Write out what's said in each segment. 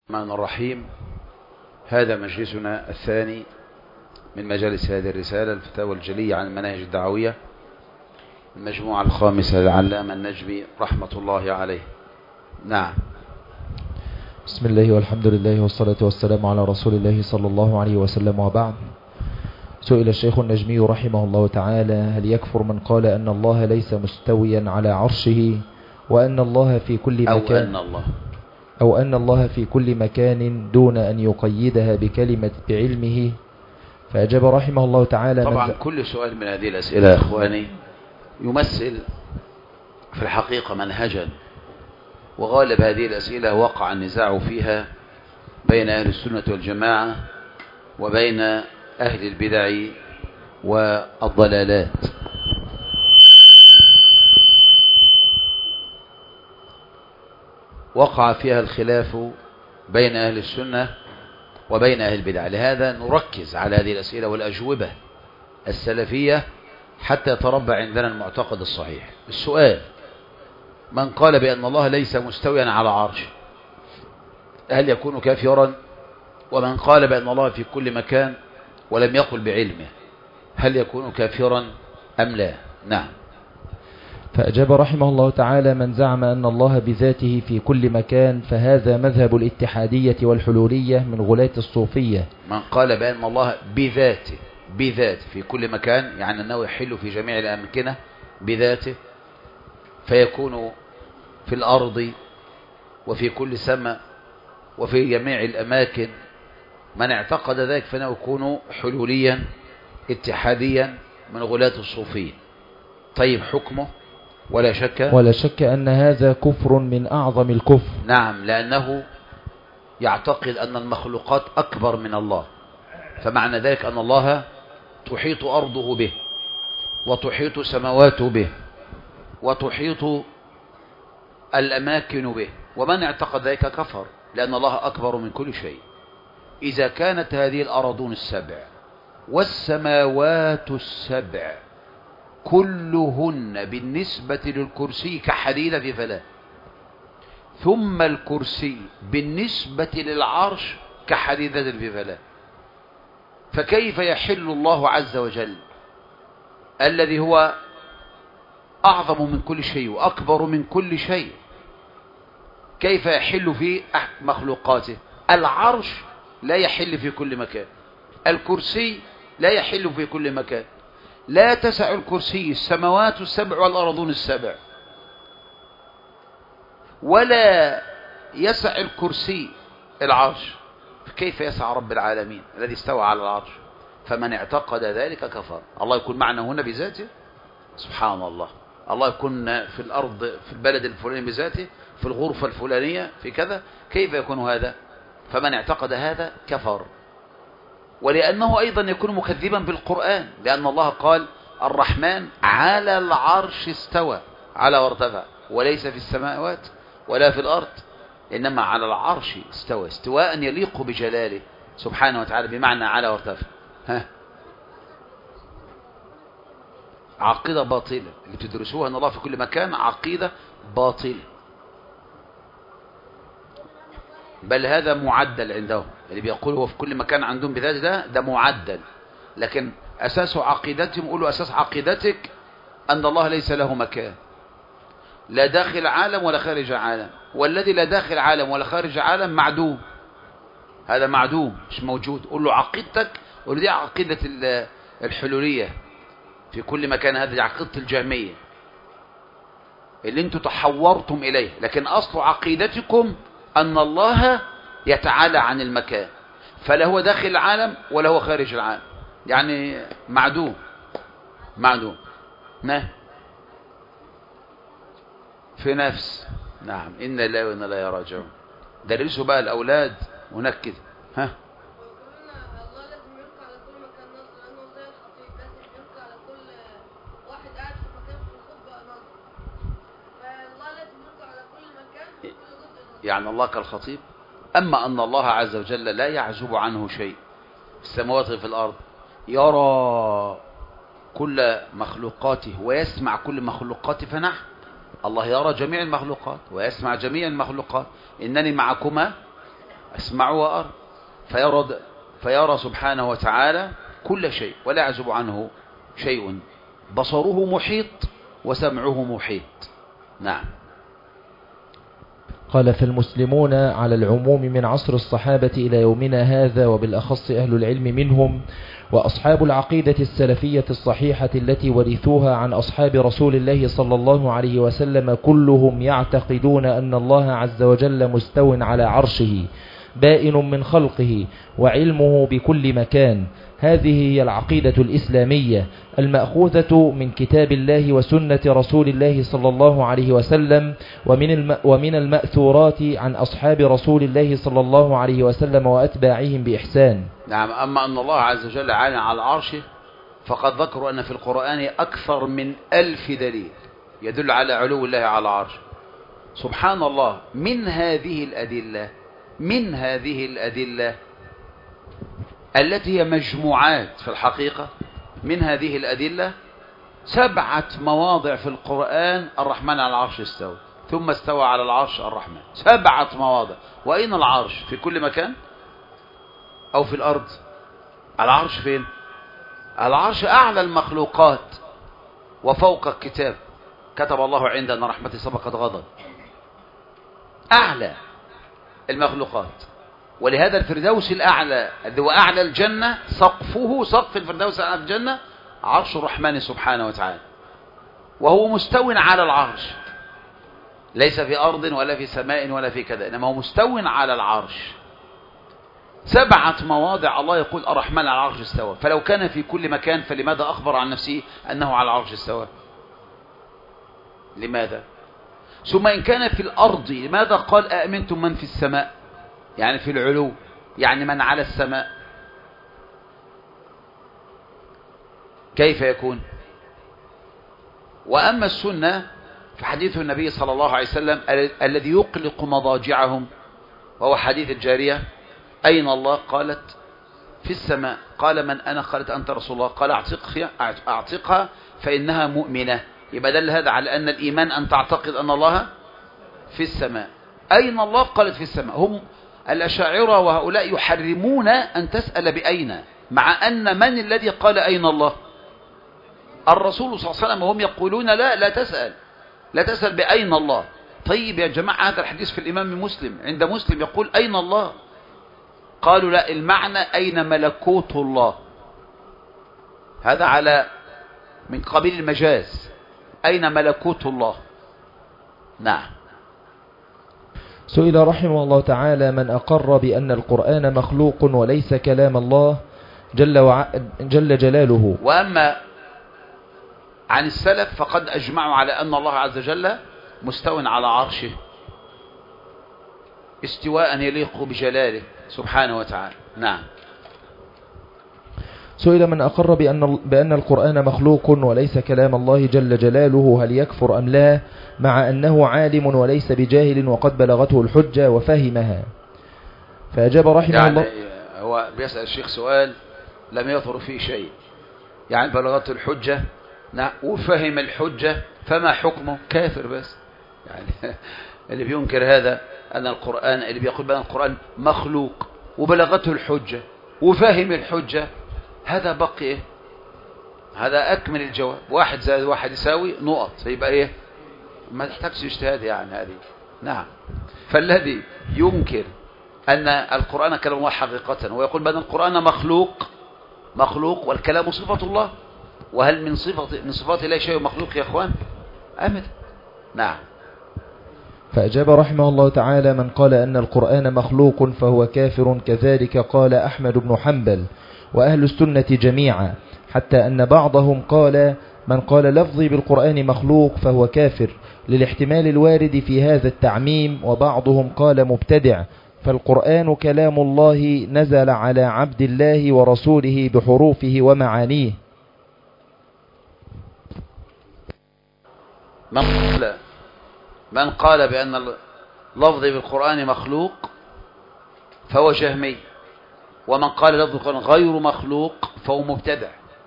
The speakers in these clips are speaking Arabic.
الرحمن الرحيم. هذا مجلسنا الثاني من مجالس هذه الرسالة الفتاوى الجلية عن المناهج الدعوية، المجموعة الخامسة للعلامة النجمي رحمة الله عليه. نعم. بسم الله والحمد لله والصلاة والسلام على رسول الله صلى الله عليه وسلم، وبعد. سئل الشيخ النجمي رحمه الله تعالى: هل يكفر من قال أن الله ليس مستويا على عرشه وأن الله في كل مكان أو أن الله في كل مكان دون أن يقيدها بكلمة بعلمه؟ فأجاب رحمه الله تعالى: طبعا كل سؤال من هذه الأسئلة يا إخواني يمثل في الحقيقة منهجا، وغالب هذه الأسئلة وقع النزاع فيها بين أهل السنة والجماعة وبين أهل البدع والضلالات. وقع فيها الخلاف بين أهل السنة وبين أهل البدع، لهذا نركز على هذه الأسئلة والأجوبة السلفية حتى يتربى عندنا المعتقد الصحيح. السؤال: من قال بأن الله ليس مستويا على عرشه هل يكون كافرا؟ ومن قال بأن الله في كل مكان ولم يقل بعلمه هل يكون كافرا أم لا؟ نعم. فأجاب رحمه الله تعالى: من زعم أن الله بذاته في كل مكان فهذا مذهب الاتحادية والحلولية من غلاة الصوفية. من قال بأن الله بذاته في كل مكان، يعني أنه يحل في جميع الأمكنة بذاته، فيكون في الأرض وفي كل سماء وفي جميع الأماكن. من اعتقد ذلك فإنه يكون حلوليا اتحاديا من غلاة الصوفية. طيب، حكمه؟ ولا شك أن هذا كفر من أعظم الكفر. نعم، لأنه يعتقد أن المخلوقات أكبر من الله، فمعنى ذلك أن الله تحيط أرضه به وتحيط سماواته به وتحيط الأماكن به، ومن اعتقد ذلك كفر، لأن الله أكبر من كل شيء. إذا كانت هذه الأراضون السبع والسماوات السبع كلهن بالنسبة للكرسي كحديدة في فلاة، ثم الكرسي بالنسبة للعرش كحديدة في فلاة، فكيف يحل الله عز وجل الذي هو أعظم من كل شيء وأكبر من كل شيء، كيف يحل في مخلوقاته؟ العرش لا يحل في كل مكان، الكرسي لا يحل في كل مكان، لا تسع الكرسي السماوات السبع والأرضون السبع، ولا يسع الكرسي العرش، فكيف يسع رب العالمين الذي استوى على العرش؟ فمن اعتقد ذلك كفر. الله يكون معنا هنا بذاته؟ سبحان الله. الله يكون في الأرض في البلد الفلاني بذاته، في الغرفة الفلانية، في كذا، كيف يكون هذا؟ فمن اعتقد هذا كفر. ولأنه أيضا يكون مكذبا بالقرآن، لأن الله قال: الرحمن على العرش استوى، على وارتفع، وليس في السماوات ولا في الأرض، إنما على العرش استوى استواء يليق بجلاله سبحانه وتعالى، بمعنى على وارتفع. عقيدة باطلة اللي تدرسوها أن الله في كل مكان، عقيدة باطلة، بل هذا معدل عندهم. اللي بيقول هو في كل مكان عندهم بذاته ده معدل، لكن أساس عقيدتهم، قولوا أساس عقيدتك أن الله ليس له مكان، لا داخل عالم ولا خارج عالم، والذي لا داخل عالم ولا خارج عالم معدوم، هذا معدوم مش موجود. قول له عقيدتك، قول له دي عقيدة الحلولية في كل مكان، هذه عقيدة الجهمية اللي انتم تحورتم إليه، لكن أصل عقيدتكم أن الله يتعالى عن المكان، فلا هو داخل العالم ولا هو خارج العالم، يعني معدوم. في نفس. نعم، إن الله وإن لا يراجعون. درسوا بقى الأولاد هناك كده. الله لازم يلقى على كل مكان نظر، لأنه زي الخطيب لازم يلقى على كل واحد قاعد في مكان في الخطبة نظر، فالله لازم يلقى على كل مكان في كل جزء نظر. يعني الله كالخطيب؟ أما أن الله عز وجل لا يعزب عنه شيء في السماوات وفي الأرض، يرى كل مخلوقاته ويسمع كل مخلوقاته، الله يرى جميع المخلوقات ويسمع جميع المخلوقات. إنني معكما أسمع وأرى، فيرى سبحانه وتعالى كل شيء ولا يعزب عنه شيء، بصره محيط وسمعه محيط. نعم. قال: فالمسلمون على العموم من عصر الصحابة إلى يومنا هذا، وبالأخص أهل العلم منهم، وأصحاب العقيدة السلفية الصحيحة التي ورثوها عن أصحاب رسول الله صلى الله عليه وسلم، كلهم يعتقدون أن الله عز وجل مستو على عرشه بائن من خلقه وعلمه بكل مكان. هذه هي العقيدة الإسلامية المأخوذة من كتاب الله وسنة رسول الله صلى الله عليه وسلم، ومن المأثورات عن أصحاب رسول الله صلى الله عليه وسلم وأتباعهم بإحسان. نعم. أما أن الله عز وجل عال على عرشه فقد ذكروا أن في القرآن أكثر من 1000 دليل يدل على علو الله على عرشه. سبحان الله. من هذه الأدلة التي هي مجموعات في الحقيقة، من هذه الأدلة 7 مواضع في القرآن الرحمن على العرش استوى، ثم استوى على العرش الرحمن. 7 مواضع. وأين العرش؟ في كل مكان أو في الأرض؟ العرش فين؟ العرش أعلى المخلوقات وفوق الكتاب. كتب الله عند أن رحمتي سبقت غضب. أعلى المخلوقات. ولهذا الفردوس الأعلى الذي هو أعلى الجنة، سقف الفردوس الأعلى في الجنة عرش الرحمن سبحانه وتعالى، وهو مستو على العرش، ليس في أرض ولا في سماء ولا في كذا، إنما هو مستو على العرش. 7 مواضع الله يقول الرحمن على العرش استوى. فلو كان في كل مكان فلماذا أخبر عن نفسه أنه على العرش استوى؟ لماذا؟ ثم إن كان في الأرض لماذا قال أأمنتم من في السماء؟ يعني في العلو، يعني من على السماء. كيف يكون؟ وأما السنة فحديث النبي صلى الله عليه وسلم الذي يقلق مضاجعهم، وهو حديث الجارية: أين الله؟ قالت: في السماء. قال: من أنا؟ قالت: أنت رسول الله. قال: أعتقها فإنها مؤمنة. يبقى دل هذا على أن الإيمان أن تعتقد أن الله في السماء. أين الله؟ قالت: في السماء. هم الأشاعرة وهؤلاء يحرمون أن تسأل بأين، مع أن من الذي قال أين الله؟ الرسول صلى الله عليه وسلم. وهم يقولون لا تسأل بأين الله. طيب يا جماعة، هذا الحديث في الإمام مسلم، عند مسلم يقول أين الله؟ قالوا لا، المعنى أين ملكوت الله. هذا على من قبيل المجاز. أين ملكوت الله؟ نعم. سئل رحمه الله تعالى: من أقر بأن القرآن مخلوق وليس كلام الله جل جلاله. وأما عن السلف فقد أجمعوا على أن الله عز وجل مستو على عرشه استواء يليق بجلاله سبحانه وتعالى. نعم. سئل: من أقر بأن القرآن مخلوق وليس كلام الله جل جلاله هل يكفر أم لا، مع أنه عالم وليس بجاهل وقد بلغته الحجة وفهمها؟ فأجاب رحمه الله. هو بيسأل الشيخ سؤال لم يظهر فيه شيء، يعني بلغته الحجة وفهم الحجة، فما حكمه؟ كافر بس. يعني اللي بينكر هذا أن القرآن، اللي بيقول بأن القرآن مخلوق وبلغته الحجة وفهم الحجة، هذا بقي إيه؟ هذا أكمل الجواب. 1 زائد 1 يساوي نقط، فيبقى إيه؟ ما تحتاجش اجتهاد يعني هذه. نعم. فالذي ينكر أن القرآن كلام الله حقيقة ويقول بأن القرآن مخلوق والكلام صفة الله، وهل من صفات الله شيء مخلوق يا أخوان؟ أبدا. نعم. فأجاب رحمه الله تعالى: من قال أن القرآن مخلوق فهو كافر. كذلك قال أحمد بن حنبل وأهل السنة جميعا، حتى أن بعضهم قال: من قال لفظي بالقرآن مخلوق فهو كافر، للاحتمال الوارد في هذا التعميم. وبعضهم قال مبتدع، فالقرآن كلام الله نزل على عبد الله ورسوله بحروفه ومعانيه. من قال بأن لفظي بالقرآن مخلوق فهو جهمي، ومن قال لفظ القرآن غير مخلوق فهو مبتدع.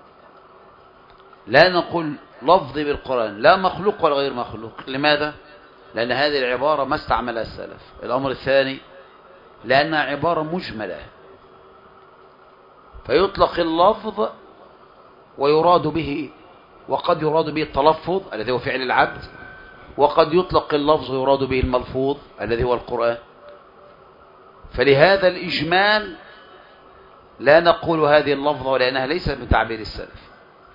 لا نقول لفظي بالقرآن لا مخلوق ولا غير مخلوق. لماذا؟ لأن هذه العبارة ما استعملها السلف. الأمر الثاني، لأنها عبارة مجملة، فيطلق اللفظ ويراد به، وقد يراد به التلفظ الذي هو فعل العبد، وقد يطلق اللفظ ويراد به الملفوظ الذي هو القرآن. فلهذا الإجمال لا نقول هذه اللفظة لأنها ليست من تعبير السلف،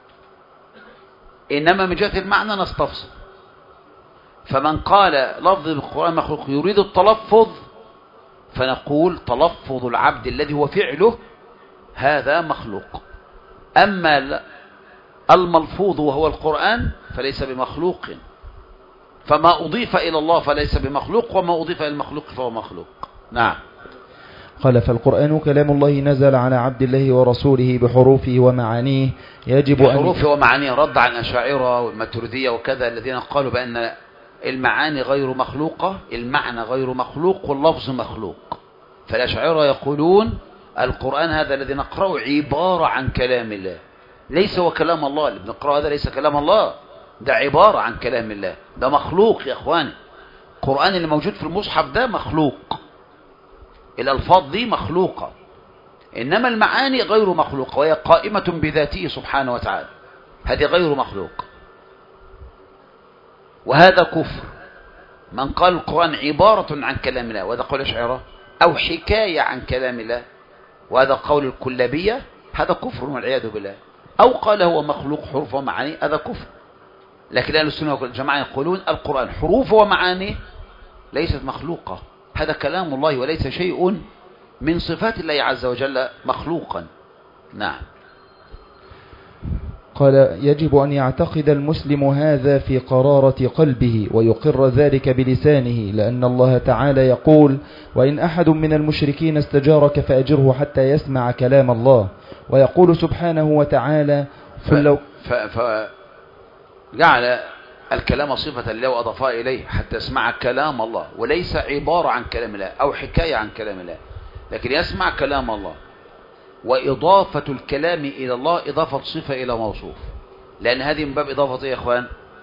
إنما من جهة المعنى نستفصل. فمن قال لفظ القرآن مخلوق يريد التلفظ، فنقول تلفظ العبد الذي هو فعله هذا مخلوق. أما الملفوظ وهو القرآن فليس بمخلوق، فما أضيف إلى الله فليس بمخلوق، وما أضيف إلى المخلوق فهو مخلوق. نعم. قال فالقرآن كلام الله نزل على عبد الله ورسوله بحروفه ومعانيه يجب أن بحروفه ومعانيه رد عن الأشاعرة والماتريدية وكذا الذين قالوا بأن المعاني غير مخلوقة، المعنى غير مخلوق واللفظ مخلوق. فالأشاعرة يقولون القرآن هذا الذي نقرأه عبارة عن كلام الله، ليس هو كلام الله. اللي بنقرأه هذا ليس كلام الله، ده عبارة عن كلام الله، ده مخلوق يا اخواني. القرآن اللي موجود في المصحف ده مخلوق، الألفاظ دي مخلوقة، إنما المعاني غير مخلوقة وهي قائمة بذاته سبحانه وتعالى، هذه غير مخلوق. وهذا كفر من قال القرآن عبارة عن كلام الله، وهذا قول الأشاعرة، أو حكاية عن كلام الله، وهذا قول الكلابية، هذا كفر والعياذ بالله. أو قال هو مخلوق حروف ومعاني، هذا كفر. لكن أهل السنة والجماعة يقولون القرآن حروف ومعاني ليست مخلوقة، هذا كلام الله وليس شيء من صفات الله عز وجل مخلوقا. نعم. قال يجب أن يعتقد المسلم هذا في قرارة قلبه ويقر ذلك بلسانه، لأن الله تعالى يقول وإن أحد من المشركين استجارك فأجره حتى يسمع كلام الله، ويقول سبحانه وتعالى جعل الكلام صفة لله وأضافها إليه حتى يسمع كلام الله، وليس عبارة عن كلام الله أو حكاية عن كلام الله، لكن يسمع كلام الله. وإضافة الكلام إلى الله إضافة صفة إلى موصوف، لأن هذه من باب إضافة يا إخوان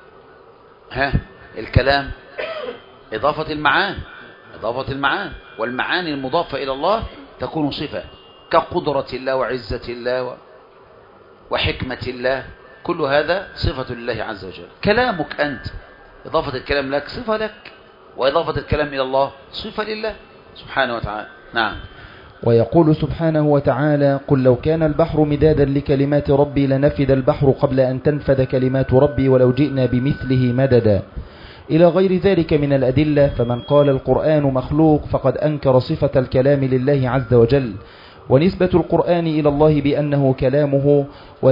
الكلام إضافة المعاني، إضافة المعاني، والمعاني المضافة إلى الله تكون صفة كقدرة الله وعزة الله وحكمة الله، كل هذا صفة لله عز وجل. كلامك أنت إضافة الكلام لك صفة لك، وإضافة الكلام إلى الله صفة لله سبحانه وتعالى. نعم. ويقول سبحانه وتعالى قل لو كان البحر مدادا لكلمات ربي لنفد البحر قبل أن تنفد كلمات ربي ولو جئنا بمثله مددا، إلى غير ذلك من الأدلة. فمن قال القرآن مخلوق فقد أنكر صفة الكلام لله عز وجل، ونسبة القرآن إلى الله بأنه كلامه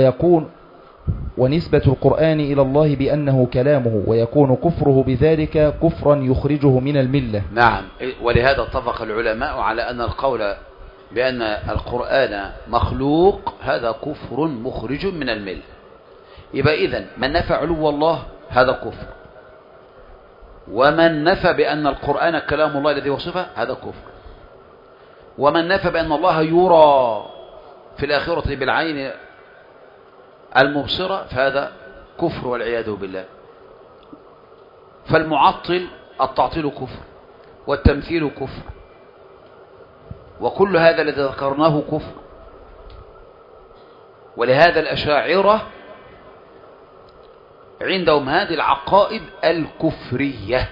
ويكون كفره بذلك كفرا يخرجه من الملة. نعم. ولهذا اتفق العلماء على أن القول بأن القرآن مخلوق هذا كفر مخرج من الملة. يبقى إذن من نفى علو الله هذا كفر، ومن نفى بأن القرآن كلام الله الذي وصفه هذا كفر، ومن نفى بأن الله يرى في الآخرة بالعين المبصرة فهذا كفر والعياذ بالله. فالمعطل التعطيل كفر، والتمثيل كفر، وكل هذا الذي ذكرناه كفر. ولهذا الأشاعرة عندهم هذه العقائد الكفرية،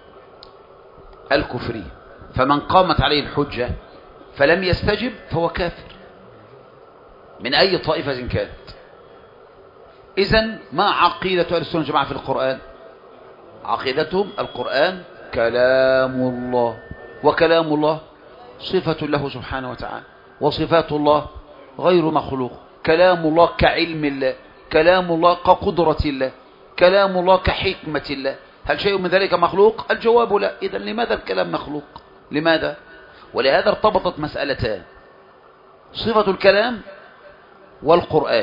فمن قامت عليه الحجة فلم يستجب فهو كافر من أي طائفة كانت. إذن ما عقيدة أهل السنة والجماعة في القرآن؟ عقيدتهم القرآن كلام الله، وكلام الله صفة له سبحانه وتعالى، وصفات الله غير مخلوق. كلام الله كعلم الله، كلام الله كقدرة الله، كلام الله كحكمة الله. هل شيء من ذلك مخلوق؟ الجواب لا. إذن لماذا الكلام مخلوق؟ لماذا؟ ولهذا ارتبطت مسألتان، صفة الكلام والقرآن.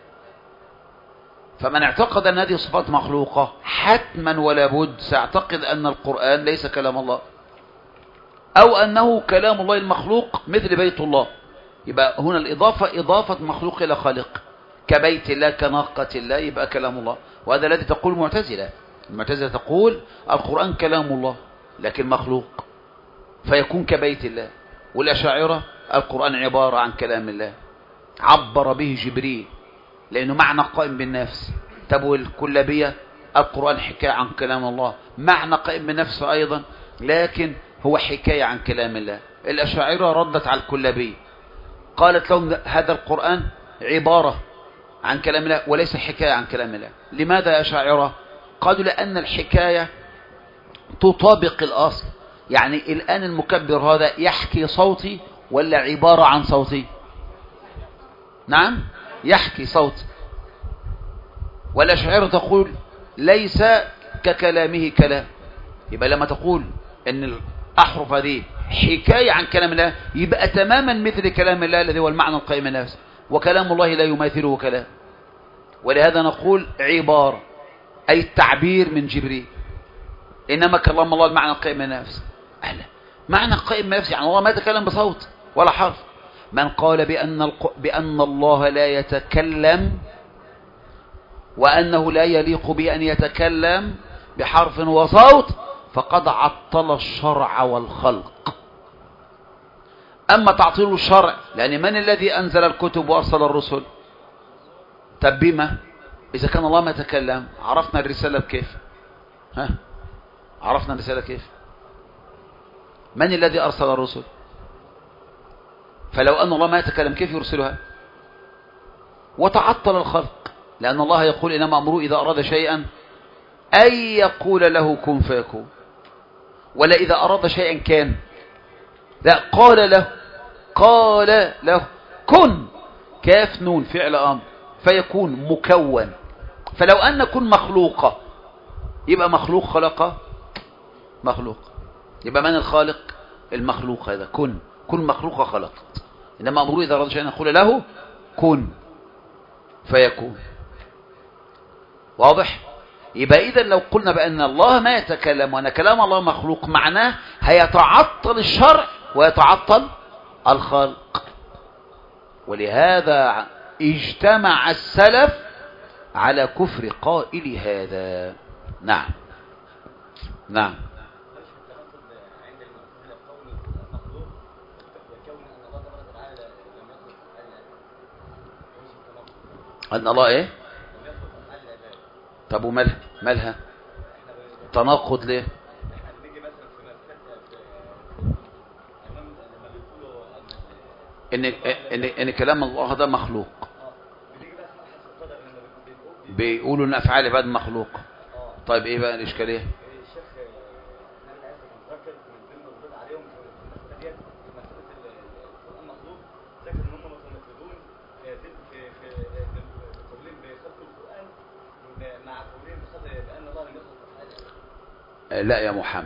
فمن اعتقد أن هذه الصفات مخلوقة حتما ولا بد سيعتقد أن القرآن ليس كلام الله، أو أنه كلام الله المخلوق مثل بيت الله. يبقى هنا الإضافة إضافة مخلوق إلى خالق، كبيت الله كناقة الله، يبقى كلام الله. وهذا الذي تقول المعتزلة. المعتزلة تقول القرآن كلام الله لكن مخلوق، فيكون كبيت الله. والأشاعرة القرآن عبارة عن كلام الله عبر به جبريل لأنه معنى قائم بالنفس. طب والكلابية القرآن حكاية عن كلام الله معنى قائم بالنفس أيضا لكن هو حكاية عن كلام الله. الأشاعرة ردت على الكلابية قالت لهم هذا القرآن عبارة عن كلام الله وليس حكاية عن كلام الله. لماذا يا أشاعرة؟ قالوا لأن الحكاية تطابق الأصل. يعني الآن المكبر هذا يحكي صوتي ولا عبارة عن صوتي؟ نعم يحكي صوت. والأشاعرة تقول ليس ككلامه كلام. يبقى لما تقول ان الأحرف هذه حكاية عن كلام الله يبقى تماما مثل كلام الله الذي هو المعنى القائم بالنفس وكلام الله لا يماثله كلام. ولهذا نقول عبارة أي التعبير من جبريل. إنما كلام الله المعنى القائم بالنفس أهلا معنى قائم بالنفس يعني الله ما يتكلم بصوت ولا حرف. من قال بأن الله لا يتكلم وأنه لا يليق به أن يتكلم بحرف وصوت فقد عطل الشرع والخلق. أما تعطيل الشرع لأن من الذي أنزل الكتب وأرسل الرسل؟ طب بما إذا كان الله ما يتكلم عرفنا الرسالة بكيف؟ عرفنا الرسالة كيف؟ من الذي أرسل الرسل؟ فلو أن الله ما يتكلم كيف يرسلها؟ وتعطل الخلق لأن الله يقول إنما أمره إذا أراد شيئا أن يقول له كن فيكون. ولا إذا أراد شيئا كان لا قال له كن كاف نون فعل أمر فيكون مكون. فلو أن كن مخلوقة يبقى مخلوق خلق مخلوق. يبقى من الخالق؟ المخلوق. هذا كن مخلوقة خلقت. إنما أمره إذا أراد شيئا يقول له كن فيكون. واضح؟ يبقى إذا لو قلنا بأن الله ما يتكلم وأن كلام الله مخلوق معناه هيتعطل الشرع ويتعطل الخلق. ولهذا اجتمع السلف على كفر قائل هذا. نعم نعم. أن الله إيه؟ طب ومالها تناقض ليه؟ إن كلام الله ده مخلوق. بيقولوا إن أفعال العباد مخلوق. طيب إيه بقى الإشكالية؟ لا يا محمد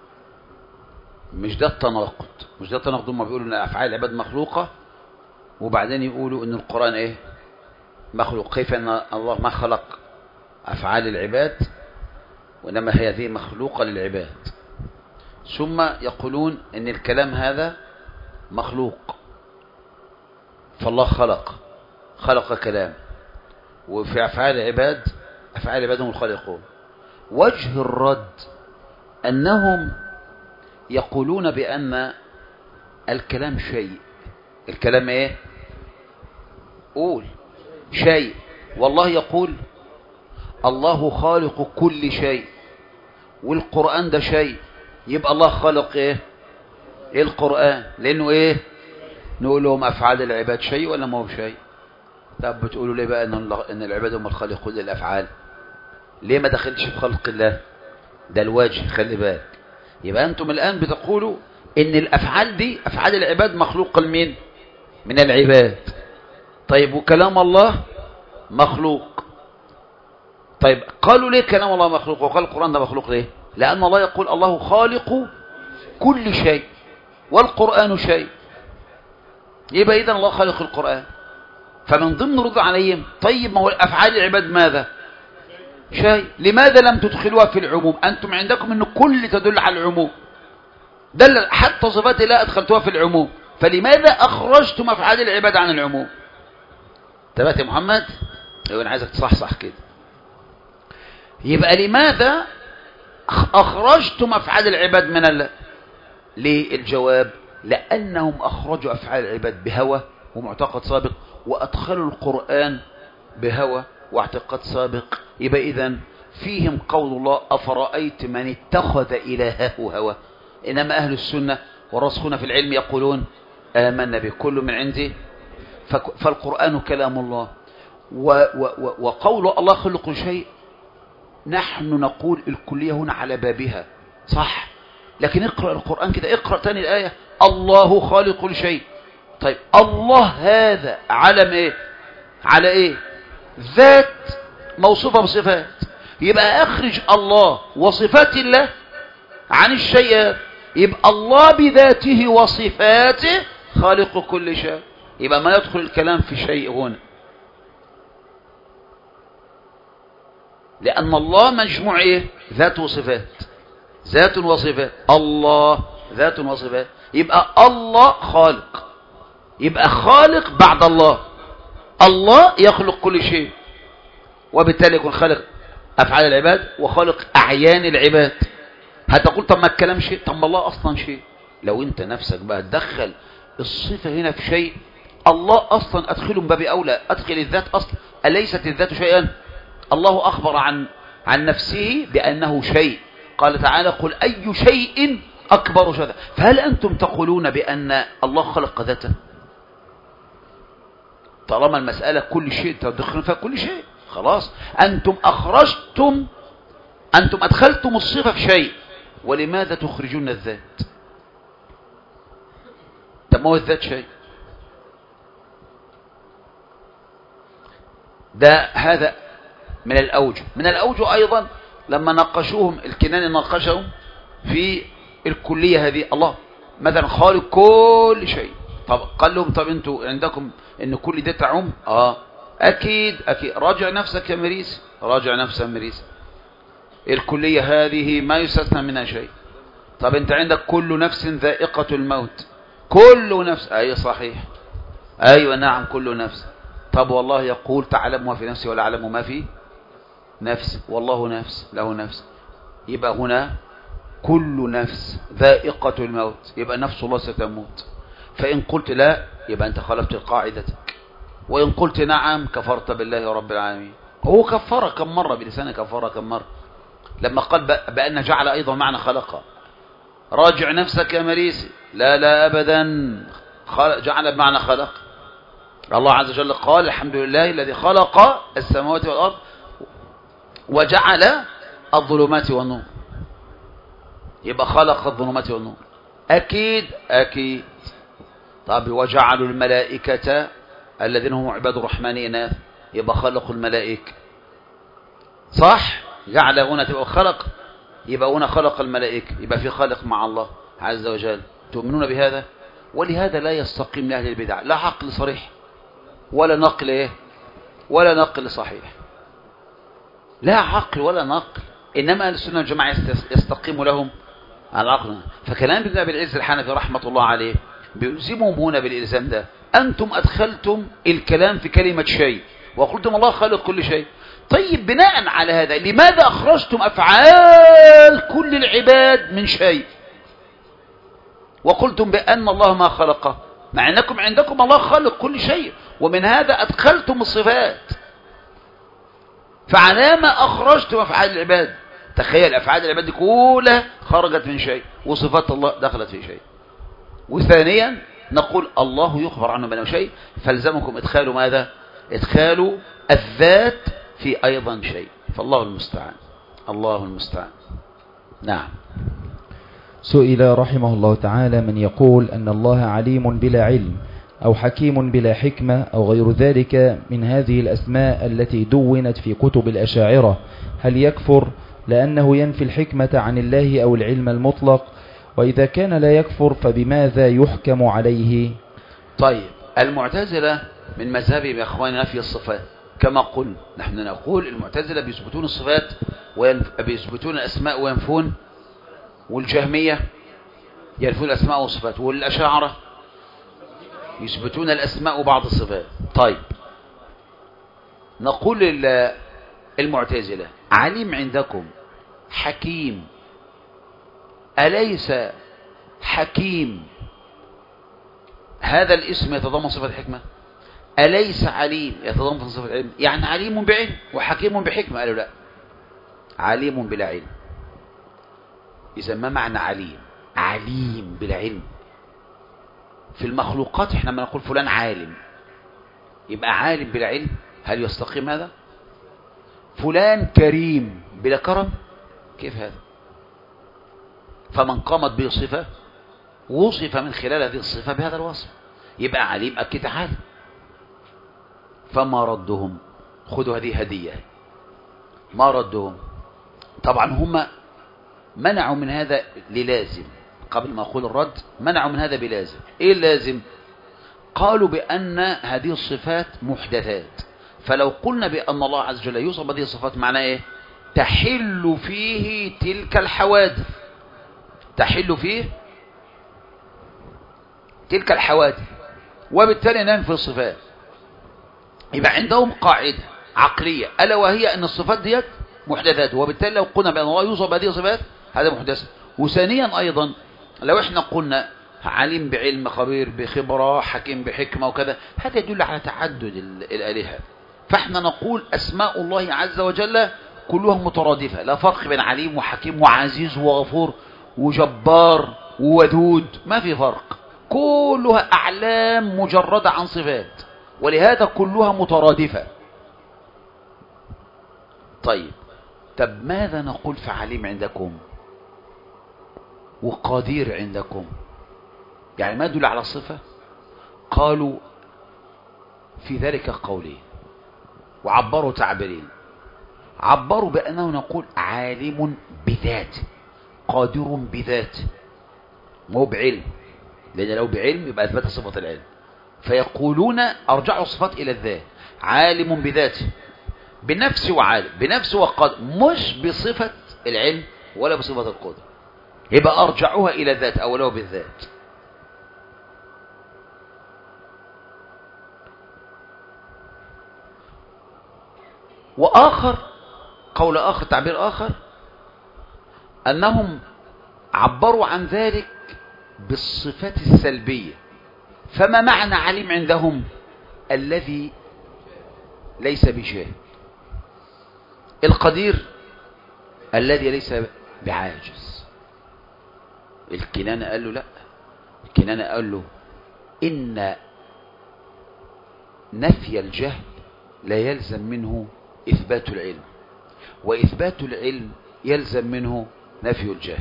مش ده التناقض. مش ده التناقض. هم بيقولوا ان افعال العباد مخلوقه وبعدين يقولوا ان القران ايه مخلوق. كيف ان الله ما خلق افعال العباد وانما هذه مخلوقه للعباد. ثم يقولون ان الكلام هذا مخلوق فالله خلق كلام وفي افعال العباد افعال العباد هم الخالقون. وجه الرد أنهم يقولون بأن الكلام شيء. الكلام إيه؟ قول شيء. والله يقول الله خالق كل شيء والقرآن ده شيء. يبقى الله خلق إيه القرآن لأنه إيه؟ نقول لهم أفعال العباد شيء ولا ما هو شيء؟ طب بتقولوا ليه بقى إن العباد هم الخالقون للأفعال؟ ليه ما دخلتش في خلق الله؟ ده الوجه. خلي بالك. يبقى أنتم الآن بتقولوا إن الأفعال دي أفعال العباد مخلوق لمين؟ من العباد. طيب وكلام الله مخلوق. طيب قالوا ليه كلام الله مخلوق وقال القرآن ده مخلوق ليه؟ لأن الله يقول الله خالق كل شيء والقرآن شيء. يبقى إذن الله خالق القرآن. فمن ضمن رد عليهم طيب ما هو أفعال العباد ماذا؟ شيء. لماذا لم تدخلوها في العموم؟ أنتم عندكم أن كل تدل على العموم دل حتى صفات لا أدخلتوها في العموم. فلماذا أخرجتم أفعال العباد عن العموم؟ تبات يا محمد؟ أيوة أنا عايزك تصحصح كده. يبقى لماذا أخرجتم أفعال العباد من الله؟ ليه؟ الجواب لأنهم أخرجوا أفعال العباد بهوى ومعتقد سابق، وأدخلوا القرآن بهوى واعتقاد سابق. يبقى إذن فيهم قول الله أفرأيت من اتخذ إلهه هوى. إنما أهل السنة والراسخون في العلم يقولون آمنا به كل من عندي. فالقرآن كلام الله، وقول الله خلق شيء، نحن نقول الكلية هنا على بابها صح، لكن اقرأ القرآن كده، اقرأ تاني الآية الله خالق الشيء. طيب الله هذا علم ايه؟ على ايه؟ ذات موصوفة بصفات، يبقى اخرج الله وصفات الله عن الشيء، يبقى الله بذاته وصفاته خالق كل شيء، يبقى ما يدخل الكلام في شيء هنا، لأن الله مجموع ايه؟ ذات وصفات، ذات وصفات، الله ذات وصفات، يبقى الله خالق، يبقى خالق بعد الله، الله يخلق كل شيء، وبالتالي يكون خالق أفعال العباد وخالق أعيان العباد. هتقول طب ما الكلام شيء، طب ما الله أصلا شيء. لو أنت نفسك بقى تدخل الصفة هنا في شيء، الله أصلا أدخله من باب أولى، أدخل الذات أصلا، أليست الذات شيئا؟ الله أخبر عن نفسه بأنه شيء، قال تعالى قل أي شيء أكبر شهادة. فهل أنتم تقولون بأن الله خلق ذاته؟ طالما المسألة كل شيء تدخلون فيها كل شيء، خلاص أنتم أدخلتم الصفة في شيء، ولماذا تخرجون الذات؟ طب ما هو الذات شيء. هذا من الأوجه أيضا لما ناقشوهم الكناني، ناقشهم في الكلية هذه، الله مثلا خالق كل شيء. طب قال لهم طب انتوا عندكم ان كل ده تعم؟ اكيد راجع نفسك يا مريس، راجع نفسك يا مريس، الكلية هذه ما يستثنى منها شيء. طب انت عندك كل نفس ذائقة الموت، كل نفس، اي صحيح، ايوه نعم كل نفس. طب والله يقول تعلم ما في نفسي ولا اعلم ما في نفس، والله نفس له نفس، يبقى هنا كل نفس ذائقة الموت، يبقى نفس الله ستموت. فإن قلت لا يبقى أنت خالفت قاعدتك، وإن قلت نعم كفرت بالله رب العالمين. هو كفر كم مرة بلسانه، كفر كم مرة لما قال بأن جعل أيضا معنى خلقه. راجع نفسك يا مريسي، لا أبدا، جعل بمعنى خلق. الله عز وجل قال الحمد لله الذي خلق السماوات والأرض وجعل الظلمات والنور، يبقى خلق الظلمات والنور، أكيد. طب وجعلوا الملائكة الذين هم عباد الرحمن إناث، يبقى خلقوا الملائكة، صح؟ جعل هنا تبقى خلق، يبقى هنا خلق الملائكة، يبقى في خالق مع الله عز وجل. تؤمنون بهذا؟ ولهذا لا يستقيم لأهل البدع لا عقل صريح ولا نقل ولا نقل صحيح، لا عقل ولا نقل، إنما أهل السنة والجماعة يستقيم لهم العقل. فكلام ابن أبي العز الحنفي رحمة الله عليه بيلزمهم هنا بالإلزام ده. أنتم أدخلتم الكلام في كلمة شيء وقلتم الله خالق كل شيء. طيب بناء على هذا لماذا أخرجتم أفعال كل العباد من شيء وقلتم بأن الله ما خلقه، مع أنكم عندكم الله خالق كل شيء، ومن هذا أدخلتم الصفات؟ فعلى ما أخرجتم أفعال العباد؟ تخيل أفعال العباد دي كلها خرجت من شيء، وصفات الله دخلت في شيء. وثانيا نقول الله يخبر عنه بأنه شيء، فالزمكم إدخال ماذا؟ إدخال الذات في أيضا شيء. فالله المستعان، الله المستعان. نعم. سئل رحمه الله تعالى من يقول أن الله عليم بلا علم أو حكيم بلا حكمة أو غير ذلك من هذه الأسماء التي دونت في كتب الأشاعرة، هل يكفر لأنه ينفي الحكمة عن الله أو العلم المطلق؟ وإذا كان لا يكفر فبماذا يحكم عليه؟ طيب المعتزلة من مذهبهم يا أخواننا في الصفات كما قلنا، نحن نقول المعتزلة بيثبتون الصفات وبيثبتون الأسماء وينفون، والجهمية ينفون الأسماء والصفات، والأشاعرة يثبتون الأسماء وبعض الصفات. طيب نقول المعتزلة عليم عندكم حكيم، أليس حكيم هذا الاسم يتضمن صفة الحكمة؟ أليس عليم يتضمن صفة العلم؟ يعني عليم بعلم وحكيم بحكمة. قالوا لا، عليم بلا علم. إذا ما معنى عليم؟ عليم بلا علم. في المخلوقات احنا ما نقول فلان عالم، يبقى عالم بلا علم؟ هل يستقيم هذا؟ فلان كريم بلا كرم، كيف هذا؟ فمن قامت به صفة وصف من خلال هذه الصفة بهذا الوصف، يبقى عليم أكيد عالم. فما ردهم؟ خذوا هذه هدية. ما ردهم؟ طبعا هم منعوا من هذا للازم. قبل ما أقول الرد، منعوا من هذا بلازم. إيه اللازم؟ قالوا بأن هذه الصفات محدثات، فلو قلنا بأن الله عز وجل يوصف بهذه الصفات معناه إيه؟ تحل فيه تلك الحوادث، تحل فيه تلك الحوادث، وبالتالي ننفي الصفات. يبقى عندهم قاعدة عقلية ألا وهي أن الصفات ديت محدثات، وبالتالي لو قلنا بأن الله يوصف بهذه الصفات هذا محدث. وثانيا أيضا لو احنا قلنا عليم بعلم، خبير بخبرة، حكيم بحكمة وكذا، هذا يدل على تعدد الآلهة. فاحنا نقول أسماء الله عز وجل كلها مترادفة، لا فرق بين عليم وحكيم وعزيز وغفور وجبار وودود، ما في فرق، كلها أعلام مجردة عن صفات، ولهذا كلها مترادفة. طيب ماذا نقول في عليم عندكم وقدير عندكم؟ يعني ما يدل على الصفة؟ قالوا في ذلك قولين وعبروا تعبيرين. عبروا بأنه نقول عالم بذاته، قادر بذاته، مو بعلم، لأن لو بعلم يبقى أثبت صفة العلم. فيقولون أرجعوا الصفات إلى الذات، عالم بذاته، بنفسه وعالم، بنفسه وقادر، مش بصفة العلم ولا بصفة القدر، يبقى أرجعوها إلى الذات أو لو بالذات. وآخر قول آخر، تعبير آخر، أنهم عبروا عن ذلك بالصفات السلبية. فما معنى عليم عندهم؟ الذي ليس بجاهل. القدير الذي ليس بعاجز. الكنانة قال له لا، الكنانة قال له إن نفي الجهل لا يلزم منه إثبات العلم، وإثبات العلم يلزم منه نفي الجهل.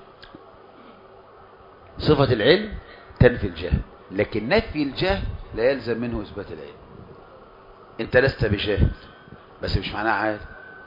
صفة العلم تنفي الجهل، لكن نفي الجهل لا يلزم منه إثبات العلم. أنت لست بجاهل بس مش معناه عالم،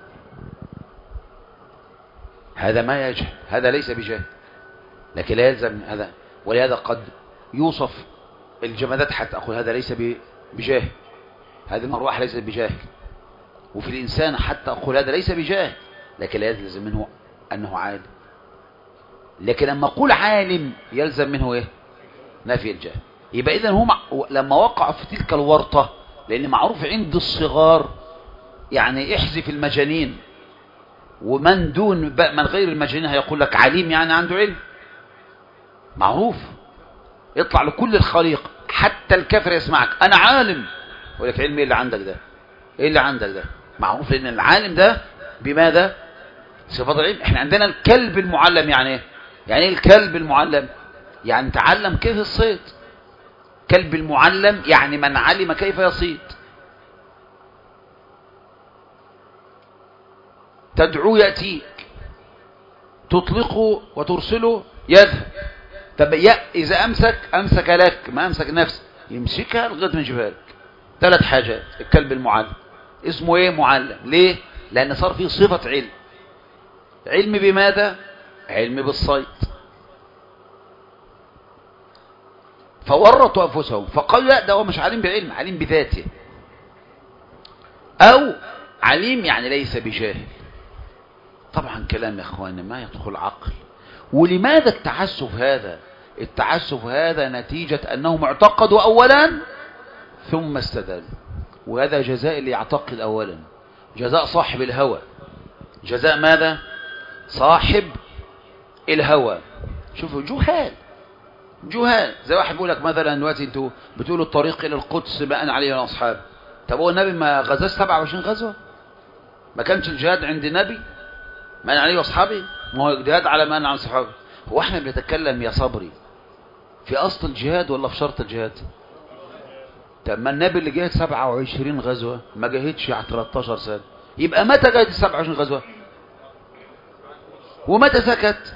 هذا ما يجهل، هذا ليس بجاهل، لكن لا يلزم هذا. ولهذا قد يوصف الجمادات حتى أقول هذا ليس بجاهل، هذه الأرواح ليست بجاهل، وفي الإنسان حتى أقول هذا ليس بجاهل، لكن لا يلزم منه أنه عالم. لكن لما أقول عالم يلزم منه إيه؟ نفي الجهل. يبقى إذن هم لما وقعوا في تلك الورطة، لأن معروف عند الصغار يعني احذف المجانين، ومن دون من غير المجانين هيقول لك عليم يعني عنده علم، معروف، يطلع لكل الخليق حتى الكافر يسمعك أنا عالم، يقول لك علم إيه اللي عندك ده؟ إيه اللي عندك ده؟ معروف لأن العالم ده بماذا؟ صفات العلم. احنا عندنا الكلب المعلم، يعني ايه؟ يعني ايه الكلب المعلم؟ يعني تعلم كيف الصيد. كلب المعلم يعني من علم كيف يصيد. تدعو يأتيك، تطلقه وترسله يذهب. طب إذا أمسك لك، ما أمسك نفسه، يمسكها لغاية ما يجيبها لك. 3 حاجات. الكلب المعلم اسمه ايه؟ معلم. ليه؟ لأن صار فيه صفة علم. علم بماذا؟ علم بالصيد. فورطوا أنفسهم فقالوا لا، ده هو مش عليم بعلم، عليم بذاته، أو عليم يعني ليس بجاهل. طبعا كلام يا اخواني ما يدخل عقل. ولماذا التعسف هذا؟ التعسف هذا نتيجة أنهم اعتقدوا أولا ثم استدلوا، وهذا جزاء اللي يعتقد أولا، جزاء صاحب الهوى. جزاء ماذا؟ صاحب الهوى. شوفوا جهال، جهال. زي واحد بيقول لك مثلا دلوقتي انتوا بتقولوا الطريق الى القدس بقى عليه الاصحاب. طب هو النبي ما غزاش 27 غزوه؟ ما كانش الجهاد عند النبي من عليه واصحابه؟ ما هو الجهاد على من على صحابه. هو احنا بنتكلم يا صبري في اصل الجهاد ولا في شرط الجهاد؟ طب ما النبي اللي جاهد 27 غزوه ما جاهدش على 13 سنه، يبقى متى جاهد 27 غزوه ومتى سكت؟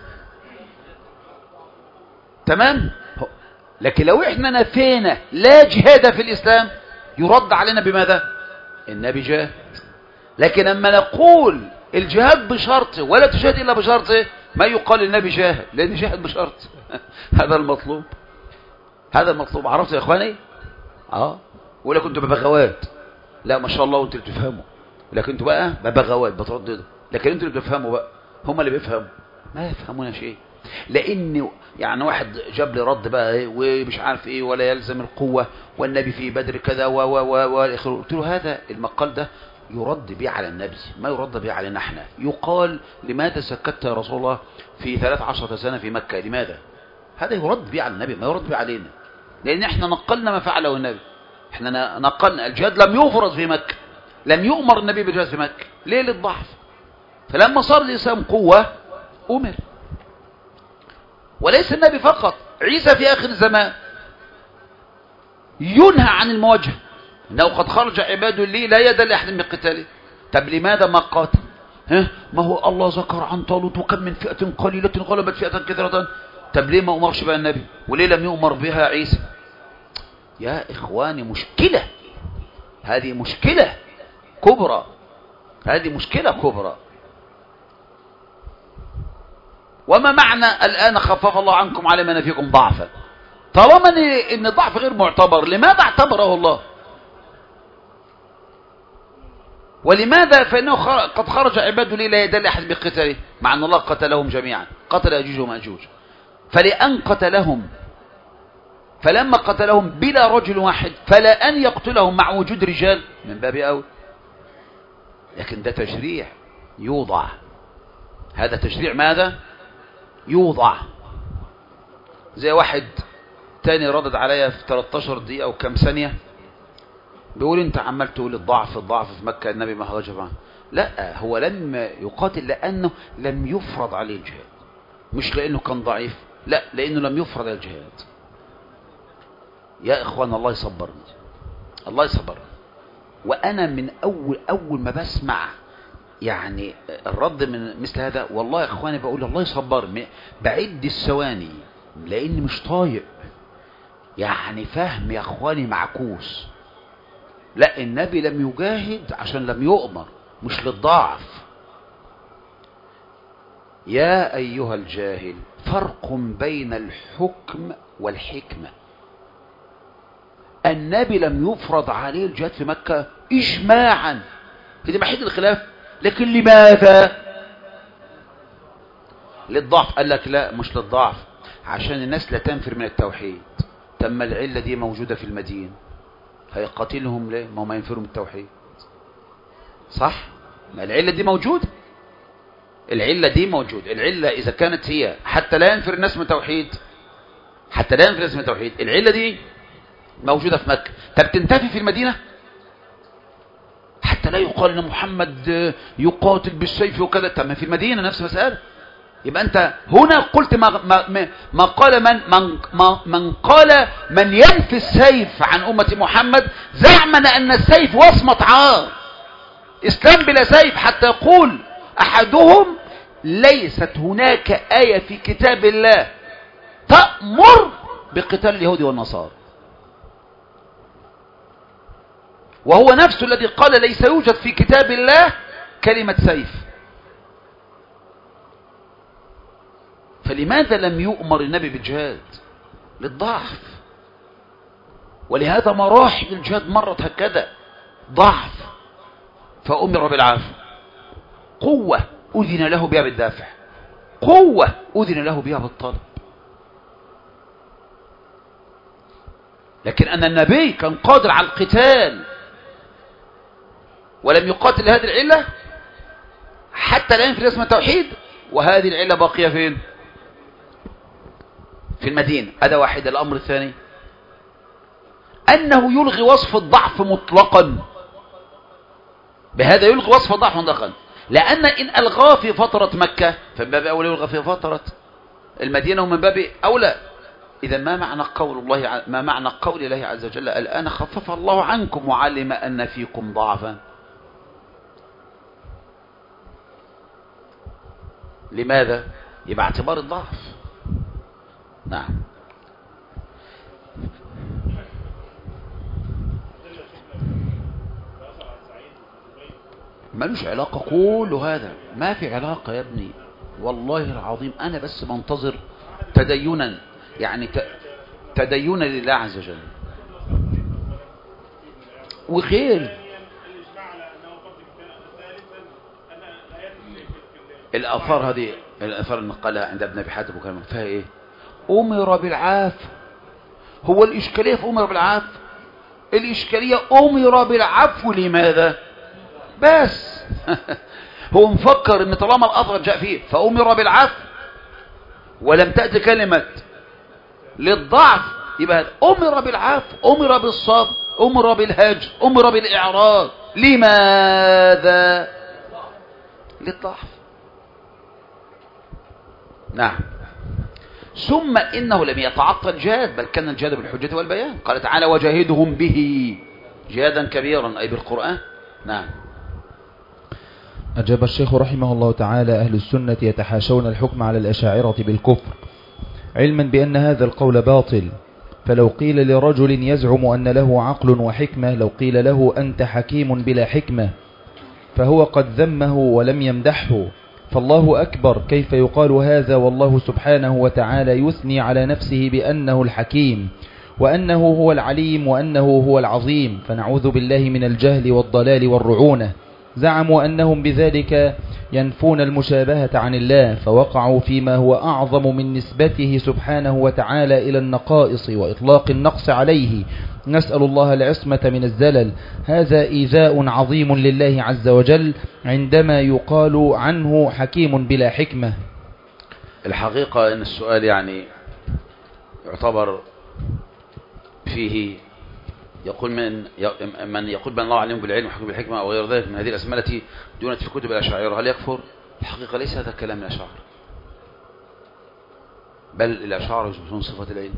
تمام. لكن لو احنا نفينا لا جهاد في الاسلام يرد علينا بماذا؟ النبي جاهد. لكن لما نقول الجهاد بشرطه ولا تجاهد الا بشرطه ما يقال النبي جاهد، لان جاهد بشرط. هذا المطلوب، هذا المطلوب. عرفتوا يا اخواني؟ ولا كنتوا ببغاوات؟ لا ما شاء الله وانتوا اللي بتفهموا، لكن انتوا بقى ببغاوات بترددوا، لكن انتوا اللي بتفهموا بقى، هم اللي بيفهموا ما يفهمون شيء. لان يعني واحد جاب لي رد بقى ومش عارف ايه ولا يلزم القوه والنبي في بدر كذا قلت له هذا المقال ده يرد به على النبي، ما يرد به علينا احنا. يقال لماذا سكت يا رسول الله في 13 سنه في مكه؟ لماذا؟ هذا يرد به على النبي، ما يرد به علينا، لان احنا نقلنا ما فعله النبي. احنا نقلنا الجهاد، لم يفرض في مكه، لم يؤمر النبي بالجهاد في مكه. ليه؟ للضعف. فلما صار الاسلام قوه امر. وليس النبي فقط، عيسى في آخر الزمان ينهى عن المواجهة، إنه قد خرج عباد لي لا يد لأحد من قتاله. طب لماذا ما قاتل؟ ما هو الله ذكر عن طالوت وكم من فئة قليلة غلبت فئة كثيرة. طب ليه ما أمرش بها النبي؟ وليه لم يؤمر بها عيسى؟ يا إخواني مشكلة، هذه مشكلة كبرى، هذه مشكلة كبرى. وما معنى الآن خفف الله عنكم على ما فيكم ضعفا؟ طالما ان الضعف غير معتبر، لماذا اعتبره الله؟ ولماذا؟ فإنه قد خرج عباد لي لا يدل أحد بقتاله، مع أن الله قتلهم جميعا، قتل يأجوج ومأجوج. فلأن قتلهم، فلما قتلهم بلا رجل واحد فلا أن يقتلهم مع وجود رجال من باب أول. لكن ده تشريع يوضع، هذا تشريع ماذا؟ يوضع. زي واحد تاني ردد عليا في 13 دقيقة أو كم ثانية بيقول انت عمال تقول الضعف في مكة، النبي ما هاجر معه. لا، هو لم يقاتل لأنه لم يفرض عليه الجهاد، مش لأنه كان ضعيف، لا، لأنه لم يفرض عليه الجهاد. يا إخوان الله يصبرني، الله يصبرني. وأنا من أول ما بسمع يعني الرد من مثل هذا، والله يا إخواني بقول الله يصبرني، بعد الثواني لأني مش طايق يعني فهم يا إخواني معكوس. لا، النبي لم يجاهد عشان لم يؤمر، مش للضعف. يا أيها الجاهل، فرق بين الحكم والحكمة. النبي لم يفرض عليه الجهاد في مكة إجماعا، في محيط الخلاف، لكن لماذا؟ للضعف. قال لك لا، مش للضعف، عشان الناس لا تنفر من التوحيد. تم العلة دي موجودة في المدينة، هيقاتلهم ليه؟ ما هم ينفروا من التوحيد، صح؟ ما العلة دي موجودة، العلة دي موجودة. العلة إذا كانت هي حتى لا ينفر الناس من التوحيد، حتى لا ينفر الناس من التوحيد، العلة دي موجودة في مكة. طب تنتفي في المدينة حتى لا يقال ان محمد يقاتل بالسيف وكذا؟ طب ما في المدينة نفس المسألة. يبقى انت هنا قلت ما قال من قال من ينفي السيف عن أمة محمد زعما أن السيف وصمة عار، إسلام بلا سيف. حتى يقول أحدهم ليست هناك آية في كتاب الله تأمر بقتال اليهود والنصارى، وهو نفسه الذي قال ليس يوجد في كتاب الله كلمة سيف. فلماذا لم يؤمر النبي بالجهاد؟ للضعف. ولهذا مراحل الجهاد مرت هكذا، ضعف فأمر بالعافية، قوة أذن له بها بالدافع، قوة أذن له بها بالطلب. لكن أن النبي كان قادر على القتال ولم يقاتل هذه العلة حتى لا ينفي اسم التوحيد، وهذه العلة باقية فين؟ في المدينة. هذا واحد. الأمر الثاني أنه يلغي وصف الضعف مطلقا، بهذا يلغي وصف الضعف مطلقا، لأن إن ألغاه في فترة مكة فمن باب أولى يلغى في فترة المدينة، ومن باب أولى. إذا ما معنى قول الله عز وجل الآن خفف الله عنكم وعلم أن فيكم ضعفا؟ لماذا؟ يبقى اعتبار الضعف. نعم. ملوش علاقة كل هذا، ما في علاقة يا ابني والله العظيم. أنا بس منتظر تدينا، يعني تدينا لله عز وجل وغير الآثار. هذه الآثار النقلة عند ابن أبي حاتم وكلام فيها إيه؟ أمر بالعاف. هو الإشكالية في أمر بالعاف؟ الإشكالية أمر بالعفو لماذا؟ بس هو مفكر ان طالما الأثر جاء فيه فأمر بالعفو ولم تأتي كلمة للضعف، يبقى أمر بالعفو، أمر بالصبر، أمر بالهجر، أمر بالإعراض. لماذا؟ للضعف. نعم. ثم إنه لم يتعطل جهاد، بل كان الجهاد بالحجة والبيان. قال تعالى وجاهدهم به جهادا كبيرا، أي بالقرآن. نعم. أجاب الشيخ رحمه الله تعالى أهل السنة يتحاشون الحكم على الأشاعرة بالكفر، علما بأن هذا القول باطل. فلو قيل لرجل يزعم أن له عقل وحكمة، لو قيل له أنت حكيم بلا حكمة، فهو قد ذمه ولم يمدحه. فالله أكبر، كيف يقال هذا والله سبحانه وتعالى يثني على نفسه بأنه الحكيم وأنه هو العليم وأنه هو العظيم؟ فنعوذ بالله من الجهل والضلال والرعونة. زعموا أنهم بذلك ينفون المشابهة عن الله، فوقعوا فيما هو أعظم من نسبته سبحانه وتعالى إلى النقائص وإطلاق النقص عليه. نسأل الله العصمة من الزلل. هذا إيذاء عظيم لله عز وجل عندما يقال عنه حكيم بلا حكمة. الحقيقة أن السؤال يعني يعتبر فيه يقول من يقول بأن الله عليهم بالعلم وحكم بالحكمة أو غير ذلك من هذه الأسماء التي دونت في كتب الأشاعرة، هل يكفر؟ الحقيقة ليس هذا كلام الأشاعرة، بل الأشاعرة يثبتون صفة العلم،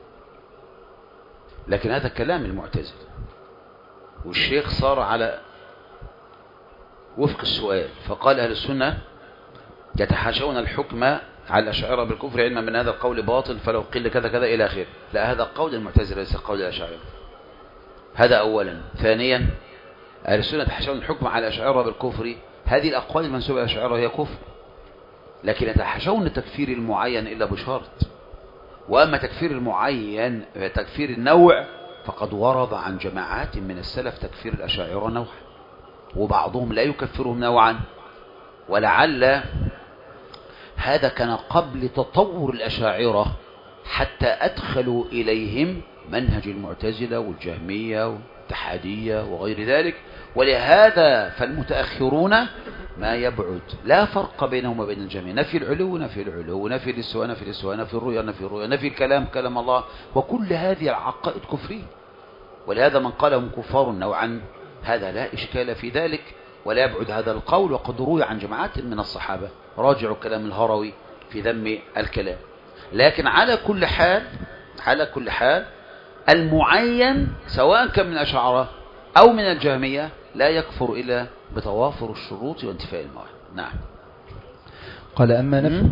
لكن هذا كلام المعتزلة. والشيخ صار على وفق السؤال، فقال أهل السنة يتحاشون الحكم على الأشاعرة بالكفر علما من هذا القول باطل، فلو قيل كذا كذا إلى آخره. لا، هذا قول المعتزلة ليس قول الأشاعرة. هذا أولا. ثانيا، أهل السنة يتحاشون الحكم على الأشاعرة بالكفر، هذه الأقوال المنسوبة إلى الأشاعرة هي كفر، لكن يتحاشون تكفير المعين إلا بشرط. وأما تكفير المعين تكفير النوع فقد ورد عن جماعات من السلف تكفير الأشاعرة نوعا، وبعضهم لا يكفرهم نوعا. ولعل هذا كان قبل تطور الأشاعرة حتى أدخلوا إليهم منهج المعتزلة والجهمية والاتحادية وغير ذلك. ولهذا فالمتأخرون ما يبعد، لا فرق بينهم وبين الجميع. نفي العلو نفي العلو، نفي الاستواء نفي الاستواء، نفي الرؤيا نفي الرؤيا، نفي الكلام كلام الله، وكل هذه العقائد كفرية. ولهذا من قالهم كفار نوعا هذا لا إشكال في ذلك، ولا يبعد هذا القول، وقد روي عن جماعات من الصحابة. راجعوا كلام الهروي في ذم الكلام. لكن على كل حال المعين سواء كان من الأشاعرة أو من الجهمية لا يكفر إلا بتوافر الشروط وانتفاء الموانع. نعم. قال أما نفي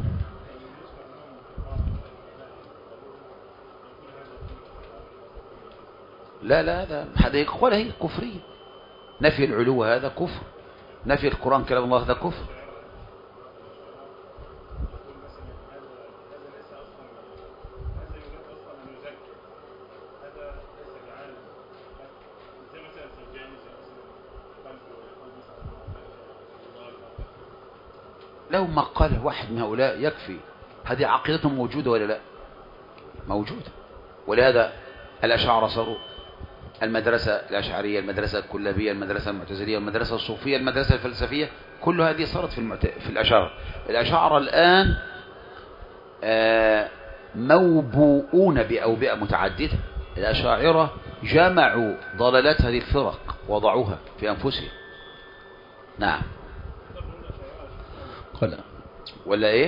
لا هذا يقول هي كفرية. نفي العلو هذا كفر، نفي القرآن كلام الله هذا كفر. لو ما قاله واحد من هؤلاء يكفي. هذه عقيدتهم موجودة ولا لا؟ موجودة. ولهذا الأشاعرة صاروا المدرسة الأشعرية، المدرسة الكلابية، المدرسة المعتزلية، المدرسة الصوفية، المدرسة الفلسفية، كل هذه صارت في الأشاعرة. الأشاعرة الآن موبوؤون بأوبئة متعددة. الأشاعرة جمعوا ضلالات هذه الفرق وضعوها في أنفسهم. نعم. قال ولا إيه؟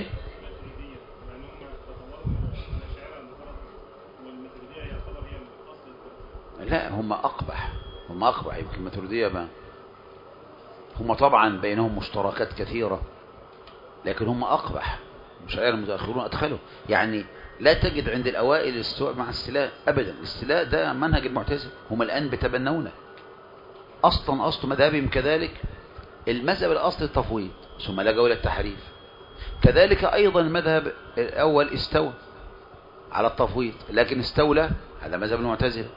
لا، هم أقبح يمكن الماتريدية ما هم طبعا بينهم مشتركات كثيرة، لكن هم أقبح. المشاعر المتأخرون أدخلوا، يعني لا تجد عند الأوائل الاستواء مع الاستيلاء أبدا. الاستيلاء ده منهج المعتزلة، هم الآن بتبنونه أصلا. أصل مذهبهم كذلك. المذهب الأصل التفويض، ثم لجوا إلى التحريف. كذلك أيضا المذهب الأول استوى على التفويض، لكن استولى هذا مذهب المعتزلة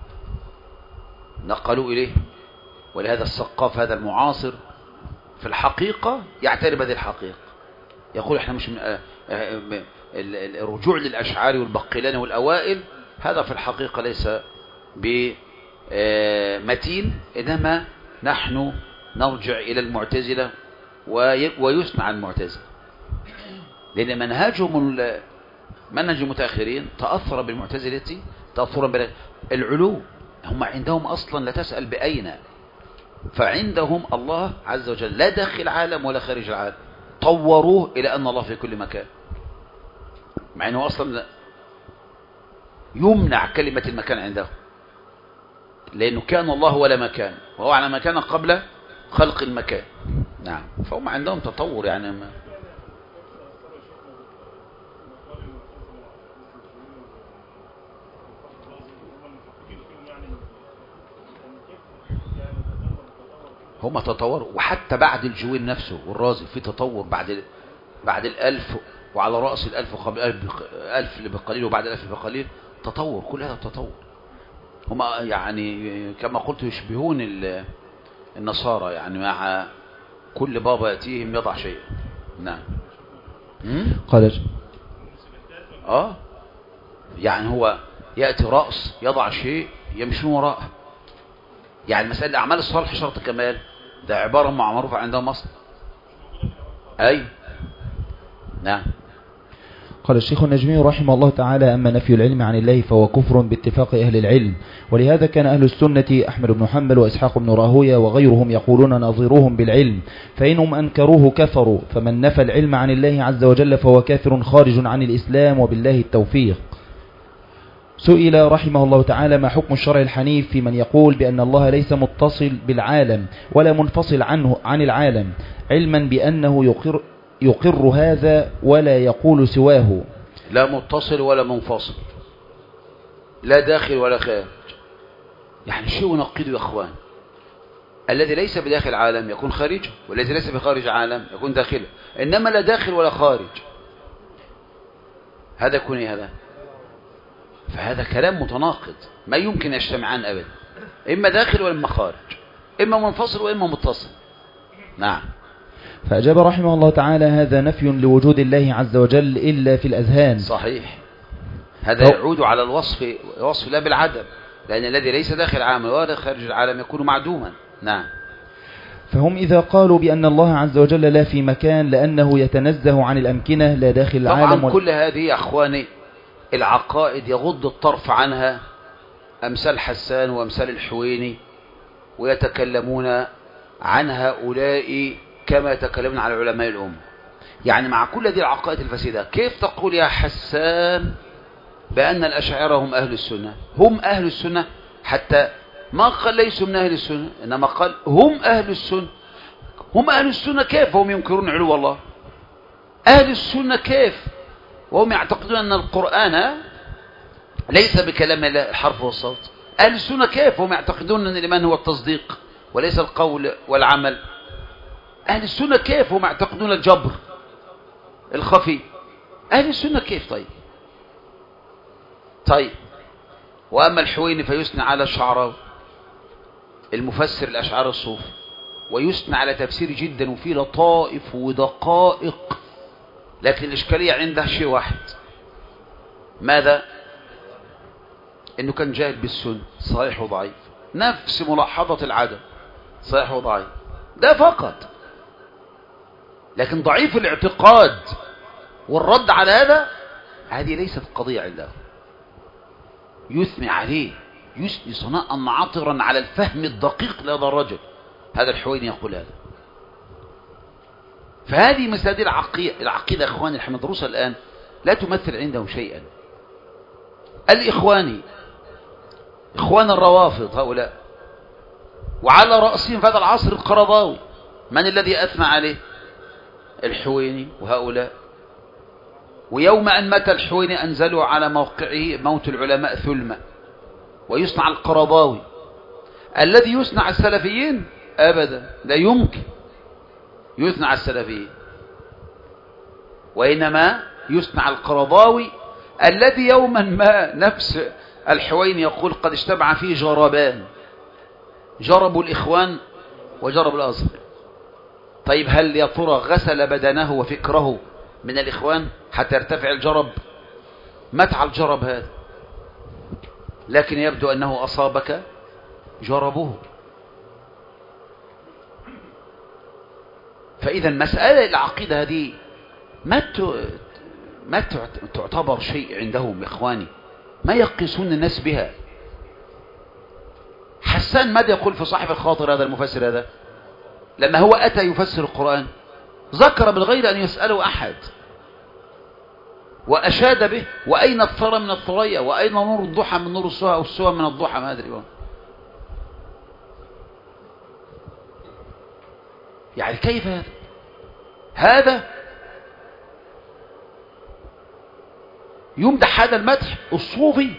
نقلوا إليه. ولهذا السقاف هذا المعاصر في الحقيقة يعترف بهذه الحقيقة، يقول احنا مش الرجوع للأشعاري والبقلاني والأوائل هذا في الحقيقة ليس بمتين، إنما نحن نرجع إلى المعتزلة ويثنى عن المعتزلة، لأن منهج المتأخرين تأثر بالمعتزلة تأثرا بالعلو. هم عندهم أصلا لا تسأل بأين، فعندهم الله عز وجل لا داخل العالم ولا خارج العالم، طوروه إلى أن الله في كل مكان، مع أنه أصلا يمنع كلمة المكان عنده، لأنه كان الله ولا مكان، وهو على مكان قبل خلق المكان. نعم. فهم عندهم تطور يعني هم تطوروا. وحتى بعد الجوين نفسه والرازي في تطور بعد الألف، وعلى رأس الألف وقبل ألف بقليل وبعد الألف بقليل تطور. كل هذا التطور هم يعني كما قلت يشبهون النصارى، يعني مع كل بابا يأتيهم يضع شيء. نعم. قال يعني هو يأتي رأس يضع شيء يمشون وراءه. يعني مسألة الأعمال الصالحة شرط كمال، ده عبارة معروفة عندهم أصلا. أي نعم. قال الشيخ النجمي رحمه الله تعالى: أما نفي العلم عن الله فهو كفر باتفاق أهل العلم، ولهذا كان أهل السنة أحمد بن حنبل وإسحاق بن راهويه وغيرهم يقولون نظيروهم بالعلم، فإنهم أنكروه كفروا، فمن نفى العلم عن الله عز وجل فهو كافر خارج عن الإسلام، وبالله التوفيق. سئل رحمه الله تعالى: ما حكم الشرع الحنيف في من يقول بأن الله ليس متصل بالعالم ولا منفصل عنه عن العالم، علما بأنه يقر هذا ولا يقول سواه؟ لا متصل ولا منفصل، لا داخل ولا خارج. يعني شيء نقيده يا أخوان. الذي ليس بداخل العالم يكون خارجه، والذي ليس بخارج العالم يكون داخله، إنما لا داخل ولا خارج. هذا يكون إيه هذا؟ فهذا كلام متناقض، ما يمكن يجتمعان أبدا، إما داخل وإما خارج، إما منفصل وإما متصل. نعم. فأجاب رحمه الله تعالى: هذا نفي لوجود الله عز وجل إلا في الأذهان. صحيح. هذا يعود على الوصف لا بالعدم، لأن الذي ليس داخل العالم ولا خارج العالم يكون معدوما. نعم. فهم إذا قالوا بأن الله عز وجل لا في مكان لأنه يتنزه عن الأمكنة لا داخل العالم. طبعا كل هذه يا أخواني العقائد يغض الطرف عنها أمثال حسان وأمثال الحويني، ويتكلمون عن هؤلاء كما يتكلمون على علماء الأمة. يعني مع كل هذه العقائد الفاسدة كيف تقول يا حسان بأن الأشاعرة هم أهل السنة؟ هم أهل السنة، حتى ما قال ليسوا من أهل السنة، إنما قال هم أهل السنة. هم أهل السنة كيف وهم ينكرون علو الله؟ أهل السنة كيف وهم يعتقدون أن القرآن ليس بكلام الحرف والصوت؟ أهل السنة كيف وهم يعتقدون أن الإيمان هو التصديق وليس القول والعمل؟ أهل السنة كيف وهم يعتقدون الجبر الخفي؟ أهل السنة كيف؟ طيب وأما الحويني فيثنى على الشعراوي المفسر الأشعار الصوفي، ويثنى على تفسير جدا وفيه لطائف ودقائق، لكن الإشكالية عنده شيء واحد، ماذا؟ إنه كان جاهل بالسنة، صحيح وضعيف، نفس ملاحظة العدم، صحيح وضعيف، ده فقط. لكن ضعيف الاعتقاد والرد على هذا هذه ليست قضية عنده، يثني عليه، يثني ثناء عطرا على الفهم الدقيق لهذا الرجل. هذا الحويني يقول هذا. فهذه مسائل العقيدة اخواني اللي ندرسها الآن لا تمثل عنده شيئا. الإخواني إخوان الروافض هؤلاء، وعلى رأسهم في هذا العصر القرضاوي. من الذي أثنى عليه؟ الحويني وهؤلاء. ويوم أن مات الحويني أنزلوا على موقعه موت العلماء ثلمة، ويصنع القرضاوي. الذي يصنع السلفيين أبدا لا يمكن يصنع السلفيين، وإنما يصنع القرضاوي الذي يوما ما نفس الحويني يقول قد اجتمع فيه جربان، جرب الإخوان وجرب الأزهر. طيب هل يا ترى غسل بدنه وفكره من الإخوان حتى يرتفع الجرب؟ مات على الجرب هذا، لكن يبدو أنه أصابك جربه. فإذا مسألة العقيدة هذه ما تعتبر شيء عندهم إخواني، ما يقيسون الناس بها. حسان ماذا يقول في صاحب الخاطر هذا المفسر هذا لما هو أتى يفسر القرآن؟ ذكر بالغير أن يسأله أحد وأشاد به. وأين الثرى من الثريا؟ وأين نور الضحى من نور السهى، أو السهى من الضحى، ما أدري. يعني كيف هذا يمدح هذا المدح الصوفي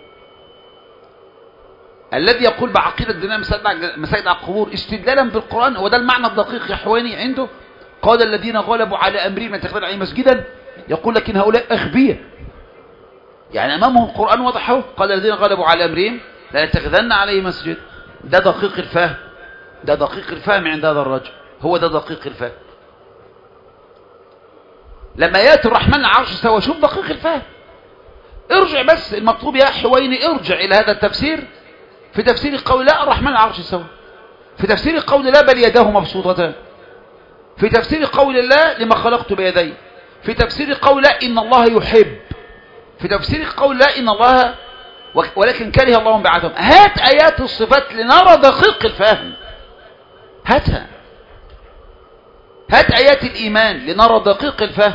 الذي يقول بعقيدة الدنيا مساجد على القبور استدلالا بالقرآن؟ وده المعنى الدقيق يا حواني عنده. قال الذين غلبوا على أمرهم لنتخذن عليه مسجدا، يقول لكن هؤلاء أغبياء، يعني أمامهم القرآن وضحه. قال الذين غلبوا على أمرهم لنتخذن عليه مسجد. ده دقيق الفهم، ده دقيق الفهم عند هذا الرجل، هو ده دقيق الفهم. لما يأتي الرحمن العرش استوى، شوف دقيق الفهم. ارجع بس المطلوب يا حويني، ارجع إلى هذا التفسير. في تفسير قول لا الرحمن العرش استوى، في تفسير قول لا بل يداه مبسوطتان، في تفسير قول الله لما خلقت بيدي، في تفسير قول لا إن الله يحب، في تفسير قول لا إن الله ولكن كره الله بعثهم. هات آيات الصفات لنرى دقيق الفهم، هاتها. هات آيات الإيمان لنرى دقيق الفهم.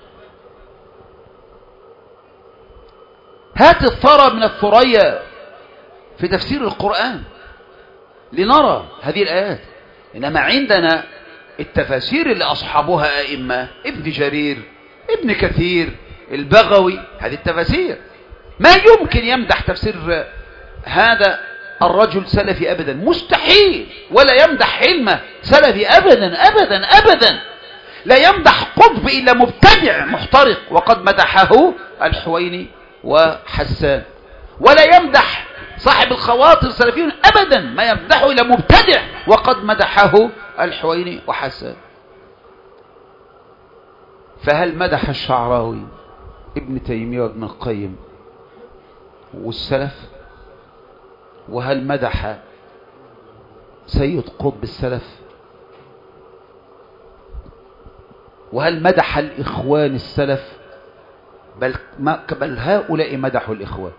هات الثرى من الثريا في تفسير القرآن لنرى هذه الآيات. إنما عندنا التفاسير اللي أصحابها أئمة، ابن جرير، ابن كثير، البغوي، هذه التفاسير ما يمكن يمدح تفسير هذا الرجل سلفي أبدا، مستحيل. ولا يمدح علمه سلفي أبدا أبدا أبدا. لا يمدح قطب إلا مبتدع محترق، وقد مدحه الحويني وحسان. ولا يمدح صاحب الخواطر السلفيون أبدا، ما يمدحه إلا مبتدع، وقد مدحه الحويني وحسان. فهل مدح الشعراوي ابن تيمية وابن القيم والسلف؟ وهل مدح سيد قطب السلف؟ وهل مدح الإخوان السلف؟ بل هؤلاء مدحوا الإخوان.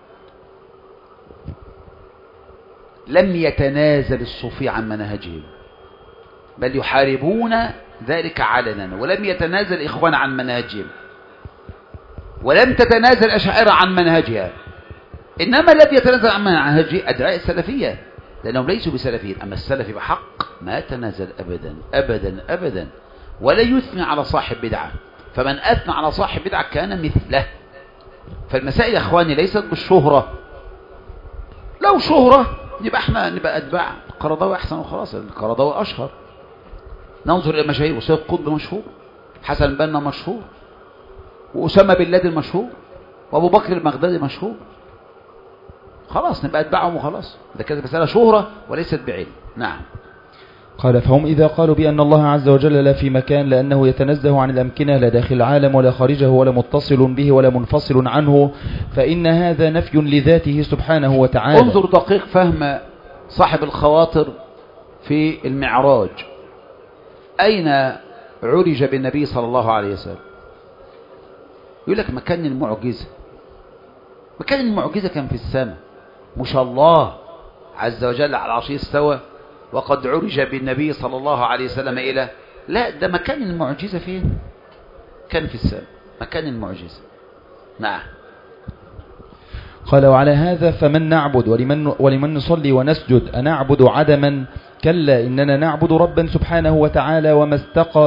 لم يتنازل الصوفي عن منهجهم، بل يحاربون ذلك علنا. ولم يتنازل الإخوان عن منهجهم، ولم تتنازل الأشاعرة عن منهجها. إنما الذي يتنازل عن منهجه أدعاء السلفية، لأنهم ليسوا بسلفيين. أما السلفي بحق ما تنازل أبدا أبدا أبدا، ولا يثني على صاحب بدعة. فمن أثنى على صاحب بدعة كان مثله. فالمسائل يا أخواني ليست بالشهرة. لو شهرة يبقى احنا نبقى أتباع القرضاوي أحسن وخلاص، القرضاوي أشهر. ننظر إلى المشاهير، وسيد قطب مشهور، حسن البنا مشهور، وأسامة بن لادن مشهور، وأبو بكر البغدادي مشهور. خلاص نبقى أتباعهم وخلاص. ده كانت مسألة شهرة وليست بعلم. نعم. قال فهم إذا قالوا بأن الله عز وجل لا في مكان لأنه يتنزه عن الأمكنة لا داخل العالم ولا خارجه ولا متصل به ولا منفصل عنه، فإن هذا نفي لذاته سبحانه وتعالى. انظر دقيق فهم صاحب الخواطر في المعراج. أين عرج بالنبي صلى الله عليه وسلم؟ يقول لك مكان المعجزة. مكان المعجزة كان في السماء، مش الله عز وجل على العرش استوى وقد عرج بالنبي صلى الله عليه وسلم إلى، لا، ده مكان المعجزة فين؟ كان في السماء، مكان المعجزة. نعم. قال وعلى هذا فمن نعبد ولمن نصلي ونسجد أنعبد عدما؟ كلا إننا نعبد ربا سبحانه وتعالى. وما استقى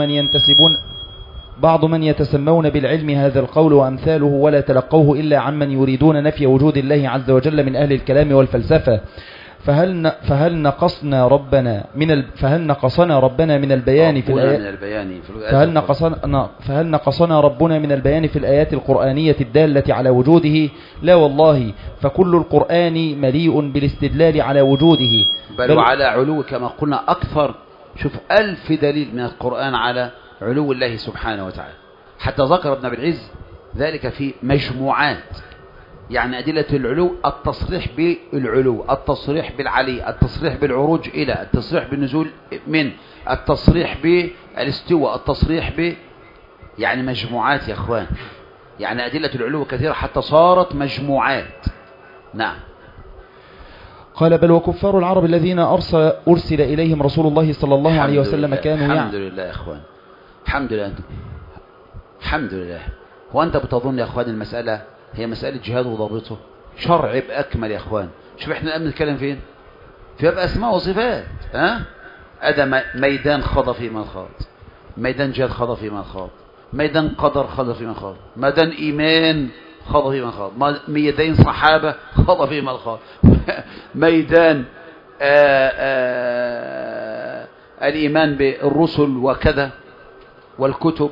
بعض من يتسمون بالعلم هذا القول وأمثاله ولا تلقوه إلا عمن يريدون نفي وجود الله عز وجل من أهل الكلام والفلسفة. فهل نقصنا ربنا من البيان في الآيات فهل نقصنا ربنا من البيان في الآيات القرآنية الدالة على وجوده؟ لا والله، فكل القرآن مليء بالاستدلال على وجوده بل وعلى علو كما قلنا أكثر. شوف 1000 دليل من القرآن على علو الله سبحانه وتعالى، حتى ذكر ابن أبي العز ذلك في مجموعات. يعني أدلة العلو التصريح بالعلو، التصريح بالعلي، التصريح بالعروج إلى، التصريح بالنزول من، التصريح بالاستواء، التصريح يعني مجموعات يا أخوان. يعني أدلة العلو كثيرة حتى صارت مجموعات. نعم. قال بل وكفار العرب الذين أرسل إليهم رسول الله صلى الله عليه وسلم كانوا الحمد لله يا أخوان، الحمد لله. الحمد لله. هو أنت بتظن يا أخوان المسألة هي مسألة جهاد وضابطه؟ شرع بأكمل يا أخوان. شوف احنا الآن بنتكلم فين؟ في باب أسماء وصفات. هذا ميدان خاض فيه من خاض، ميدان جهاد خاض فيه من خاض، ميدان قدر خاض فيه من خاض، ميدان إيمان خاض فيه من خاض، ميدان صحابة خاض فيه من خاض، ميدان الإيمان بالرسل وكذا والكتب،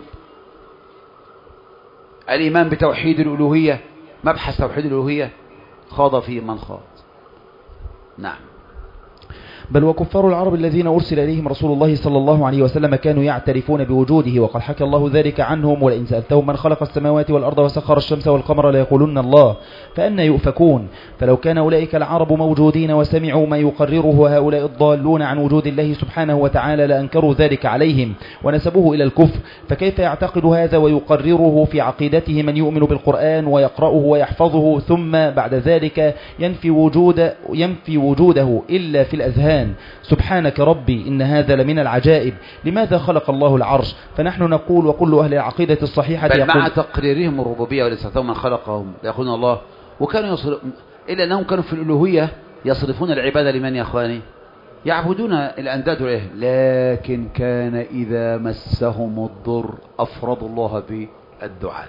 الإيمان بتوحيد الألوهية، مبحث توحيد الألوهية خاض فيه من خاض. نعم. بل وكفار العرب الذين أرسل إليهم رسول الله صلى الله عليه وسلم كانوا يعترفون بوجوده، وقد حكى الله ذلك عنهم: ولئن سألتهم من خلق السماوات والأرض وسخر الشمس والقمر ليقولن الله، فأنى يؤفكون. فلو كان أولئك العرب موجودين وسمعوا ما يقرره هؤلاء الضالون عن وجود الله سبحانه وتعالى لأنكروا ذلك عليهم ونسبوه إلى الكفر. فكيف يعتقد هذا ويقرره في عقيدته من يؤمن بالقرآن ويقرأه ويحفظه ثم بعد ذلك ينفي وجوده إلا في الأذهان؟ سبحانك ربي إن هذا لمن العجائب. لماذا خلق الله العرش؟ فنحن نقول وكل أهل العقيدة الصحيحة بل مع تقريرهم الربوبية والاستثناء من خلقهم يقولون الله، وكانوا إلا أنهم كانوا في الألوهية يصرفون العبادة لمن يا أخواني؟ يعبدون الأنداد والإله، لكن كان إذا مسهم الضر أفرضوا الله بالدعاء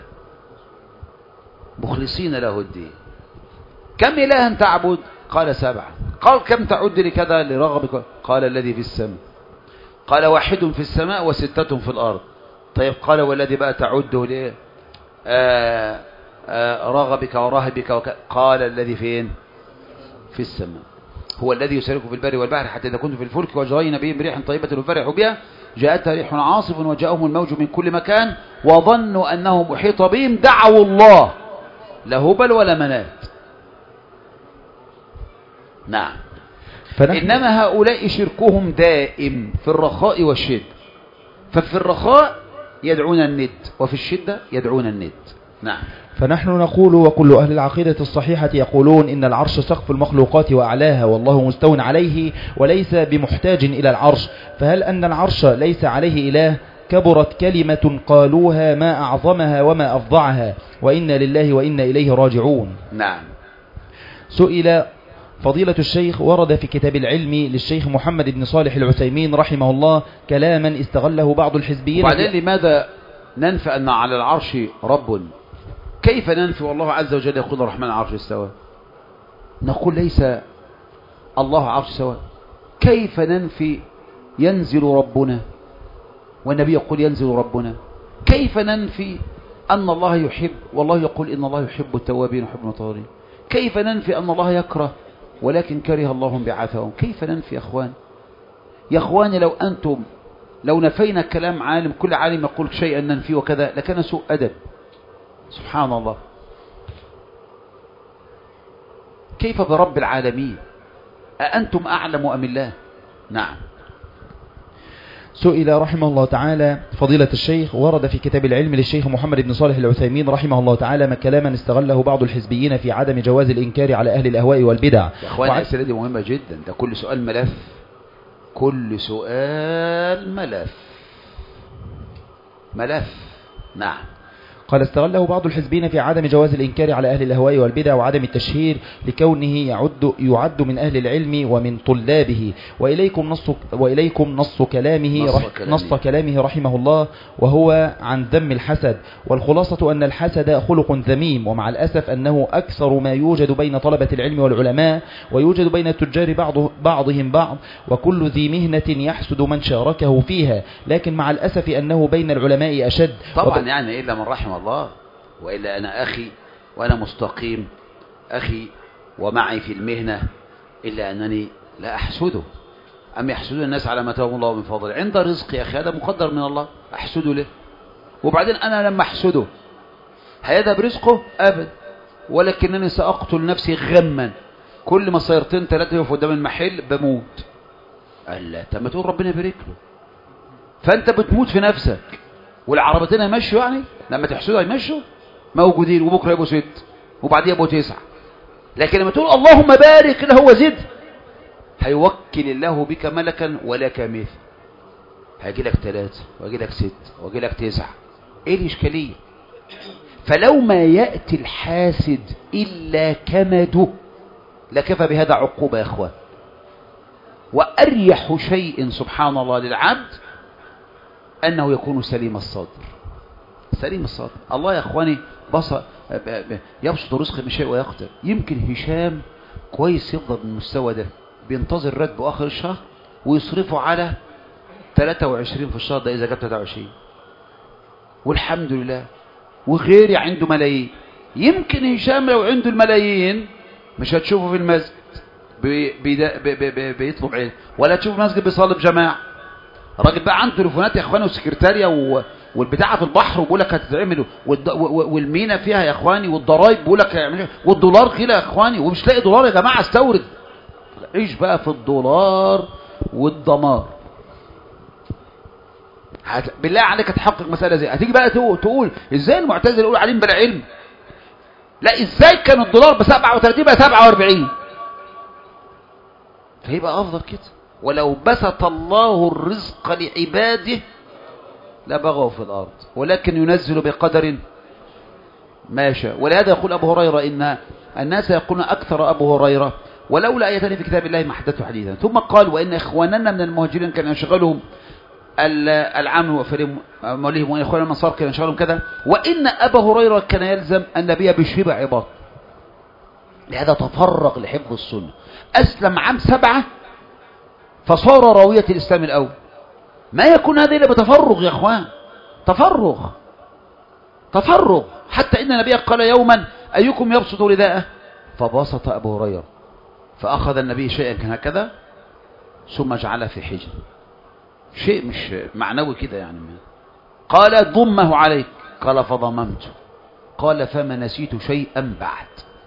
مخلصين له الدين. كم إلها تعبد؟ قال 7. قال كم تعد لكذا لرغبك؟ قال الذي في السماء. قال 1 في السماء و6 في الأرض. طيب قال والذي بقى تعده ليه؟ رغبك ورهبك قال الذي فين؟ في السماء. هو الذي يسيركم في البر والبحر حتى إذا كنتم في الفلك وجرين بهم بريح طيبة وفرحوا بها جاءتها ريح عاصف وجاءهم الموج من كل مكان وظنوا أنه محيط بهم دعوا الله لا هبل ولا منات. نعم. إنما هؤلاء شركهم دائم في الرخاء والشدة، ففي الرخاء يدعون الند وفي الشدة يدعون الند. نعم. فنحن نقول وكل أهل العقيدة الصحيحة يقولون إن العرش سقف المخلوقات وأعلاها والله مستو عليه وليس بمحتاج إلى العرش. فهل أن العرش ليس عليه إله؟ كبرت كلمة قالوها ما أعظمها وما أفضعها، وإنا لله وإنا إليه راجعون. نعم. سئل فضيلة الشيخ: ورد في كتاب العلم للشيخ محمد بن صالح العثيمين رحمه الله كلاما استغله بعض الحزبيين. وبعدين لماذا ننفي أن على العرش رب؟ كيف ننفي والله عز وجل يقول الرحمن العرش استوى؟ نقول ليس الله عرش سواء. كيف ننفي ينزل ربنا والنبي يقول ينزل ربنا؟ كيف ننفي أن الله يحب والله يقول إن الله يحب التوابين ويحب المتطهرين؟ كيف ننفي أن الله يكره ولكن كره الله بعثهم؟ كيف ننفي يا أخواني لو نفينا كلام عالم، كل عالم يقول شيئا ننفيه وكذا، لكان سوء أدب. سبحان الله. كيف برب العالمين؟ أأنتم أعلم أم الله؟ نعم. سئل رحمه الله تعالى فضيلة الشيخ: ورد في كتاب العلم للشيخ محمد بن صالح العثيمين رحمه الله تعالى كلاما استغله بعض الحزبيين في عدم جواز الإنكار على أهل الأهواء والبدع. يا أخواني الأسئلة دي مهمة جدا، ده كل سؤال ملف، كل سؤال ملف. نعم. قال: استغله بعض الحزبين في عدم جواز الإنكار على أهل الأهواء والبدع وعدم التشهير لكونه يعد من أهل العلم ومن طلابه، وإليكم نص كلامه رحمه الله، وهو عن ذم الحسد. والخلاصة أن الحسد خلق ذميم، ومع الأسف أنه أكثر ما يوجد بين طلبة العلم والعلماء، ويوجد بين التجار بعضهم بعض، وكل ذي مهنة يحسد من شاركه فيها، لكن مع الأسف أنه بين العلماء أشد. طبعا يعني إلا من رحم الله، وإلا أنا أخي وأنا مستقيم أخي ومعي في المهنة، إلا أنني لا أحسده. أم يحسدون الناس على ما تاب الله من فضله؟ عند رزق يا أخي هذا مقدر من الله، أحسده له؟ وبعدين أنا لما أحسده هيذهب رزقه؟ أبدا، ولكنني سأقتل نفسي غما، كل ما سيارتين 3 يقفوا قدام المحل بموت. ألا طب ما تقول ربنا يبارك له، فأنت بتموت في نفسك، والعربتين يمشوا يعني لما تحسدوا يمشوا موجودين، وبكره يبقوا 6 وبعديها يبقوا 9. لكن لما تقول اللهم بارك له وزد، هيوكل الله بك ملكا ولك مثل، هيجي لك 3 ويجي لك 6 ويجي لك 9. ايه الاشكاليه؟ فلو ما ياتي الحاسد الا كمده لكفى بهذا عقوبه يا اخوان. واريح شيء سبحان الله للعبد أنه يكون سليم الصدر. سليم الصدر. الله يا أخواني يبسط رزق من شيء ويقدر. يمكن هشام كويس يفضل بالمستوى ده، بينتظر راتبه آخر الشهر ويصرفه على 23 في الشهر ده إذا جاب 23، والحمد لله. وغيري عنده ملايين. يمكن هشام لو عنده الملايين مش هتشوفه في المسجد بيطلب علم، ولا تشوفه في المسجد بيصلي بجماعة. الراجل بقى عنده تليفونات يا اخواني وسكرتاريه والبتاعه في البحر، وبيقول لك هتتعمل، والمينا فيها يا اخواني، والضرايب بيقول لك، والدولار غلى يا اخواني، ومش لاقي دولار يا جماعه استورد. عيش بقى في الدولار والدمار. بالله عليك هتحقق مساله زي هتيجي بقى تقول ازاي المعتزله يقول عليهم بلا علم؟ لا، ازاي كان الدولار ب 37 بقى 47؟ فيبقى افضل كده. ولو بسط الله الرزق لعباده لبغوا في الأرض، ولكن ينزل بقدر ما شاء. ولهذا يقول أبو هريرة إن الناس يقولون أكثر أبو هريرة ولولا آيتان في كتاب الله ما حدثوا حديثا. ثم قال: وإن إخواننا من المهاجرين كان يشغلهم العام وفرهم موليهم، وإن إخواننا من الأنصار كان يشغلهم كذا، وإن أبا هريرة كان يلزم النبي بشبع عباد. لهذا تفرغ لحفظ السنة. أسلم عام 7 فصار راوية الإسلام الأول. ما يكون هذا إلا بتفرغ يا أخوان، تفرغ. حتى إن النبي قال يوما: أيكم يبسط رداءه؟ فبسط أبو هريرة، فأخذ النبي شيئا كان هكذا ثم جعله في حجر، شيء مش معنوي كده يعني. قال: ضمه عليك. قال: فضممته. قال: فما نسيت شيئا بعد.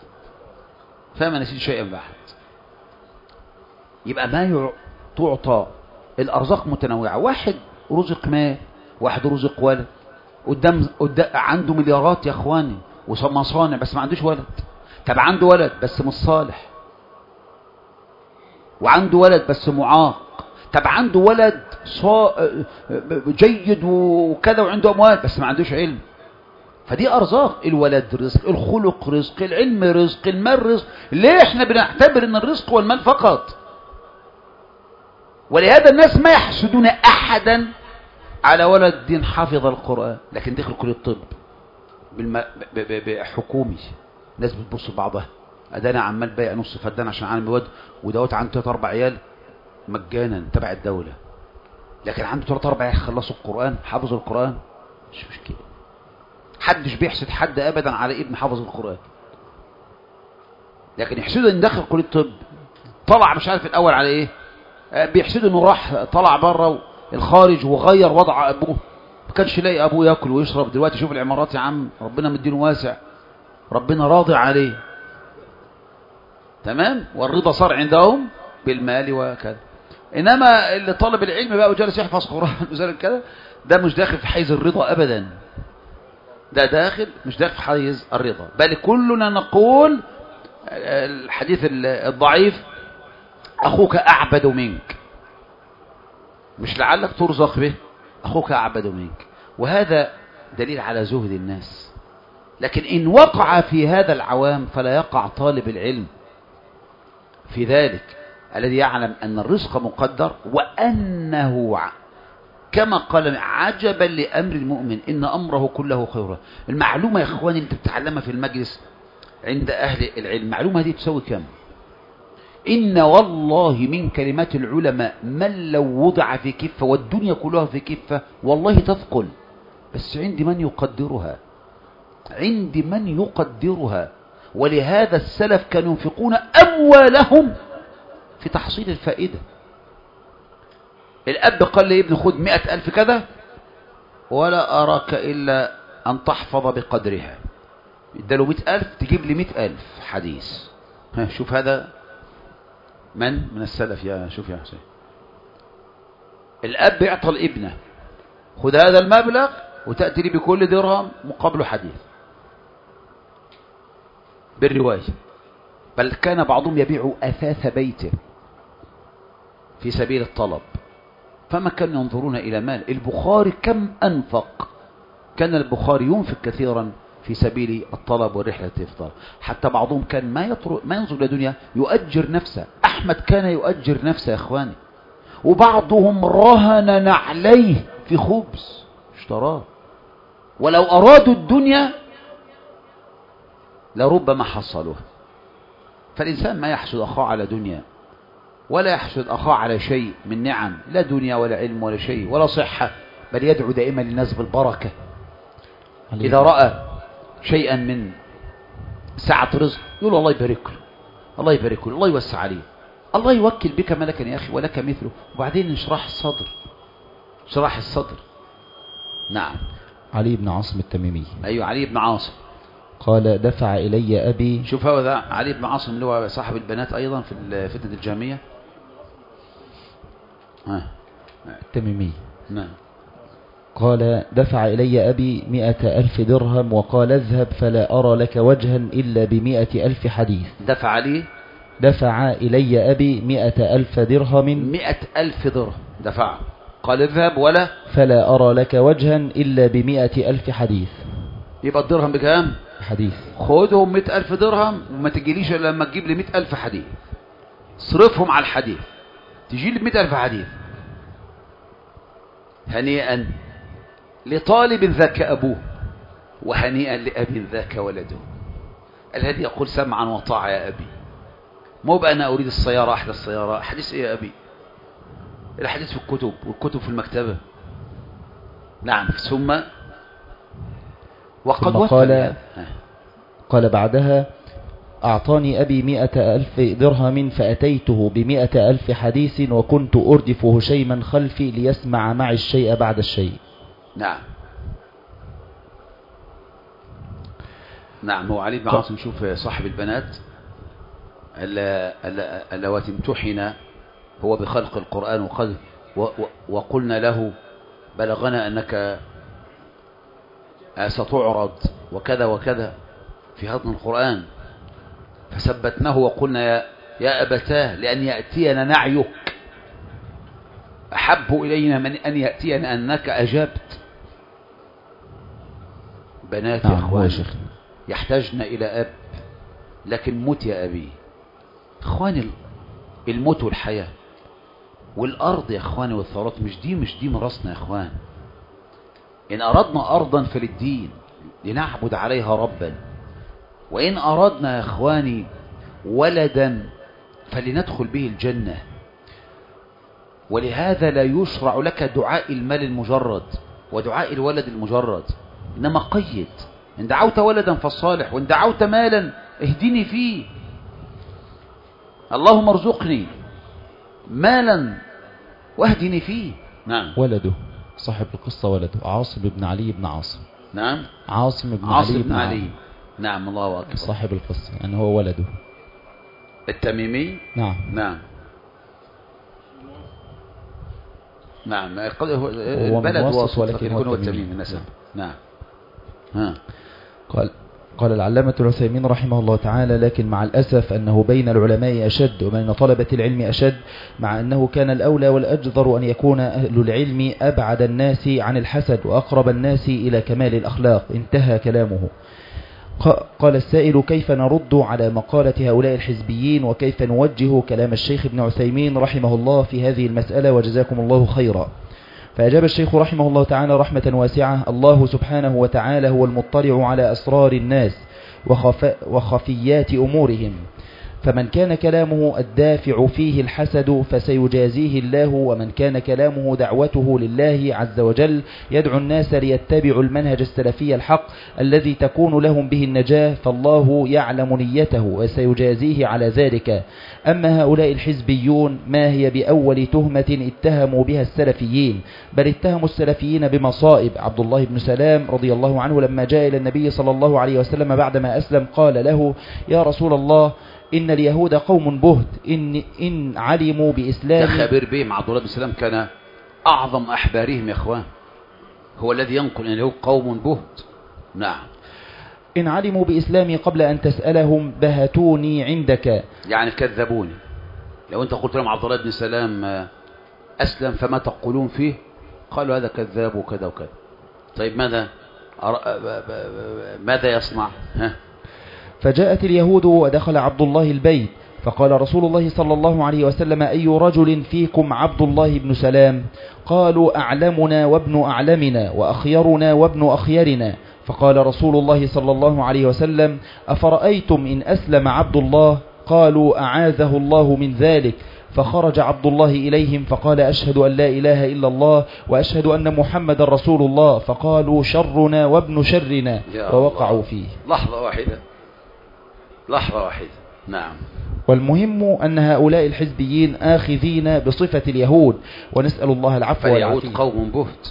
يبقى ما تعطى الأرزاق متنوعة. واحد رزق مال، واحد رزق ولد، قدام عنده مليارات يا اخواني ومصانع بس ما عندوش ولد. طب عنده ولد بس مش صالح، وعنده ولد بس معاق. طب عنده ولد جيد وكذا وعنده أموال بس ما عندوش علم. فدي أرزاق. الولد رزق، الخلق رزق، العلم رزق، المال رزق. ليه احنا بنعتبر ان الرزق والمال فقط؟ ولهذا الناس ما يحسدون أحدا على ولد حافظ القرآن لكن دخل كلية الطب بحكومي. ناس بتبص لبعضها، أدانا عمال بايع نص فدان عشان عالم الواد، ودوت عنده 3 4 عيال مجانا تبع الدولة، لكن عنده 3 4 عيال خلصوا القرآن، حافظوا القرآن. مش مشكلة. حدش بيحسد حد أبدا على ابن حافظ القرآن، لكن يحسدوا ان دخل كلية الطب طلع مش عارف الأول على ايه، بيحسدوا انه راح طلع بره الخارج وغير وضع أبوه، ما كانش يلاقي أبوه يأكل ويشرب. دلوقتي شوف العمارات يا عم، ربنا مدينه واسع، ربنا راضي عليه. تمام. والرضا صار عندهم بالمال وكذا. إنما اللي طالب العلم بقى وجالس يحفظ قرآن وزارة كده، ده مش داخل في حيز الرضا أبدا، ده داخل مش داخل في حيز الرضا. بل كلنا نقول الحديث الضعيف أخوك أعبد منك، مش لعلك ترزق به، أخوك أعبد منك. وهذا دليل على زهد الناس. لكن إن وقع في هذا العوام فلا يقع طالب العلم في ذلك، الذي يعلم أن الرزق مقدر، وأنه كما قال عجبا لأمر المؤمن إن أمره كله خير. المعلومة يا إخواني أنت بتتعلمها في المجلس عند أهل العلم، المعلومة دي تسوي كم؟ إن والله من كلمات العلماء من لو وضع في كفة والدنيا كلها في كفة والله تثقل، بس عند من يقدرها، عند من يقدرها. ولهذا السلف كانوا ينفقون أموالهم في تحصيل الفائدة. الأب قال لي ابن خذ 100,000 كذا ولا أراك إلا أن تحفظ بقدرها، اداله 100,000 تجيب لي 100,000 حديث. شوف هذا من السلف يا شوف يا حسين. الأب يعطى الابنة خذ هذا المبلغ وتأتي لي بكل درهم مقابل حديث بالرواية. بل كان بعضهم يبيع أثاث بيته في سبيل الطلب، فما كانوا ينظرون إلى مال. البخاري كم أنفق؟ كان البخاري ينفق كثيرا في سبيل الطلب والرحلة الإفطار. حتى بعضهم كان ما ينظر إلى دنيا، يؤجر نفسه. أحمد كان يؤجر نفسه يا إخواني. وبعضهم رهن نعليه في خبز اشتراه، ولو أرادوا الدنيا لربما حصلوها. فالإنسان ما يحسد أخاه على دنيا، ولا يحسد أخاه على شيء من نعم، لا دنيا ولا علم ولا شيء ولا صحة، بل يدعو دائما للناس بالبركة. إذا رأى شيئا من سعة رزق يقول الله يبارك له، الله يبارك له، الله يوسع عليه، الله يوكل بك ملكا يا أخي ولك مثله. وبعدين انشراح الصدر، شراح الصدر. نعم. علي بن عاصم التميمي. أيوة علي بن عاصم قال دفع إلي أبي. شوف هو ذا علي بن عاصم اللي هو صاحب البنات أيضا في فتنة الجامية. التميمي. نعم. قال دفع إلي أبي 100,000 درهم وقال اذهب فلا أرى لك وجها إلا ب100,000 حديث. دفع إلي أبي 100,000 درهم. 100,000 درهم دفع، قال اذهب ولا فلا أرى لك وجها إلا ب100,000 حديث. يبقى الدرهم بكام؟ حديث. خدهم 100,000 درهم وما تجيليش إلا لما تجيب لي 100,000 حديث. صرفهم على الحديث تجي لي 100,000 حديث. هنيئا لطالب ذاك أبوه، وهنيئا لأب ذاك ولده، الذي يقول سمعا وطاعة يا أبي. مو بقى أنا أريد السيارة أحلى السيارة. حديث إيه يا أبي؟ الحديث في الكتب، والكتب في المكتبة. نعم. ثم وقد قال بعدها أعطاني أبي 100,000 درهم فأتيته ب100,000 حديث وكنت أردف هشيما خلفي ليسمع معي الشيء بعد الشيء. نعم. نعم. هو علي بن عاصم شوف صاحب البنات اللواتي امتحن هو بخلق القرآن وقلنا له بلغنا أنك ستعرض وكذا وكذا في هضم القرآن، فثبتناه وقلنا يا أبتاه لأن يأتينا نعيك أحب إلينا من أن يأتينا أنك أجبت. بنات يا أخوان يحتاجن إلى أب، لكن موت يا أبي. إخواني الموت والحياة والأرض يا إخواني والثروات مش دي مرسنا يا إخوان. إن أردنا أرضا فللدين لنعبد عليها ربا، وإن أردنا يا إخواني ولدا فلندخل به الجنة. ولهذا لا يشرع لك دعاء المال المجرد ودعاء الولد المجرد، إنما قيد. إن دعوت ولدا فالصالح، وإن دعوت مالا اهدني فيه. اللهم ارزقني مالا واهدني فيه. نعم. ولده صاحب القصة ولده عاصم بن علي بن عاصم. نعم. عاصم بن علي. نعم. الله أكبر. صاحب القصة يعني هو ولده التميمي. نعم. نعم. نعم البلد واسط ولكن هو التميم النسب. نعم. قال العلامة العثيمين رحمه الله تعالى: لكن مع الأسف أنه بين العلماء أشد وبين طلبة العلم أشد، مع أنه كان الأولى والأجدر أن يكون أهل العلم أبعد الناس عن الحسد وأقرب الناس إلى كمال الأخلاق. انتهى كلامه. قال السائل: كيف نرد على مقالة هؤلاء الحزبيين وكيف نوجه كلام الشيخ ابن عثيمين رحمه الله في هذه المسألة وجزاكم الله خيرا؟ فأجاب الشيخ رحمه الله تعالى رحمة واسعة: الله سبحانه وتعالى هو المطلع على أسرار الناس وخفيات أمورهم، فمن كان كلامه الدافع فيه الحسد فسيجازيه الله، ومن كان كلامه دعوته لله عز وجل يدعو الناس ليتبعوا المنهج السلفي الحق الذي تكون لهم به النجاة، فالله يعلم نيته وسيجازيه على ذلك. أما هؤلاء الحزبيون ما هي بأول تهمة اتهموا بها السلفيين، بل اتهموا السلفيين بمصائب. عبد الله بن سلام رضي الله عنه لما جاء إلى النبي صلى الله عليه وسلم بعدما أسلم قال له: يا رسول الله، إن اليهود قوم بهت، إن علموا بإسلام. خبير بهم عبد الله بن سلام كان أعظم أحبارهم يا أخوان، هو الذي ينقل أن اليهود قوم بهت. نعم. إن علموا بإسلامي قبل أن تسألهم بهتوني عندك، يعني كذبوني. لو أنت قلت لهم عبد الله بن سلام أسلم فما تقولون فيه؟ قالوا هذا كذاب وكذا وكذا. طيب ماذا يصنع؟ فجاءت اليهود ودخل عبد الله البيت، فقال رسول الله صلى الله عليه وسلم: أي رجل فيكم عبد الله بن سلام؟ قالوا: أعلمنا وابن أعلمنا وأخيرنا وابن أخيرنا. فقال رسول الله صلى الله عليه وسلم: أفرأيتم إن أسلم عبد الله؟ قالوا: أعاذه الله من ذلك. فخرج عبد الله إليهم فقال: أشهد أن لا إله إلا الله وأشهد أن محمد رسول الله. فقالوا: شرنا وابن شرنا، ووقعوا فيه. لحظة واحدة. نعم. والمهم أن هؤلاء الحزبيين آخذين بصفة اليهود، ونسأل الله العفو والعافية. فاليهود قوم بهت.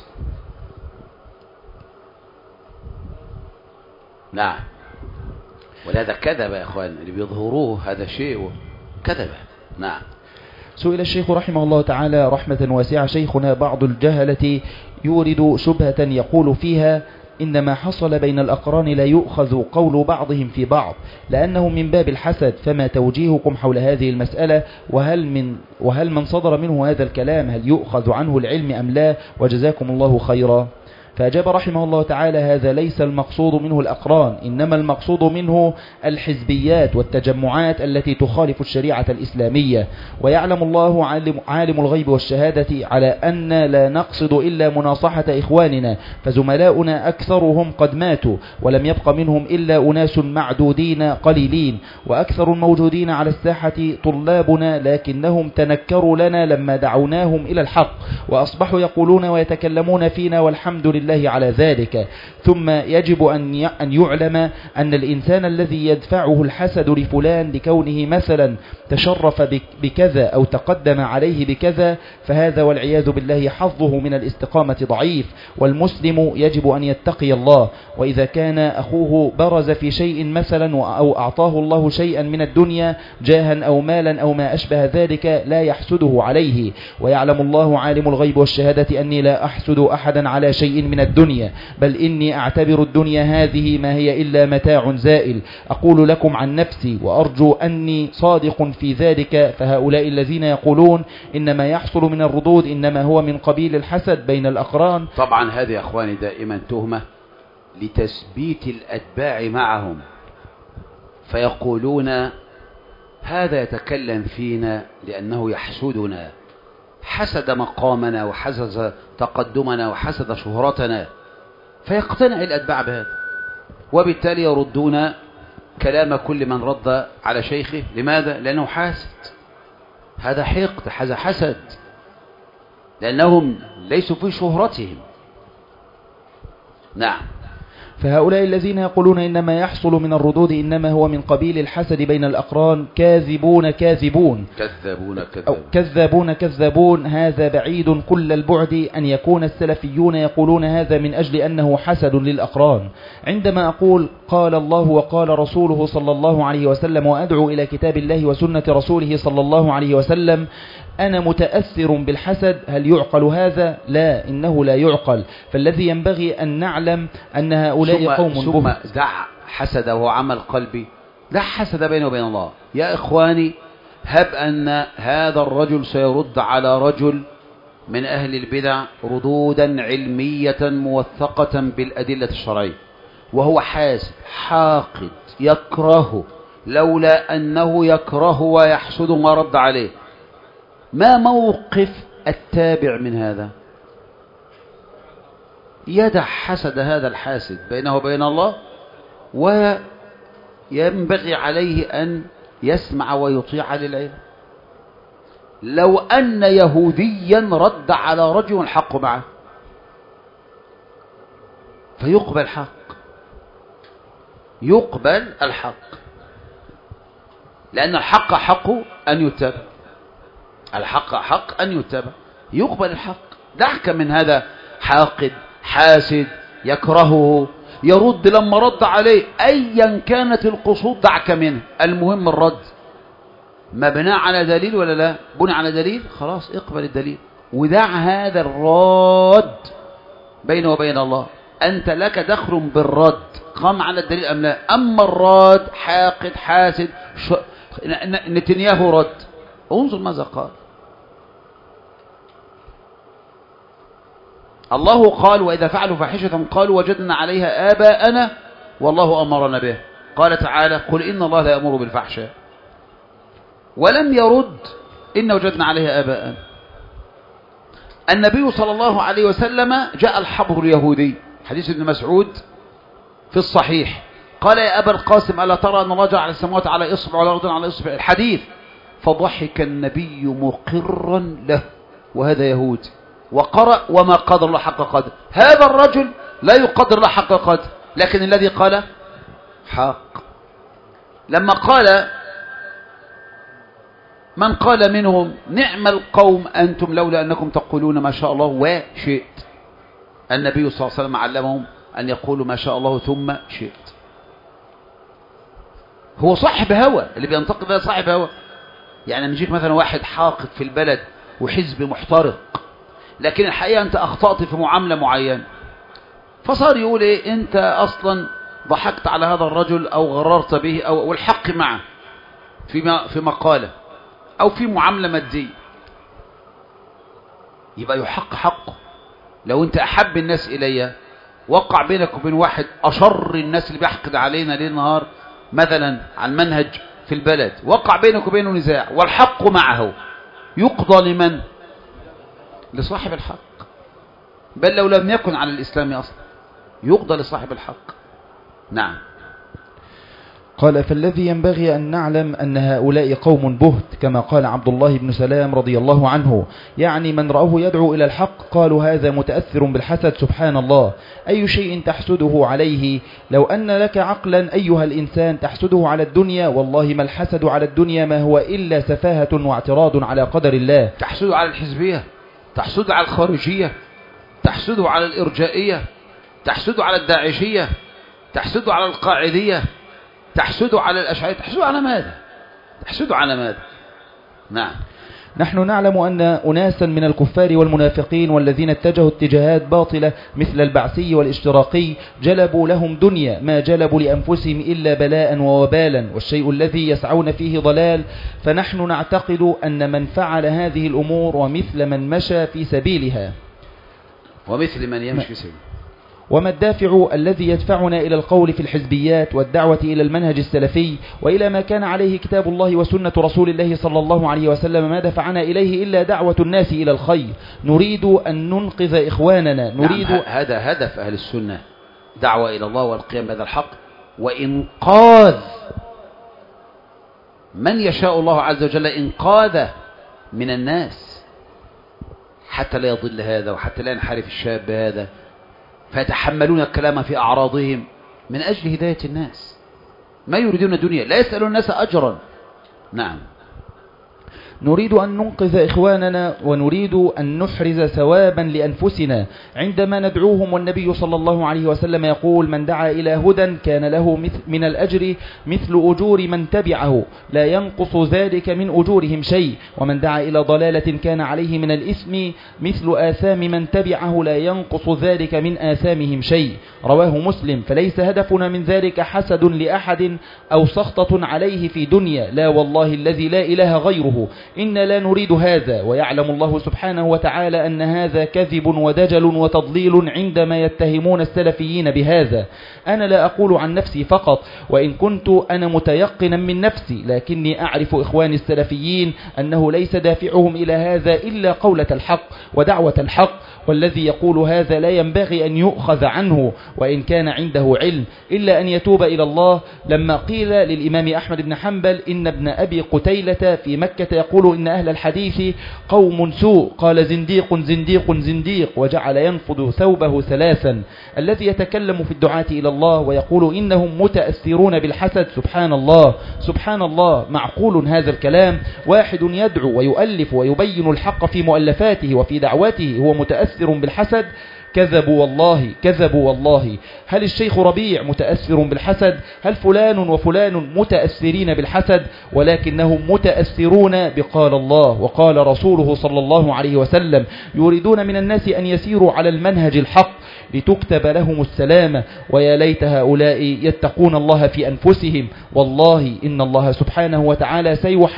نعم. ولهذا كذب يا أخوان، اللي بيظهروه هذا شيء كذب. نعم. سئل الشيخ رحمه الله تعالى رحمة واسعة شيخنا بعض الجهلة يورد شبهة يقول فيها: إنما حصل بين الأقران لا يؤخذ قول بعضهم في بعض لأنه من باب الحسد، فما توجيهكم حول هذه المسألة؟ وهل من صدر منه هذا الكلام هل يؤخذ عنه العلم أم لا؟ وجزاكم الله خيرا. فأجاب رحمه الله تعالى: هذا ليس المقصود منه الأقران، إنما المقصود منه الحزبيات والتجمعات التي تخالف الشريعة الإسلامية. ويعلم الله عالم الغيب والشهادة على أن لا نقصد إلا مناصحة إخواننا، فزملاؤنا أكثرهم قد ماتوا ولم يبق منهم إلا أناس معدودين قليلين، وأكثر الموجودين على الساحة طلابنا، لكنهم تنكروا لنا لما دعوناهم إلى الحق، وأصبحوا يقولون ويتكلمون فينا، والحمد لله على ذلك. ثم يجب أن يعلم أن الإنسان الذي يدفعه الحسد لفلان لكونه مثلا تشرف بكذا أو تقدم عليه بكذا، فهذا والعياذ بالله حظه من الاستقامة ضعيف. والمسلم يجب أن يتقي الله، وإذا كان أخوه برز في شيء مثلا أو أعطاه الله شيئا من الدنيا جاها أو مالا أو ما أشبه ذلك لا يحسده عليه. ويعلم الله عالم الغيب والشهادة أني لا أحسد أحدا على شيء من الدنيا، بل إني أعتبر الدنيا هذه ما هي إلا متاع زائل. أقول لكم عن نفسي وأرجو أني صادق في ذلك، فهؤلاء الذين يقولون إنما يحصل من الردود إنما هو من قبيل الحسد بين الأقران. طبعا هذه يا أخواني دائما تهمة لتثبيت الأتباع معهم، فيقولون هذا يتكلم فينا لأنه يحسدنا، حسد مقامنا وحسد تقدمنا وحسد شهرتنا، فيقتنع الأتباع بهذا، وبالتالي يردون كلام كل من رد على شيخه. لماذا؟ لأنه حاسد، هذا حقد، هذا حسد، لأنهم ليسوا في شهرتهم. نعم. فهؤلاء الذين يقولون إنما يحصل من الردود إنما هو من قبيل الحسد بين الأقران كاذبون كذابون. هذا بعيد كل البعد أن يكون السلفيون يقولون هذا من أجل أنه حسد للأقران. عندما أقول قال الله وقال رسوله صلى الله عليه وسلم وأدعو إلى كتاب الله وسنة رسوله صلى الله عليه وسلم، أنا متأثر بالحسد، هل يعقل هذا؟ لا، إنه لا يعقل. فالذي ينبغي أن نعلم أن هؤلاء قوم ثم دع حسد وهو عمل قلبي، دع حسد بينه وبين الله. يا إخواني، هب أن هذا الرجل سيرد على رجل من أهل البدع ردودا علمية موثقة بالأدلة الشرعية، وهو حاسد حاقد يكرهه، لولا أنه يكرهه ويحسده ما رد عليه. ما موقف التابع من هذا؟ يدع حسد هذا الحاسد بينه وبين الله، وينبغي عليه أن يسمع ويطيع للعلم. لو أن يهوديا رد على رجل الحق معه فيقبل الحق، يقبل الحق، لأن الحق حق أن يتبع، الحق حق أن يتبع، يقبل الحق. دعك من هذا حاقد حاسد يكرهه يرد لما رد عليه أيا كانت القصود، دعك منه، المهم الرد. مبنى على دليل ولا لا؟ بنى على دليل، خلاص اقبل الدليل ودع هذا الرد بينه وبين الله. أنت لك دخل بالرد، قام على الدليل أم لا. أما الرد حاقد حاسد نتنياهو رد، انظر ماذا قال. الله قال وإذا فعلوا فاحشة قالوا وجدنا عليها آباءنا والله أمرنا به. قال تعالى قل إن الله لا يأمر بالفحشاء، ولم يرد إن وجدنا عليها آباءنا. النبي صلى الله عليه وسلم جاء الحبر اليهودي، حديث ابن مسعود في الصحيح، قال يا أبا القاسم ألا ترى أن الله جعل السماوات على إصبع والأرض على إصبع، الحديث. فضحك النبي مقرا له، وهذا يهودي، وقرأ وما قدر الله حق قدر. هذا الرجل لا يقدر الله حق قدر، لكن الذي قال حق. لما قال من قال منهم نعم القوم أنتم لولا أنكم تقولون ما شاء الله وشئت، النبي صلى الله عليه وسلم علمهم أن يقولوا ما شاء الله ثم شئت. هو صاحب هوى، اللي بينتقد ده صاحب هوى. يعني نجيك مثلا واحد حاقد في البلد وحزب محترق، لكن الحقيقة أنت أخطأت في معاملة معينة، فصار يقول إيه أنت أصلا ضحكت على هذا الرجل أو غررت به أو والحق معه في مقالة أو في معاملة مادية، يبقى يحق حقه. لو أنت أحب الناس إلي وقع بينك وبين واحد أشر الناس اللي بيحقد علينا ليل نهار مثلا على المنهج في البلد، وقع بينك وبينه نزاع والحق معه، يقضى لمن؟ لصاحب الحق، بل لو لم يكن على الإسلام أصلا يقضى لصاحب الحق. نعم. قال فالذي ينبغي أن نعلم أن هؤلاء قوم بهت، كما قال عبد الله بن سلام رضي الله عنه، يعني من رأوه يدعو إلى الحق قالوا هذا متأثر بالحسد. سبحان الله، أي شيء تحسده عليه؟ لو أن لك عقلا أيها الإنسان تحسده على الدنيا، والله ما الحسد على الدنيا ما هو إلا سفاهة واعتراض على قدر الله. تحسده على الحزبية، تحسده على الخارجية، تحسده على الإرجائية، تحسده على الداعشية، تحسده على القاعدية، تحسده على الأشعرية، تحسده على ماذا؟ تحسده على ماذا؟ نعم. نحن نعلم أن أناسا من الكفار والمنافقين والذين اتجهوا اتجاهات باطلة مثل البعثي والاشتراقي جلبوا لهم دنيا ما جلبوا لأنفسهم إلا بلاء ووبالا، والشيء الذي يسعون فيه ضلال. فنحن نعتقد أن من فعل هذه الأمور ومثل من مشى في سبيلها ومثل من يمشي في سبيلها. وما الدافع الذي يدفعنا إلى القول في الحزبيات والدعوة إلى المنهج السلفي وإلى ما كان عليه كتاب الله وسنة رسول الله صلى الله عليه وسلم؟ ما دفعنا إليه إلا دعوة الناس إلى الخير، نريد أن ننقذ إخواننا، نريد هذا هدف أهل السنة، دعوة إلى الله والقيام بهذا الحق وإنقاذ من يشاء الله عز وجل إنقاذه من الناس، حتى لا يضل هذا وحتى لا ينحرف الشاب هذا، فيتحملون الكلام في أعراضهم من أجل هداية الناس، ما يريدون الدنيا، لا يسألون الناس أجرا. نعم. نريد أن ننقذ إخواننا ونريد أن نحرز ثوابا لأنفسنا عندما ندعوهم، والنبي صلى الله عليه وسلم يقول: من دعا إلى هدى كان له من الأجر مثل أجور من تبعه لا ينقص ذلك من أجورهم شيء، ومن دعا إلى ضلالة كان عليه من الإثم مثل آثام من تبعه لا ينقص ذلك من آثامهم شيء. رواه مسلم. فليس هدفنا من ذلك حسد لأحد أو سخطة عليه في دنيا، لا والله الذي لا إله غيره، إنا لا نريد هذا، ويعلم الله سبحانه وتعالى أن هذا كذب ودجل وتضليل عندما يتهمون السلفيين بهذا. أنا لا أقول عن نفسي فقط، وإن كنت أنا متيقنا من نفسي، لكني أعرف إخواني السلفيين أنه ليس دافعهم إلى هذا إلا قولة الحق ودعوة الحق، والذي يقول هذا لا ينبغي أن يؤخذ عنه وإن كان عنده علم إلا أن يتوب إلى الله. لما قيل للإمام أحمد بن حنبل إن ابن أبي قتيلة في مكة يقول إن أهل الحديث قوم سوء، قال: زنديق زنديق زنديق، وجعل ينفض ثوبه ثلاثا. الذي يتكلم في الدعاة إلى الله ويقول إنهم متأثرون بالحسد، سبحان الله سبحان الله، معقول هذا الكلام؟ واحد يدعو ويؤلف ويبين الحق في مؤلفاته وفي دعوته هو متأثر بالحسد؟ كذبوا والله كذبوا والله. هل الشيخ ربيع متأثر بالحسد؟ هل فلان وفلان متأثرين بالحسد؟ ولكنهم متأثرون بقال الله وقال رسوله صلى الله عليه وسلم، يريدون من الناس أن يسيروا على المنهج الحق لتكتب لهم السلامة، ويا ليت هؤلاء يتقون الله في أنفسهم. والله إن الله سبحانه وتعالى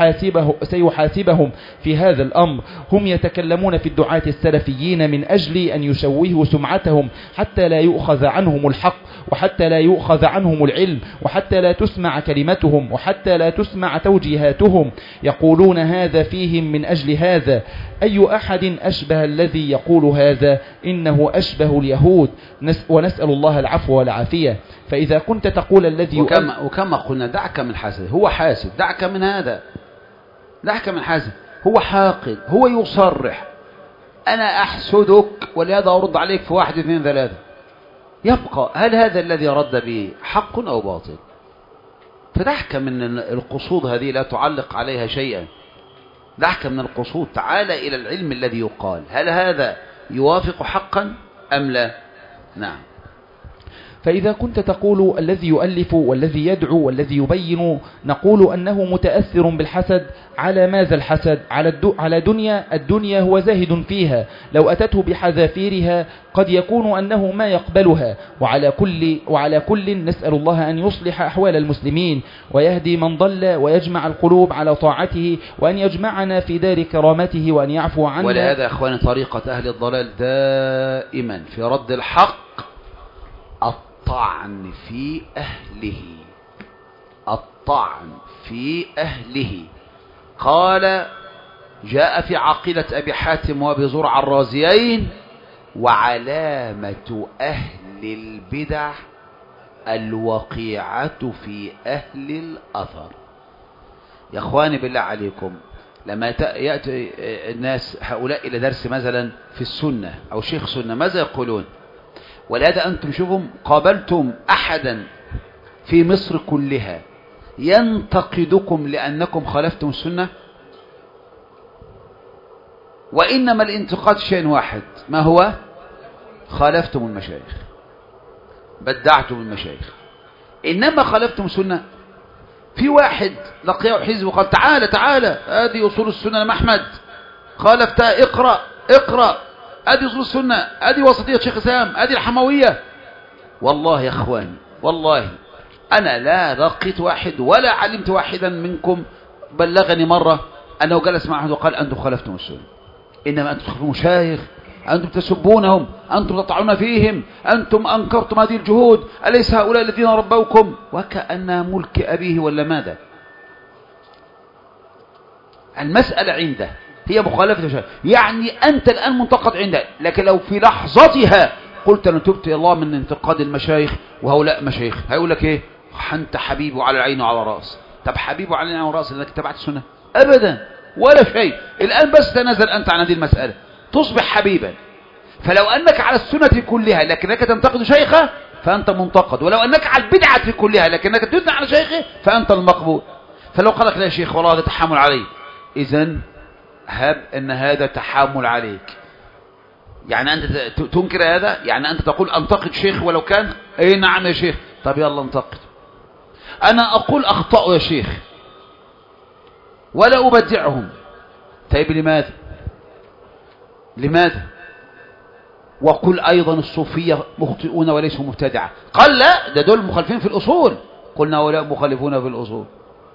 سيحاسبهم في هذا الأمر. هم يتكلمون في الدعاة السلفيين من أجل أن يشوهوا سمعتهم حتى لا يؤخذ عنهم الحق، وحتى لا يؤخذ عنهم العلم، وحتى لا تسمع كلمتهم، وحتى لا تسمع توجيهاتهم. يقولون هذا فيهم من أجل هذا. أي أحد أشبه الذي يقول هذا؟ إنه أشبه اليهود، ونسأل الله العفو والعافية. فإذا كنت تقول الذي وكما قلنا دعك من حسد، هو حاسد، دعك من هذا، دعك من حسد، هو حاقد، هو يصرح أنا أحسدك ولهذا أرد عليك في 1 2 3. يبقى هل هذا الذي رد به حق أو باطل؟ فدعك من القصود هذه لا تعلق عليها شيئا، دعك من القصود، تعال إلى العلم الذي يقال، هل هذا يوافق حقا أم لا؟ نعم. فإذا كنت تقول الذي يؤلف والذي يدعو والذي يبين، نقول أنه متأثر بالحسد. على ماذا الحسد؟ على الدنيا هو زاهد فيها، لو أتته بحذافيرها قد يكون أنه ما يقبلها. وعلى كل نسأل الله أن يصلح أحوال المسلمين ويهدي من ضل ويجمع القلوب على طاعته، وأن يجمعنا في دار كرامته، وأن يعفو عنا. ولهذا أخواني طريقة أهل الضلال دائما في رد الحق الطعن في أهله، الطعن في أهله. قال جاء في عقيدة أبي حاتم وأبي زرع الرازيين: وعلامة أهل البدع الوقيعة في أهل الأثر. يا أخواني بالله عليكم، لما يأتي الناس هؤلاء إلى درس مثلا في السنة أو شيخ سنة، ماذا يقولون؟ ولهذا أنتم شوفوا، قابلتم أحدا في مصر كلها ينتقدكم لأنكم خالفتم السنة؟ وإنما الانتقاد شيء واحد، ما هو؟ خالفتم المشايخ، بدعتم المشايخ. إنما خالفتم السنة. في واحد لقيه حزب وقال تعالى تعالى هذه أصول السنة يا محمد، خالفتها، اقرأ هذه أصول السنة، هذه وسطية شيخ إسلام، هذه الحموية. والله يا أخواني، والله أنا لا لقيت واحد ولا علمت واحدا منكم بلغني مرة أنه جلس معه وقال أنتم خالفتم السنة. إنما أنتم تخالفون مشايخ، أنتم تسبونهم، أنتم تطعنون فيهم، أنتم أنكرتم هذه الجهود، أليس هؤلاء الذين ربوكم؟ وكأن ملك أبيه ولا ماذا. المسألة عنده هي مخالفة الشيخ، يعني أنت الآن منتقد عنده، لكن لو في لحظتها قلت أنا تبت إلى الله من انتقاد المشايخ وهؤلاء مشايخ، هيقول لك إيه؟ أنت حبيبه على العين وعلى الرأس. طب حبيبه على العين وعلى الرأس لأنك اتبعت السنة؟ أبدا ولا شيء. الآن بس تنازل أنت عن هذه المسألة تصبح حبيبا. فلو أنك على السنة كلها لكنك تنتقد شيخه فأنت منتقد، ولو أنك على البدعة كلها لكنك تثنى على شيخه فأنت المقبول. فلو قال لك لا يا شيخ والله هذا تحمل علي، إذن هب أن هذا تحامل عليك، يعني أنت تنكر هذا، يعني أنت تقول أنتقد شيخ ولو كان أي نعم يا شيخ، طب يلا انتقد. أنا أقول أخطأوا يا شيخ ولا أبدعهم، طيب لماذا وقل أيضا الصوفية مخطئون وليسوا مبتدعة، قال لا ده دول مخالفين في الأصول، قلنا هؤلاء مخالفون في الأصول.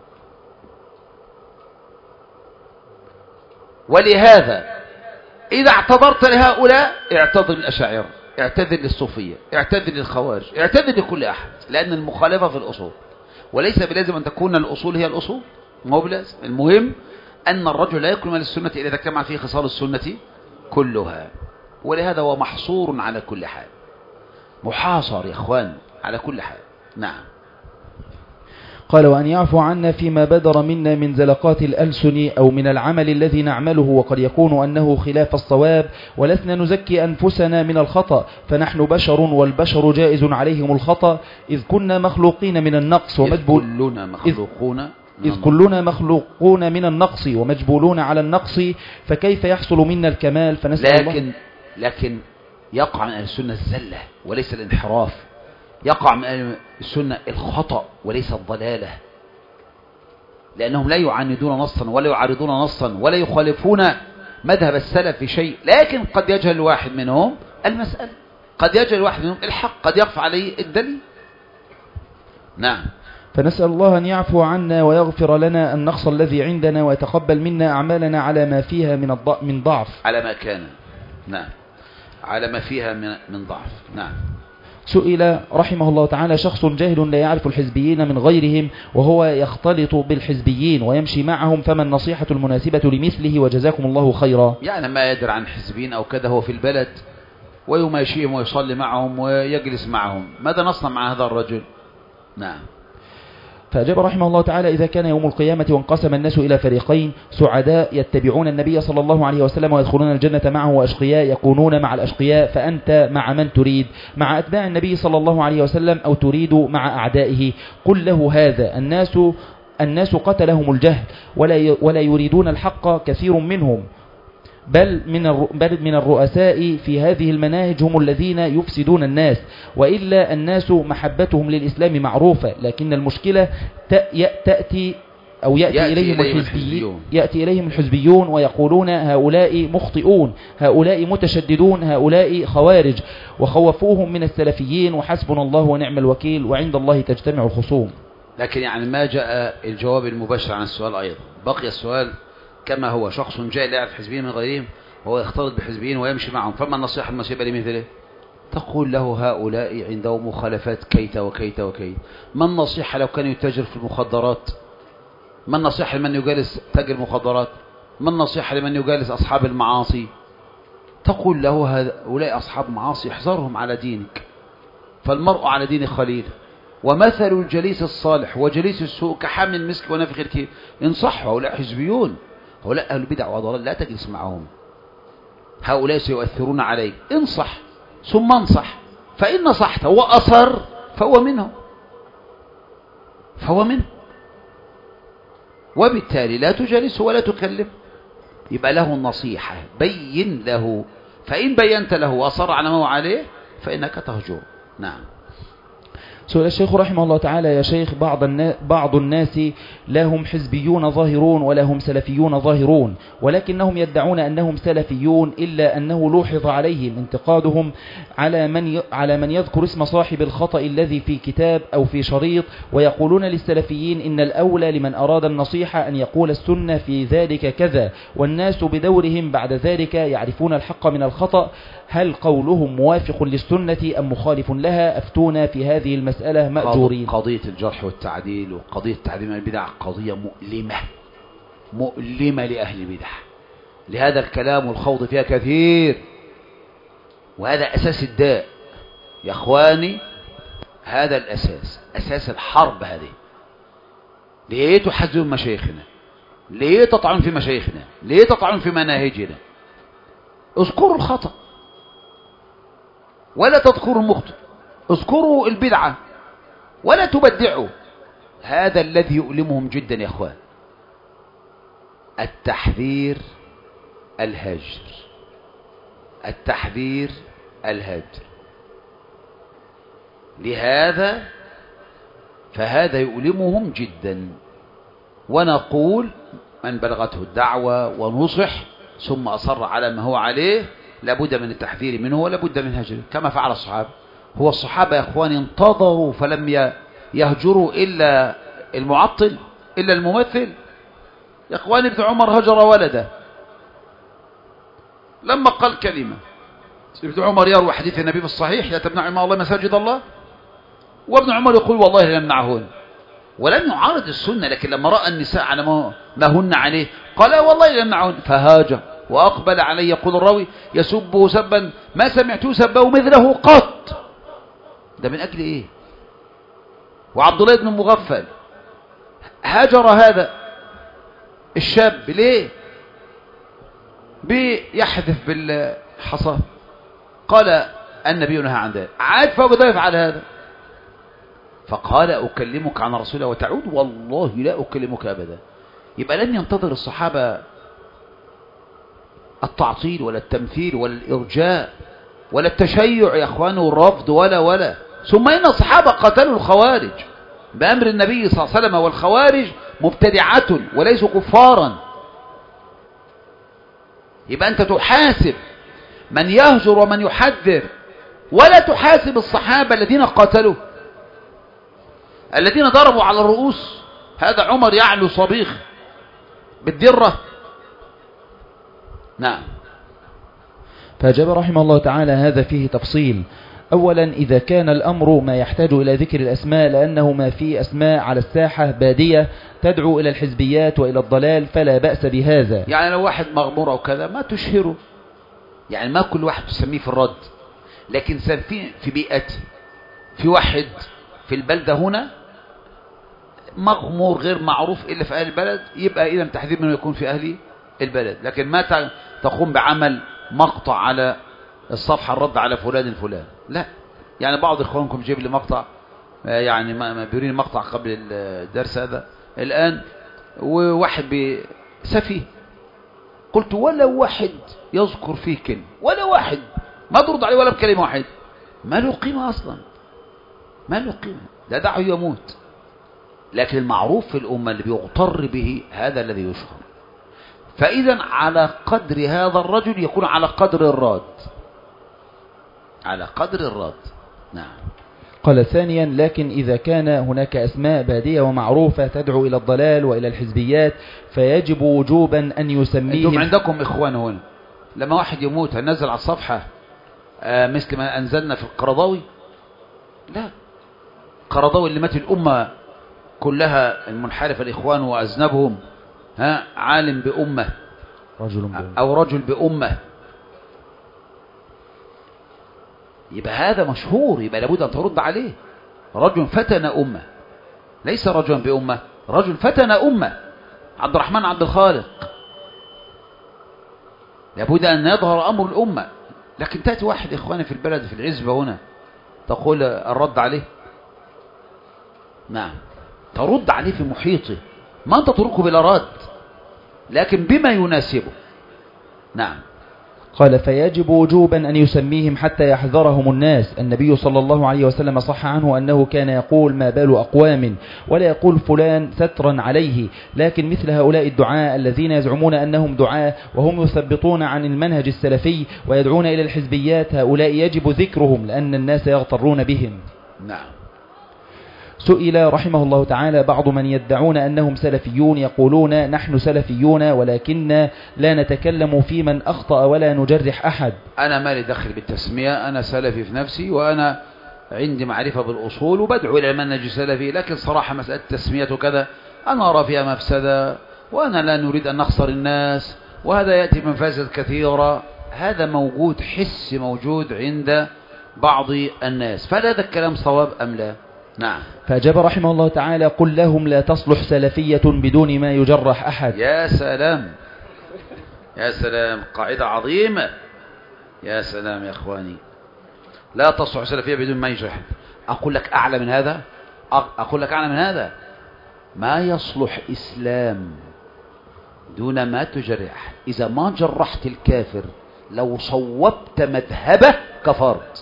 ولهذا إذا اعتذرت لهؤلاء اعتذر للأشاعرة، اعتذر للصوفية، اعتذر للخوارج، اعتذر لكل أحد، لأن المخالفة في الأصول، وليس بلازم أن تكون الأصول هي الأصول، ما هو بلازم. المهم أن الرجل لا يكمل السنة إلا إذا اجتمع فيه خصال السنة كلها، ولهذا هو محصور على كل حال، محاصر يا إخوان على كل حال. نعم. قال وأن يعفو عنا فيما بدر منا من زلقات الألسن أو من العمل الذي نعمله، وقد يكون أنه خلاف الصواب، ولسنا نزكي أنفسنا من الخطأ، فنحن بشر والبشر جائز عليهم الخطأ، إذ كنا مخلوقين من النقص إذ كلنا مخلوقون من النقص ومجبولون على النقص، فكيف يحصل منا الكمال؟ فنسأل الله. لكن يقع من أهل السنة الزلة وليس الانحراف، يقع من أهل السنة الخطأ وليس الضلالة، لأنهم لا يعاندون نصا ولا يعارضون نصا ولا يخالفون مذهب السلف في شيء، لكن قد يجهل الواحد منهم المسألة، قد يجهل الواحد منهم الحق، قد يخفى عليه الدليل. نعم. فنسأل الله أن يعفو عنا ويغفر لنا النقص الذي عندنا، ويتقبل منا أعمالنا على ما فيها من ضعف، على ما كان. نعم، على ما فيها من ضعف. نعم. سئل رحمه الله تعالى شخص جاهل لا يعرف الحزبيين من غيرهم، وهو يختلط بالحزبيين ويمشي معهم، فما النصيحة المناسبة لمثله؟ وجزاكم الله خيرا. يعني ما يدري عن حزبيين أو كذا، هو في البلد ويماشيهم ويصلي معهم ويجلس معهم، ماذا نصنع مع هذا الرجل؟ نعم. فأجاب رحمه الله تعالى إذا كان يوم القيامة وانقسم الناس إلى فريقين، سعداء يتبعون النبي صلى الله عليه وسلم ويدخلون الجنة معه، وأشقياء يكونون مع الأشقياء، فأنت مع من تريد؟ مع أتباع النبي صلى الله عليه وسلم أو تريد مع أعدائه؟ قل له هذا الناس قتلهم الجهل ولا يريدون الحق كثير منهم، بل من الرؤساء في هذه المناهج هم الذين يفسدون الناس، وإلا الناس محبتهم للإسلام معروفة، لكن المشكلة يأتي إليهم الحزبيون ويقولون هؤلاء مخطئون، هؤلاء متشددون، هؤلاء خوارج، وخوفوهم من السلفيين، وحسبنا الله ونعم الوكيل، وعند الله تجتمع الخصوم. لكن يعني ما جاء الجواب المباشر عن السؤال أيضا، بقي السؤال كما هو، شخص جاء لا يعرف حزبيين من غيرهم وهو يختلط بحزبيين ويمشي معهم، فما النصيحة المناسبة لمثله؟ تقول له هؤلاء عندهم مخالفات كيت وكيت وكيت. ما النصيحة لو كان يتاجر في المخدرات؟ ما النصيحة لمن يجالس تاجر مخدرات؟ ما النصيحة لمن يجالس أصحاب المعاصي؟ تقول له هؤلاء أصحاب معاصي احذرهم على دينك، فالمرء على دين خليل، ومثل الجليس الصالح وجليس السوء كحامل المسك ونافخ الكير. انصحوا، هؤلاء حزبيون، هؤلاء أهل بدع وضلال، لا تجلس معهم، هؤلاء سيؤثرون عليك، انصح ثم انصح، فإن نصحت وأصر فهو منه، وبالتالي لا تجلسه ولا تكلم، يبقى له النصيحة، بين له، فإن بينت له وأصر على ما هو عليه فإنك تهجر. نعم. سؤال الشيخ رحمه الله تعالى: يا شيخ، بعض الناس لهم حزبيون ظاهرون ولهم سلفيون ظاهرون، ولكنهم يدعون أنهم سلفيون، إلا أنه لوحظ عليهم انتقادهم على من يذكر اسم صاحب الخطأ الذي في كتاب أو في شريط، ويقولون للسلفيين إن الأولى لمن أراد النصيحة أن يقول السنة في ذلك كذا، والناس بدورهم بعد ذلك يعرفون الحق من الخطأ. هل قولهم موافق للسنة أم مخالف لها؟ أفتونا في هذه المسألة مأجورين. قضية الجرح والتعديل وقضية تعديل البدع قضية مؤلمة لأهل البدع، لهذا الكلام والخوض فيها كثير، وهذا أساس الداء يا أخواني، هذا الأساس، أساس الحرب هذه. ليه تحزن مشايخنا؟ ليه تطعن في مشايخنا؟ ليه تطعن في مناهجنا؟ اذكروا الخطأ ولا تذكروا المخطئ، اذكروا البدعة ولا تبدعوا، هذا الذي يؤلمهم جدا يا اخوان. التحذير الهجر، التحذير الهجر. لهذا فهذا يؤلمهم جدا. ونقول من بلغته الدعوة ونصح ثم أصر على ما هو عليه لابد من التحذير منه ولابد من هجره، كما فعل الصحابة. هو الصحابة يا إخواني انتظروا فلم يهجروا إلا المعطل، إلا الممثل. يا إخواني ابن عمر هجر ولده لما قال كلمة. ابن عمر يروي حديث النبي الصحيح: لا تمنعوا ما الله مساجد الله. وابن عمر يقول: والله لا يمنعهن. ولم يعارض السنة، لكن لما رأى النساء على ما هن عليه قال: والله لا يمنعهن. فهاجر وأقبل عليه، يقول الراوي: يسبه سبا ما سمعته سبه مثله قط. ده من أجل إيه؟ وعبد الله بن مغفل هاجر هذا الشاب ليه؟ بيحذف بالحصى. قال النبي نهى عن ذلك، عاد فبدأ يفعل هذا. فقال: أكلمك عن رسول الله وتعود؟ والله لا أكلمك أبدا. يبقى لم ينتظر الصحابة التعطيل ولا التمثيل ولا الإرجاء ولا التشيع يا أخوان والرفض ولا. ثم إن الصحابة قتلوا الخوارج بأمر النبي صلى الله عليه وسلم، والخوارج مبتدعة وليسوا كفارا. يبقى أنت تحاسب من يهجر ومن يحذر، ولا تحاسب الصحابة الذين قاتلوا، الذين ضربوا على الرؤوس. هذا عمر يعلو صبيخ بالدرة. نعم. فأجاب رحمه الله تعالى: هذا فيه تفصيل. أولا، إذا كان الأمر ما يحتاج إلى ذكر الأسماء، لأنه ما في أسماء على الساحة بادية تدعو إلى الحزبيات وإلى الضلال، فلا بأس بهذا. يعني لو واحد مغمور أو كذا ما تشهره، يعني ما كل واحد تسميه في الرد، لكن في بيئته، في واحد في البلدة هنا مغمور غير معروف إلا في أهل البلد، يبقى إذا تحذير منه يكون في أهل البلد. لكن ما تقوم بعمل مقطع على الصفحة الرد على فلان الفلان، لا. يعني بعض إخوانكم جيب لي مقطع، يعني ما بيوريني مقطع قبل الدرس هذا الآن، وواحد سفيه، قلت ولا واحد يذكر فيه كلمة، ولا واحد ما ترد عليه ولا بكلمة واحد، ما له قيمة أصلا، ما له قيمة، لا دعه يموت. لكن المعروف في الأمة اللي بيغتر به هذا الذي يشهر. فإذا على قدر هذا الرجل يكون على قدر الراد، على قدر الراد. نعم. قال ثانيا: لكن إذا كان هناك أسماء بادية ومعروفة تدعو إلى الضلال وإلى الحزبيات، فيجب وجوبا أن يسميهم. أنتم عندكم إخوان هنا لما واحد يموت هننزل على الصفحة مثل ما أنزلنا في القرضاوي؟ لا، القرضاوي اللي مات الأمة كلها المنحرفة الإخوان وأذنبهم عالم بأمة أو رجل بأمة، يبقى هذا مشهور، يبقى لابد أن ترد عليه. رجل فتن أمة، ليس رجلا بأمة، رجل فتن أمة، عبد الرحمن عبد الخالق، لابد أن يظهر أمر الأمة. لكن تأتي واحد إخواني في البلد في العزبة هنا تقول الرد عليه؟ نعم، ترد عليه في محيطه، ما أنت تتركه بلا رد، لكن بما يناسبه. نعم. قال: فيجب وجوبا أن يسميهم حتى يحذرهم الناس. النبي صلى الله عليه وسلم صح عنه أنه كان يقول: ما بال أقوام، ولا يقول فلان سترا عليه. لكن مثل هؤلاء الدعاء الذين يزعمون أنهم دعاء وهم يثبطون عن المنهج السلفي ويدعون إلى الحزبيات، هؤلاء يجب ذكرهم لأن الناس يغترون بهم. نعم. سئل رحمه الله تعالى بعض من يدعون أنهم سلفيون، يقولون: نحن سلفيون ولكن لا نتكلم في من أخطأ ولا نجرح أحد. أنا ما لي دخل بالتسمية، أنا سلفي في نفسي، وأنا عندي معرفة بالأصول وبدعو إلى المنهج السلفي. لكن صراحة مسألة التسمية كذا أنا أرى فيها مفسدة، وأنا لا نريد أن نخسر الناس، وهذا يأتي من مفاسد كثيرة. هذا موجود، حس موجود عند بعض الناس، فهل هذا الكلام صواب أم لا؟ نعم. فأجاب رحمه الله تعالى: قل لهم لا تصلح سلفية بدون ما يجرح أحد. يا سلام، يا سلام، قاعدة عظيمة. يا سلام يا أخواني، لا تصلح سلفية بدون ما يجرح. أقول لك أعلى من هذا، أقول لك أعلى من هذا، ما يصلح إسلام دون ما تجرح. إذا ما جرحت الكافر لو صوبت مذهبه كفرت.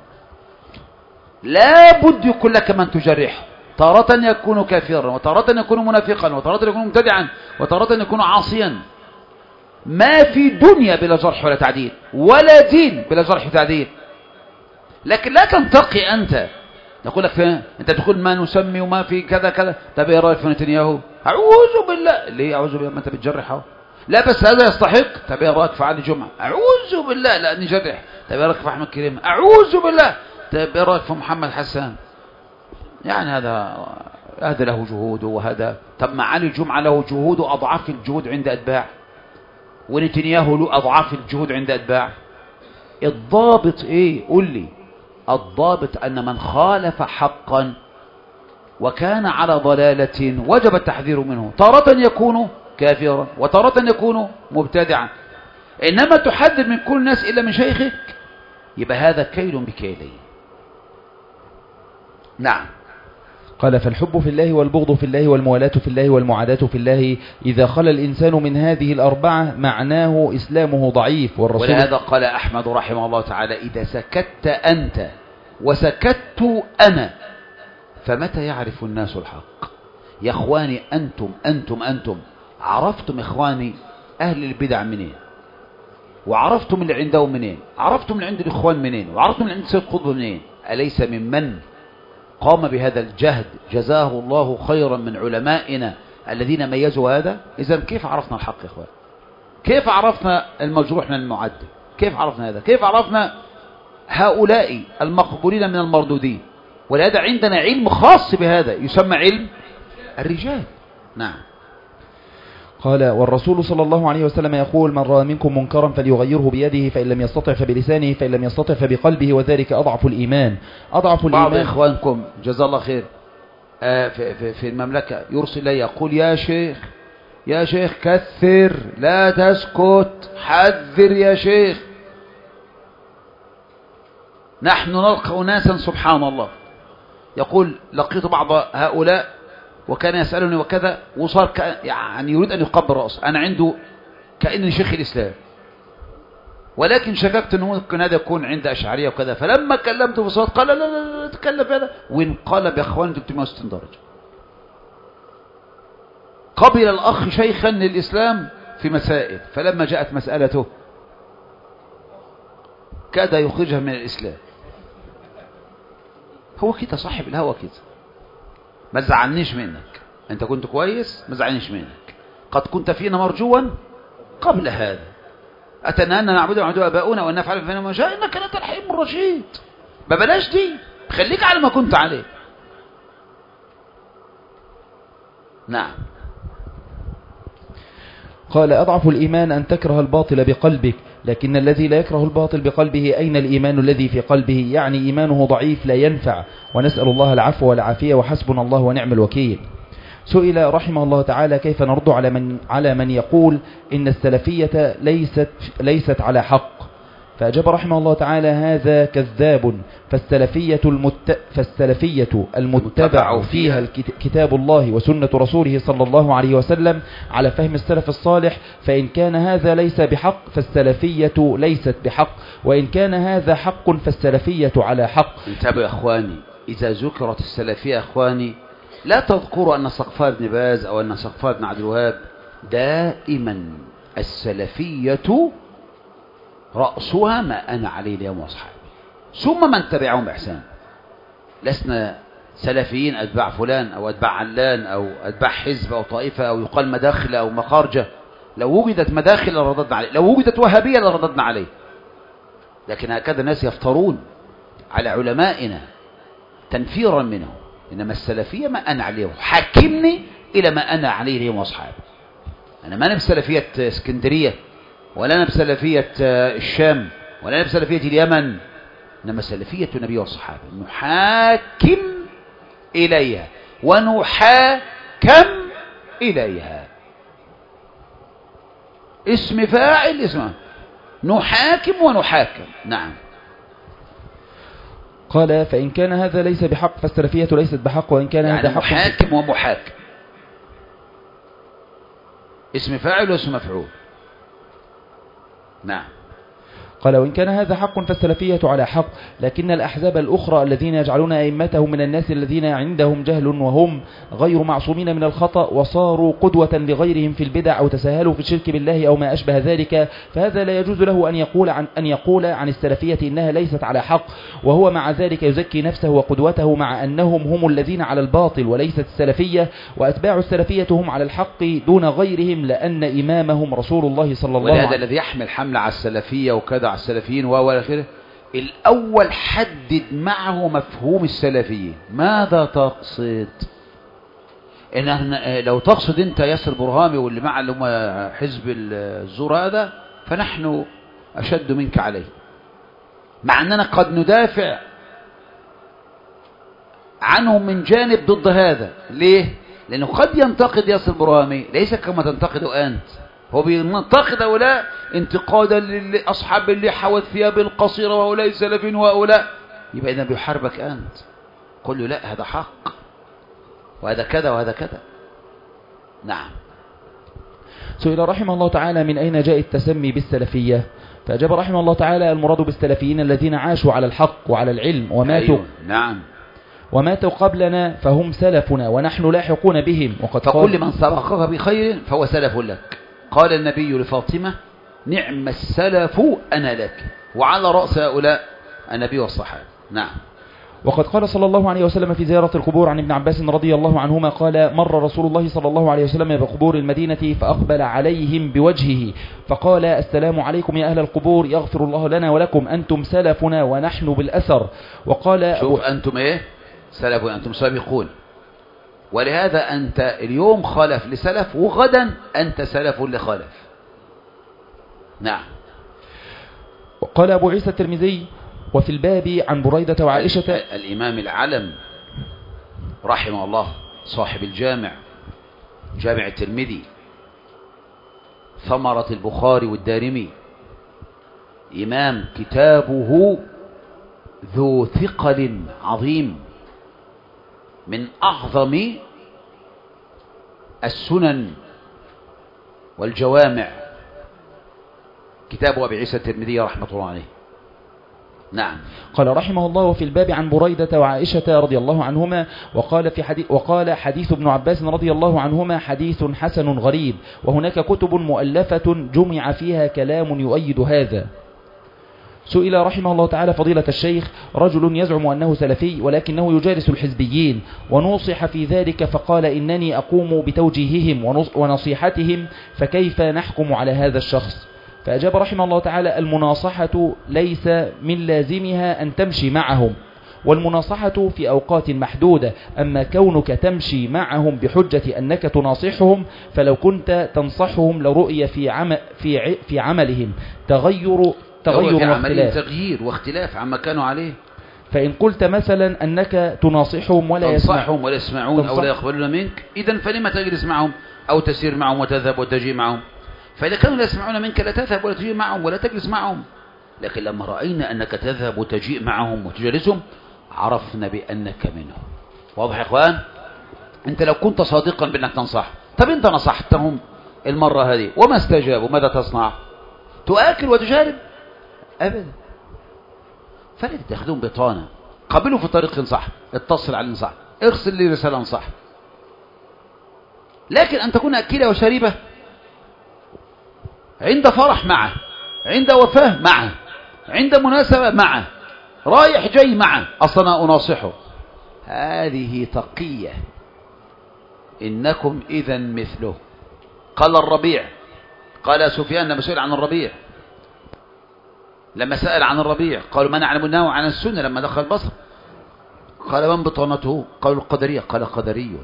لا بد يكون لك من تجرحه، تارة يكون كافرا، وتارة يكون منافقا، وتارة يكون مبتدعا، وتارة يكون عاصيا. ما في دنيا بلا جرح ولا تعديل، ولا دين بلا جرح وتعديل. لكن لا تنتقي أنت، يقول لك فين أنت تقول ما نسمي وما في كذا كذا. طب إيه رأيك في نتنياهو؟ أعوذ بالله. ليه أعوذ بالله؟ ما أنت بتجرحه. لا بس هذا يستحق. طب إيه رأيك في علي جمعة؟ أعوذ بالله. لا نجرح. طب إيه رأيك في أحمد كريم؟ أعوذ بالله. طب إيه رأيك في محمد حسان؟ يعني هذا له جهود وهذا. طب ما علي جمعة له جهود وأضعاف الجهود عند أتباع، ونتنياهو له أضعاف الجهود عند أتباع. الضابط إيه؟ قل لي. الضابط أن من خالف حقا وكان على ضلالة وجب التحذير منه، تارة يكون كافرا وتارة يكون مبتدعا. إنما تحذر من كل الناس إلا من شيخك، يبقى هذا كيل بكيلين. نعم. قال فالحب في الله والبغض في الله والموالاة في الله والمعاداة في الله إذا خلى الإنسان من هذه الأربعة معناه إسلامه ضعيف. ولهذا قال أحمد رحمه الله تعالى: إذا سكت أنت وسكت أنا فمتى يعرف الناس الحق؟ يا إخواني أنتم عرفتم إخواني أهل البدع منين؟ وعرفتم اللي عندهم منين؟ عرفتم اللي عند الإخوان منين؟ وعرفتم اللي عند سيد قطب منين؟ أليس ممن قام بهذا الجهد جزاه الله خيرا من علمائنا الذين ميزوا هذا؟ إذن كيف عرفنا الحق يا إخوان؟ كيف عرفنا المجروح من المعدل؟ كيف عرفنا هذا؟ كيف عرفنا هؤلاء المقبولين من المردودين؟ ولهذا عندنا علم خاص بهذا يسمى علم الرجال. نعم. قال والرسول صلى الله عليه وسلم يقول: من رأى منكم منكرا فليغيره بيده، فإن لم يستطع فبلسانه، فإن لم يستطع فبقلبه، وذلك أضعف الإيمان. أضعف الإيمان. بعض إخوانكم جزا الله خير في المملكة يرسل لي يقول: يا شيخ كثر، لا تسكت، حذر يا شيخ. نحن نلقى أناسا سبحان الله، يقول: لقيت بعض هؤلاء وكان يسألني وكذا، وصار يعني يريد أن يقبل رأسه. أنا عنده كأني شيخ الإسلام، ولكن شككت أنه ممكن هذا يكون عند أشعرية وكذا. فلما كلمته بصوت قال: لا تكلم في هذا، وانقلب يا أخوان 360 درجة. قبل الأخ شيخا للإسلام في مسائل، فلما جاءت مسألته كاد يخرجها من الإسلام. هو كده صاحب الهوى كده. ما تزعلنيش منك، انت كنت كويس، ما تزعلنيش منك. قد كنت فينا مرجوا قبل هذا. اتنهى ان نعبد وعبد اباؤنا وان نفعل فينا ما شاء، انك لا تلحق الرشيد. ببلاش دي، خليك على ما كنت عليه. نعم. قال أضعف الإيمان أن تكره الباطل بقلبك، لكن الذي لا يكره الباطل بقلبه أين الإيمان الذي في قلبه؟ يعني إيمانه ضعيف لا ينفع. ونسأل الله العفو والعافية وحسبنا الله ونعم الوكيل. سئل رحمه الله تعالى: كيف نرد على من يقول إن السلفية ليست على حق؟ فأجاب رحمه الله تعالى: هذا كذاب، فالسلفية المتبع فيها كتاب الله وسنة رسوله صلى الله عليه وسلم على فهم السلف الصالح، فإن كان هذا ليس بحق فالسلفية ليست بحق، وإن كان هذا حق فالسلفية على حق. انتبهوا يا أخواني، إذا ذكرت السلفية يا أخواني لا تذكروا أن سقفار بن باز أو أن سقفار بن عبد الوهاب. دائما السلفية رأسها ما أنا عليه اليوم وأصحابي ثم من تبعهم بإحسان. لسنا سلفيين أتباع فلان أو أتباع علان أو أتباع حزب أو طائفة أو يقال مداخل أو مخارجة. لو وجدت مداخل لرددنا عليه، لو وجدت وهابية لرددنا عليه. لكن هكذا الناس يفترون على علمائنا تنفيرا منهم. إنما السلفية ما أنا عليه، حاكمني إلى ما أنا عليه اليوم وأصحابي. أنا ما أنا بسلفية اسكندرية، ولا أنا بسلفية الشام، ولا أنا بسلفية اليمن، إنما سلفية النبي والصحابة نحاكم إليها ونحاكم إليها. اسم فاعل اسمه نحاكم ونحاكم. نعم. قال: فإن كان هذا ليس بحق فالسلفية ليست بحق، وإن كان يعني هذا حق محاكم ومحاكم. اسم فاعل واسم مفعول. نعم. قال وإن كان هذا حق فالسلفية على حق، لكن الأحزاب الأخرى الذين يجعلون أئمتهم من الناس الذين عندهم جهل وهم غير معصومين من الخطأ وصاروا قدوة لغيرهم في البدع أو تساهلوا في الشرك بالله أو ما أشبه ذلك، فهذا لا يجوز له أن يقول عن السلفية إنها ليست على حق، وهو مع ذلك يزكي نفسه وقدوته مع أنهم هم الذين على الباطل وليست السلفية، وأتباع السلفية هم على الحق دون غيرهم، لأن إمامهم رسول الله صلى الله عليه وسلم. ولهذا الذي يحمل حمل على السلفية وكذا السلفيين وإلى آخره، الأول حدد معه مفهوم السلفية. ماذا تقصد؟ إن لو تقصد أنت ياسر برهامي واللي مع حزب الزور هذا فنحن أشد منك عليه، مع أننا قد ندافع عنهم من جانب ضد هذا. ليه؟ لأنه قد ينتقد ياسر برهامي ليس كما تنتقده أنت، هو بينتقد هؤلاء انتقادا لأصحاب اللحى والثياب القصيرة وهؤلاء السلفيين وهؤلاء، يبقى إذا بيحاربك أنت. قل له لا، هذا حق وهذا كذا وهذا كذا. نعم. سئل رحمه الله تعالى من أين جاء التسمي بالسلفية، فأجاب رحمه الله تعالى المراد بالسلفيين الذين عاشوا على الحق وعلى العلم وماتوا. نعم. وماتوا قبلنا فهم سلفنا ونحن لاحقون بهم. وقد فكل من سبقك بخير فهو سلف لك. قال النبي لفاطمة نعم السلف أنا لك، وعلى رأس هؤلاء النبي والصحابة. نعم. وقد قال صلى الله عليه وسلم في زيارة القبور عن ابن عباس رضي الله عنهما قال مر رسول الله صلى الله عليه وسلم بقبور المدينة فأقبل عليهم بوجهه فقال السلام عليكم يا أهل القبور، يغفر الله لنا ولكم، أنتم سلفنا ونحن بالأثر. وقال شوف أنتم إيه؟ سلف، أنتم سابقون، ولهذا أنت اليوم خلف لسلف وغدا أنت سلف لخلف. نعم. قال أبو عيسى الترمذي وفي الباب عن بريدة وعائشة. الإمام العلم رحمه الله صاحب الجامع، جامع الترمذي، ثمرة البخاري والدارمي، إمام كتابه ذو ثقل عظيم، من أعظم السنن والجوامع كتاب أبي عيسى الترمذي رحمة الله عليه. نعم. قال رحمه الله وفي الباب عن بريدة وعائشة رضي الله عنهما وقال حديث ابن عباس رضي الله عنهما حديث حسن غريب، وهناك كتب مؤلفة جمع فيها كلام يؤيد هذا. سئل رحمه الله تعالى فضيلة الشيخ رجل يزعم أنه سلفي ولكنه يجالس الحزبيين ونوصح في ذلك فقال إنني أقوم بتوجيههم ونصيحتهم، فكيف نحكم على هذا الشخص؟ فأجاب رحمه الله تعالى المناصحة ليس من لازمها أن تمشي معهم، والمناصحة في أوقات محدودة، أما كونك تمشي معهم بحجة أنك تناصحهم فلو كنت تنصحهم لرؤية في عملهم تغيير واختلاف عما كانوا عليه. فإن قلت مثلا أنك تناصحهم ولا يسمعون أو لا يقبلون منك، إذن فلما تجلس معهم أو تسير معهم وتذهب وتجي معهم؟ فإذا كانوا لا يسمعون منك لا تذهب ولا تجي معهم ولا تجلس معهم. لكن لما رأينا أنك تذهب وتجيء معهم وتجلسهم عرفنا بأنك منهم. واضح يا إخوان؟ أنت لو كنت صادقا بأنك تنصح، طب أنت نصحتهم المرة هذه وما استجابوا، ماذا تصنع؟ تؤكل وتجارب؟ أبدا. فلا تتخذون بطانة، قابلوا في طريق انصح، اتصل على الانصح، ارسل لي رسالة انصح. لكن أن تكون أكلة وشريبة، عند فرح معه، عند وفاة معه، عند مناسبة معه، رايح جاي معه، أصلا أناصحه، هذه تقية. إنكم إذا مثله. قال الربيع، قال سفيان لما سئل عن الربيع، لما سأل عن الربيع قالوا ما نعلم أنه عن السنة، لما دخل البصر قال من بطانته؟ قالوا القدرية. قال قدري.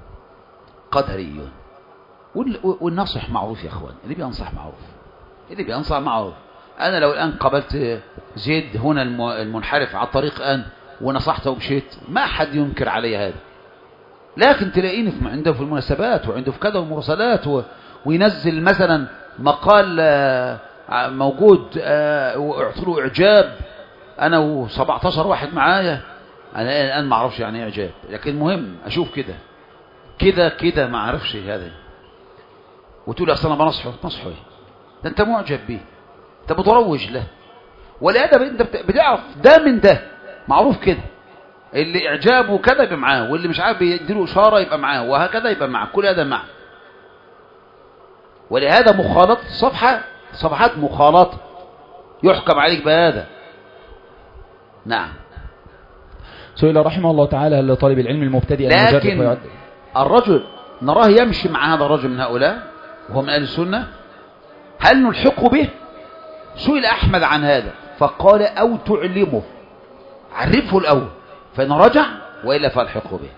والنصح معروف يا أخوان، اللي بينصح معروف. أنا لو الآن قابلت زيد هنا المنحرف على الطريق الآن ونصحته ومشيت، ما حد ينكر علي هذا. لكن تلاقيني عنده في المناسبات وعنده في كذا ومراسلات وينزل مثلا مقال موجود واعطوا إعجاب، أنا و17 واحد معايا، أنا الآن ما أعرفش يعني إعجاب، لكن مهم أشوف كده ما أعرفش هذا. وتقول أصل أنا بنصحه ايه؟ ده أنت معجب بيه، أنت بتروج له. ولهذا أنت بتعرف ده من ده، معروف كده، اللي إعجابه كذا يبقى معاه، واللي مش عارف بيديله إشارة يبقى معاه، وهكذا يبقى معاه، كل هذا معه. ولهذا مخالطة صفحات مخالطة يحكم عليك بهذا. نعم. سئل رحمه الله تعالى هل لطالب العلم المبتدئ أن يجرح لكن ويعدل؟ الرجل نراه يمشي مع هذا الرجل من هؤلاء وهو من أهل السنة، هل نلحقه به؟ سئل أحمد عن هذا فقال أو تعلمه، عرفه الأول فإن رجع، وإلا فالحقه به.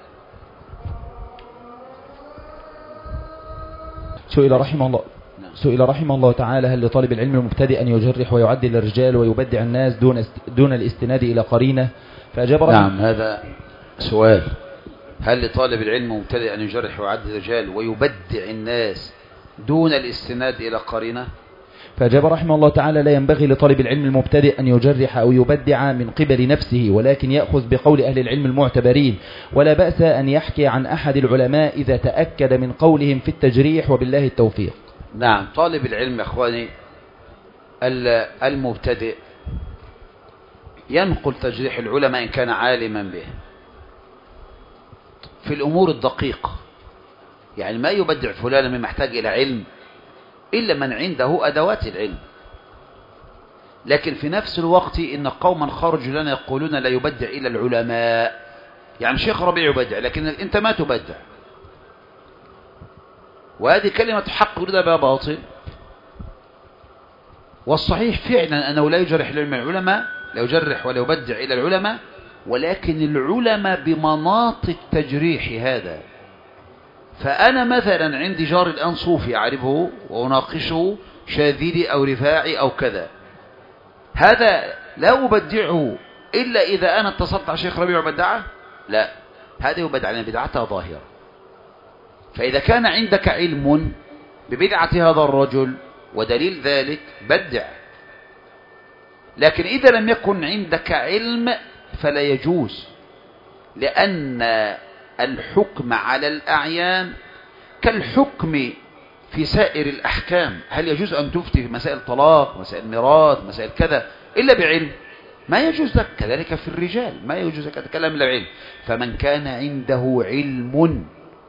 سئل رحمه الله تعالى هل لطالب العلم المبتدئ أن يجرح ويعدل الرجال ويبدع الناس دون الاستناد إلى قرينة؟ فأجاب نعم، هذا سؤال. هل لطالب العلم المبتدئ أن يجرح ويعدل الرجال ويبدع الناس دون الاستناد إلى قرينة؟ فأجاب رحمه الله تعالى لا ينبغي لطالب العلم المبتدئ أن يجرح أو يبدع من قبل نفسه، ولكن يأخذ بقول أهل العلم المعتبرين، ولا بأس أن يحكي عن أحد العلماء إذا تأكد من قولهم في التجريح، وبالله التوفيق. نعم، طالب العلم يا أخواني المبتدئ ينقل تجريح العلماء إن كان عالما به في الأمور الدقيقة، يعني ما يبدع فلانا من محتاج إلى علم إلا من عنده أدوات العلم. لكن في نفس الوقت إن قوما خرجوا لنا يقولون لا يبدع إلا العلماء، يعني شيخ ربيع يبدع لكن أنت ما تبدع، وهذه كلمة حق يريد بها باطل. والصحيح فعلا أنه لا يجرح العلماء، لا يجرح ولا يبدع إلى العلماء، ولكن العلماء بمناط التجريح هذا. فأنا مثلا عندي جار الآن صوفي أعرفه وأناقشه، شاذلي أو رفاعي أو كذا، هذا لا أبدعه إلا إذا أنا اتصلت على شيخ ربيع وبدعه، لا، هذا يبدع لأن بدعته ظاهرة. فإذا كان عندك علم ببدعة هذا الرجل ودليل ذلك بدع، لكن إذا لم يكن عندك علم فلا يجوز، لأن الحكم على الأعيان كالحكم في سائر الأحكام. هل يجوز أن تفتي في مسائل طلاق، مسائل ميراث، مسائل كذا إلا بعلم؟ ما يجوز لك. كذلك في الرجال ما يجوز لك تتكلم إلا بعلم. فمن كان عنده علم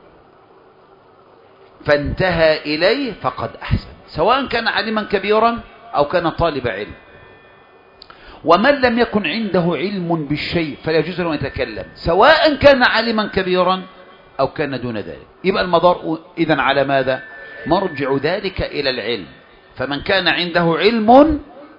فانتهى إليه فقد أحسن، سواء كان عالما كبيرا أو كان طالب علم. ومن لم يكن عنده علم بالشيء فلا يجوز له أن يتكلم، سواء كان عالما كبيرا أو كان دون ذلك. يبقى المدار إذن على ماذا؟ مرجع ذلك إلى العلم. فمن كان عنده علم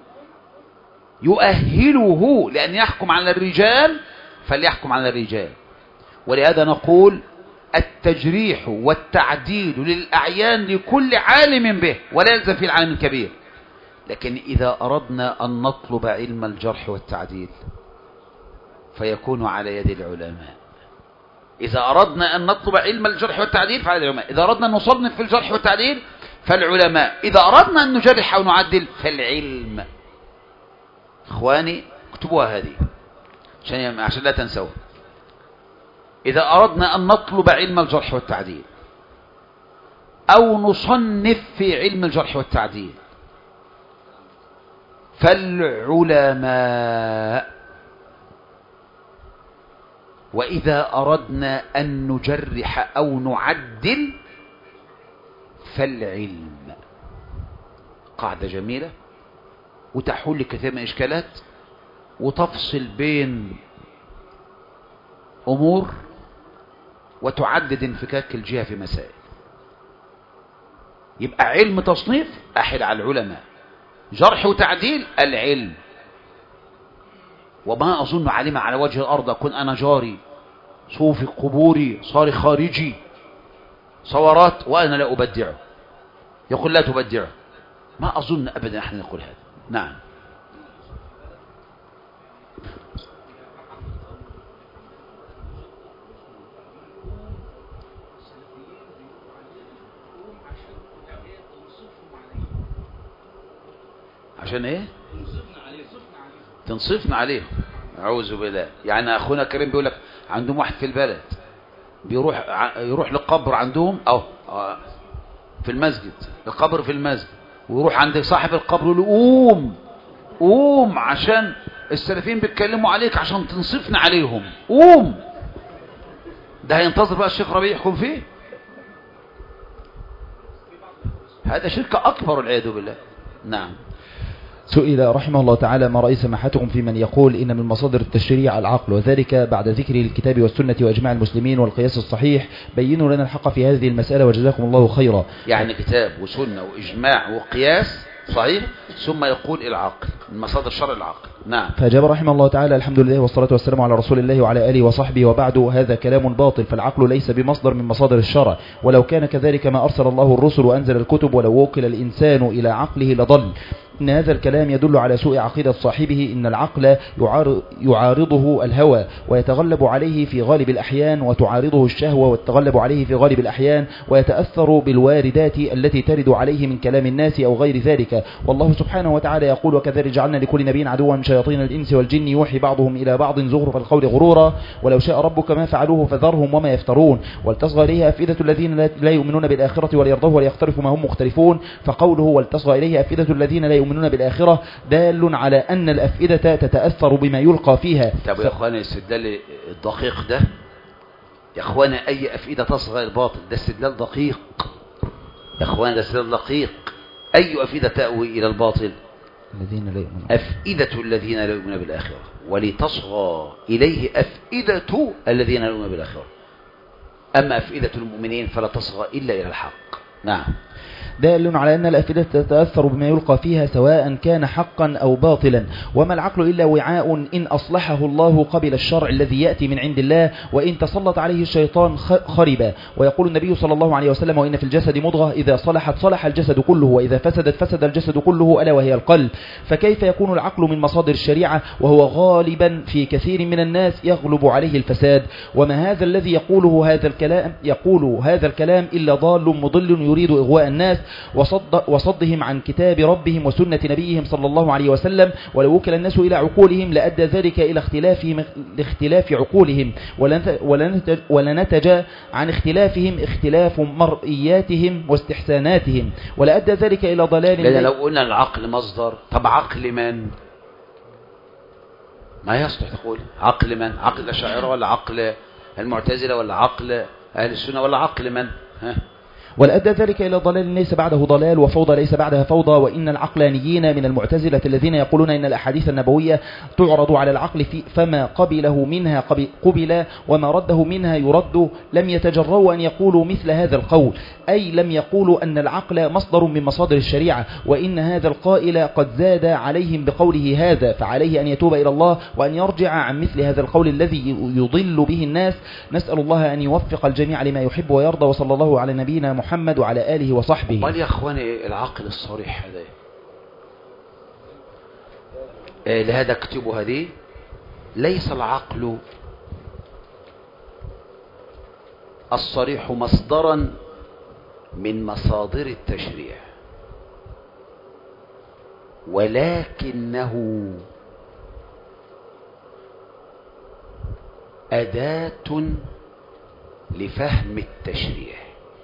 يؤهله لأن يحكم على الرجال فليحكم على الرجال. ولهذا نقول التجريح والتعديل للأعيان لكل عالم به، ولا يلزم في العالم الكبير. لكن إذا أردنا أن نطلب علم الجرح والتعديل فيكون على يد العلماء. إذا أردنا أن نطلب علم الجرح والتعديل فعلى العلماء. إذا أردنا أن نصنف في الجرح والتعديل فالعلماء. إذا أردنا أن نجرح أو نعدل فالعلم. إخواني اكتبوها هذه عشان لا تنسوا. إذا أردنا أن نطلب علم الجرح والتعديل أو نصنف في علم الجرح والتعديل فالعلماء. وإذا أردنا أن نجرح أو نعدل فالعلم. قاعدة جميلة وتحل كثير من الإشكالات وتفصل بين أمور وتعدد انفكاك الجهة في مسائل. يبقى علم تصنيف أحل على العلماء، جرح وتعديل العلم. وما أظن عالما على وجه الأرض أكون أنا جاري صوفي قبوري صار خارجي صورات وأنا لا أبدعه، يقول لا تبدعه. ما أظن أبدا نحن نقول هذا. نعم. عشان ايه؟ تنصفنا عليه. اعوذ بالله. يعني اخونا كريم بيقول لك عندهم واحد في البلد يروح للقبر عندهم في المسجد، القبر في المسجد، ويروح عند صاحب القبر يقول له قوم عشان السلفيين بيتكلموا عليك عشان تنصفنا عليهم، قوم. ده هينتظر بقى الشيخ ربيع يحكم فيه؟ هذا شرك أكبر والعياذ بالله. نعم. سئل رحمه الله تعالى: ما رأي سماحتكم في من يقول إن من مصادر التشريع العقل، وذلك بعد ذكر الكتاب والسنة وإجماع المسلمين والقياس الصحيح؟ بينوا لنا الحق في هذه المسألة وجزاكم الله خيرا. يعني كتاب وسنة وإجماع وقياس صحيح، ثم يقول العقل من مصادر شرع العقل. نعم. فأجاب رحمه الله تعالى: الحمد لله والصلاة والسلام على رسول الله وعلى آله وصحبه، وبعد، هذا كلام باطل، فالعقل ليس بمصدر من مصادر الشرع، ولو كان كذلك ما أرسل الله الرسل وأنزل الكتب، ولو وكل الإنسان إلى عقله لضل. إن هذا الكلام يدل على سوء عقيدة صاحبه. إن العقل يعارضه الهوى ويتغلب عليه في غالب الأحيان، وتعارضه الشهوة وتتغلب عليه في غالب الأحيان، ويتأثر بالواردات التي ترد عليه من كلام الناس أو غير ذلك. والله سبحانه وتعالى يقول: وكذلك جعلنا لكل نبي عدوا من شياطين الإنس والجن يوحي بعضهم إلى بعض زخرف القول غرورا، ولو شاء ربك ما فعلوه فذرهم وما يفترون. ولتصغى إليه أفئدة الذين لا يؤمنون بالآخرة وليرضوه وليختلفوا ما هم مختلفون. فقوله ولتصغى إليه أفئدة الذين لا يؤمنون بالآخرة دال على أن الأفئدة تتأثر بما يلقى فيها. طب يا أخوانا الاستدلال الدقيق ده، يا أخوانا أي أفئدة تصغى الباطل، ده استدلال دقيق يا أخوانا، ده استدلال دقيق. أي أفئدة تأوي إلى الباطل؟ الذين لا يؤمنون. أفئدة الذين لا يؤمنون بالآخرة، ولتصغى إليه أفئدة الذين لا يؤمنون بالآخرة. أما أفئدة المؤمنين فلا تصغى إلا إلى الحق. نعم. دال على أن الأفئدة تتأثر بما يلقى فيها سواء كان حقا أو باطلا. وما العقل إلا وعاء إن أصلحه الله قبل الشرع الذي يأتي من عند الله، وإن تسلط عليه الشيطان خرب. ويقول النبي صلى الله عليه وسلم: وإن في الجسد مضغة إذا صلحت صلح الجسد كله، وإذا فسدت فسد الجسد كله، ألا وهي القلب. فكيف يكون العقل من مصادر الشريعة وهو غالبا في كثير من الناس يغلب عليه الفساد؟ وما هذا الذي يقول هذا الكلام إلا ضال مضل يريد إغواء الناس وصدهم عن كتاب ربهم وسنة نبيهم صلى الله عليه وسلم. ولو وكل الناس إلى عقولهم لأدى ذلك إلى اختلاف عقولهم، ولنتج عن اختلافهم اختلاف مرئياتهم واستحساناتهم، ولأدى ذلك إلى ضلال. لأن لو قلنا العقل مصدر، طب عقل من؟ ما يصلح تقول عقل من؟ عقل الأشاعرة ولا عقل المعتزلة ولا عقل أهل السنة ولا عقل من؟ ها؟ ولأدى ذلك إلى ضلال ليس بعده ضلال، وفوضى ليس بعدها فوضى. وإن العقلانيين من المعتزلة الذين يقولون إن الأحاديث النبوية تعرض على العقل فما قبله منها قبل وما رده منها يرد، لم يتجرؤوا أن يقولوا مثل هذا القول، أي لم يقولوا أن العقل مصدر من مصادر الشريعة. وإن هذا القائل قد زاد عليهم بقوله هذا، فعليه أن يتوب إلى الله وأن يرجع عن مثل هذا القول الذي يضل به الناس. نسأل الله أن يوفق الجميع لما يحب ويرضى، وصلى الله على نبينا محمد وعلى آله وصحبه. قال يا أخواني العقل الصريح هذا لهذا اكتبوا هذه، ليس العقل الصريح مصدرا من مصادر التشريع، ولكنه أداة لفهم التشريع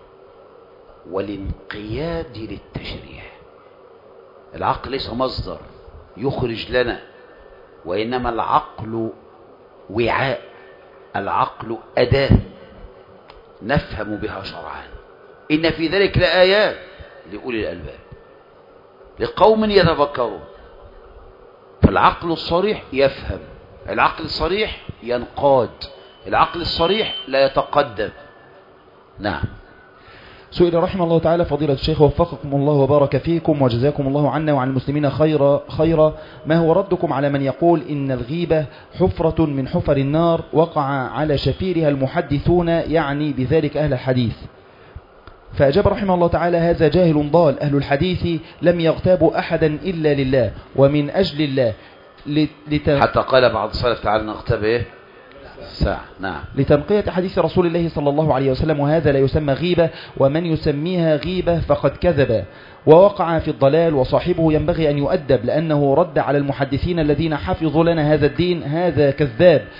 والانقياد للتشريع. العقل ليس مصدر يخرج لنا، وإنما العقل وعاء، العقل أداة نفهم بها شرعا. إن في ذلك لآيات لأولي الألباب لقوم يتفكرون. فالعقل الصريح يفهم، العقل الصريح ينقاد، العقل الصريح لا يتقدم. نعم. سئل رحمه الله تعالى فضيلة الشيخ وفقكم الله وبارك فيكم وجزاكم الله عنا وعن المسلمين خيرا، ما هو ردكم على من يقول إن الغيبة حفرة من حفر النار وقع على شفيرها المحدثون، يعني بذلك أهل الحديث؟ فأجاب رحمه الله تعالى: هذا جاهل ضال. أهل الحديث لم يغتابوا أحدا إلا لله ومن أجل الله، حتى قال بعض السلف: تعالى نغتاب إيه؟ ساعة. نعم. لتنقية حديث رسول الله صلى الله عليه وسلم، وهذا لا يسمى غيبة، ومن يسميها غيبة فقد كذب ووقع في الضلال، وصاحبه ينبغي أن يؤدب لأنه رد على المحدثين الذين حفظوا لنا هذا الدين. هذا كذاب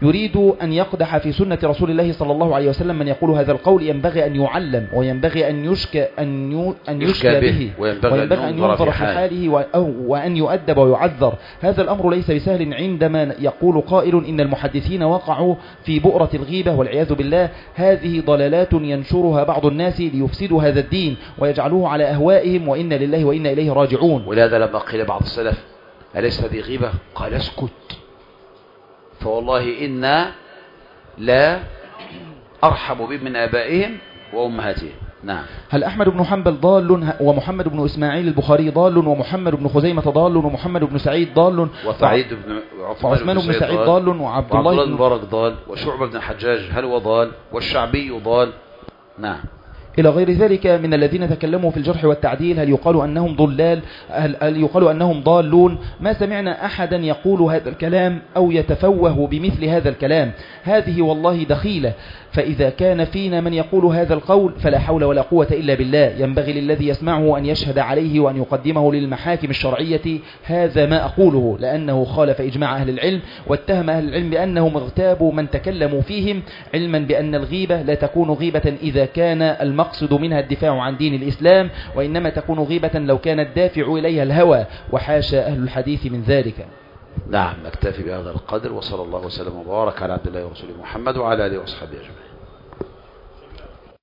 يريد أن يقدح في سنة رسول الله صلى الله عليه وسلم من يقول هذا القول ينبغي أن يعلم وينبغي أن يشكى به وينبغي أن ينظر في حاله وأن يؤدب ويعذر. هذا الأمر ليس بسهل عندما يقول قائل إن المحدثين وقعوا في بؤرة الغيبة والعياذ بالله. هذه ضلالات ينشرها بعض الناس ليفسدوا هذا الدين ويجعلوه على أهوائهم، وإنا لله وإنا إليه راجعون. ولهذا لما قيل بعض السلف أليس هذه غيبة؟ قال اسكت، فوالله إنا لا أرحم بهم من آبائهم وأمهاتهم. نعم. هل أحمد بن حنبل ضال ومحمد بن إسماعيل البخاري ضال ومحمد بن خزيمة ضال ومحمد بن سعيد ضال وعثمان بن سعيد ضال وعبد الله بن مبارك ضال وشعبة بن الحجاج هل هو ضال والشعبي ضال؟ نعم. إلى غير ذلك من الذين تكلموا في الجرح والتعديل. هل يقال أنهم ضلال؟ هل يقال أنهم ضالون؟ ما سمعنا أحدا يقول هذا الكلام أو يتفوه بمثل هذا الكلام. هذه والله دخيلة. فإذا كان فينا من يقول هذا القول فلا حول ولا قوة إلا بالله. ينبغي للذي يسمعه أن يشهد عليه وأن يقدمه للمحاكم الشرعية. هذا ما أقوله، لأنه خالف إجماع أهل العلم واتهم أهل العلم بأنهم اغتابوا من تكلموا فيهم، علما بأن الغيبة لا تكون غيبة إذا كان المقصد منها الدفاع عن دين الإسلام، وإنما تكون غيبة لو كان الدافع إليها الهوى، وحاشا أهل الحديث من ذلك. نعم. نكتفي بهذا القدر، وصلى الله وسلم وبارك على عبد الله ورسوله محمد وعلى آله وصحبه أجمعين.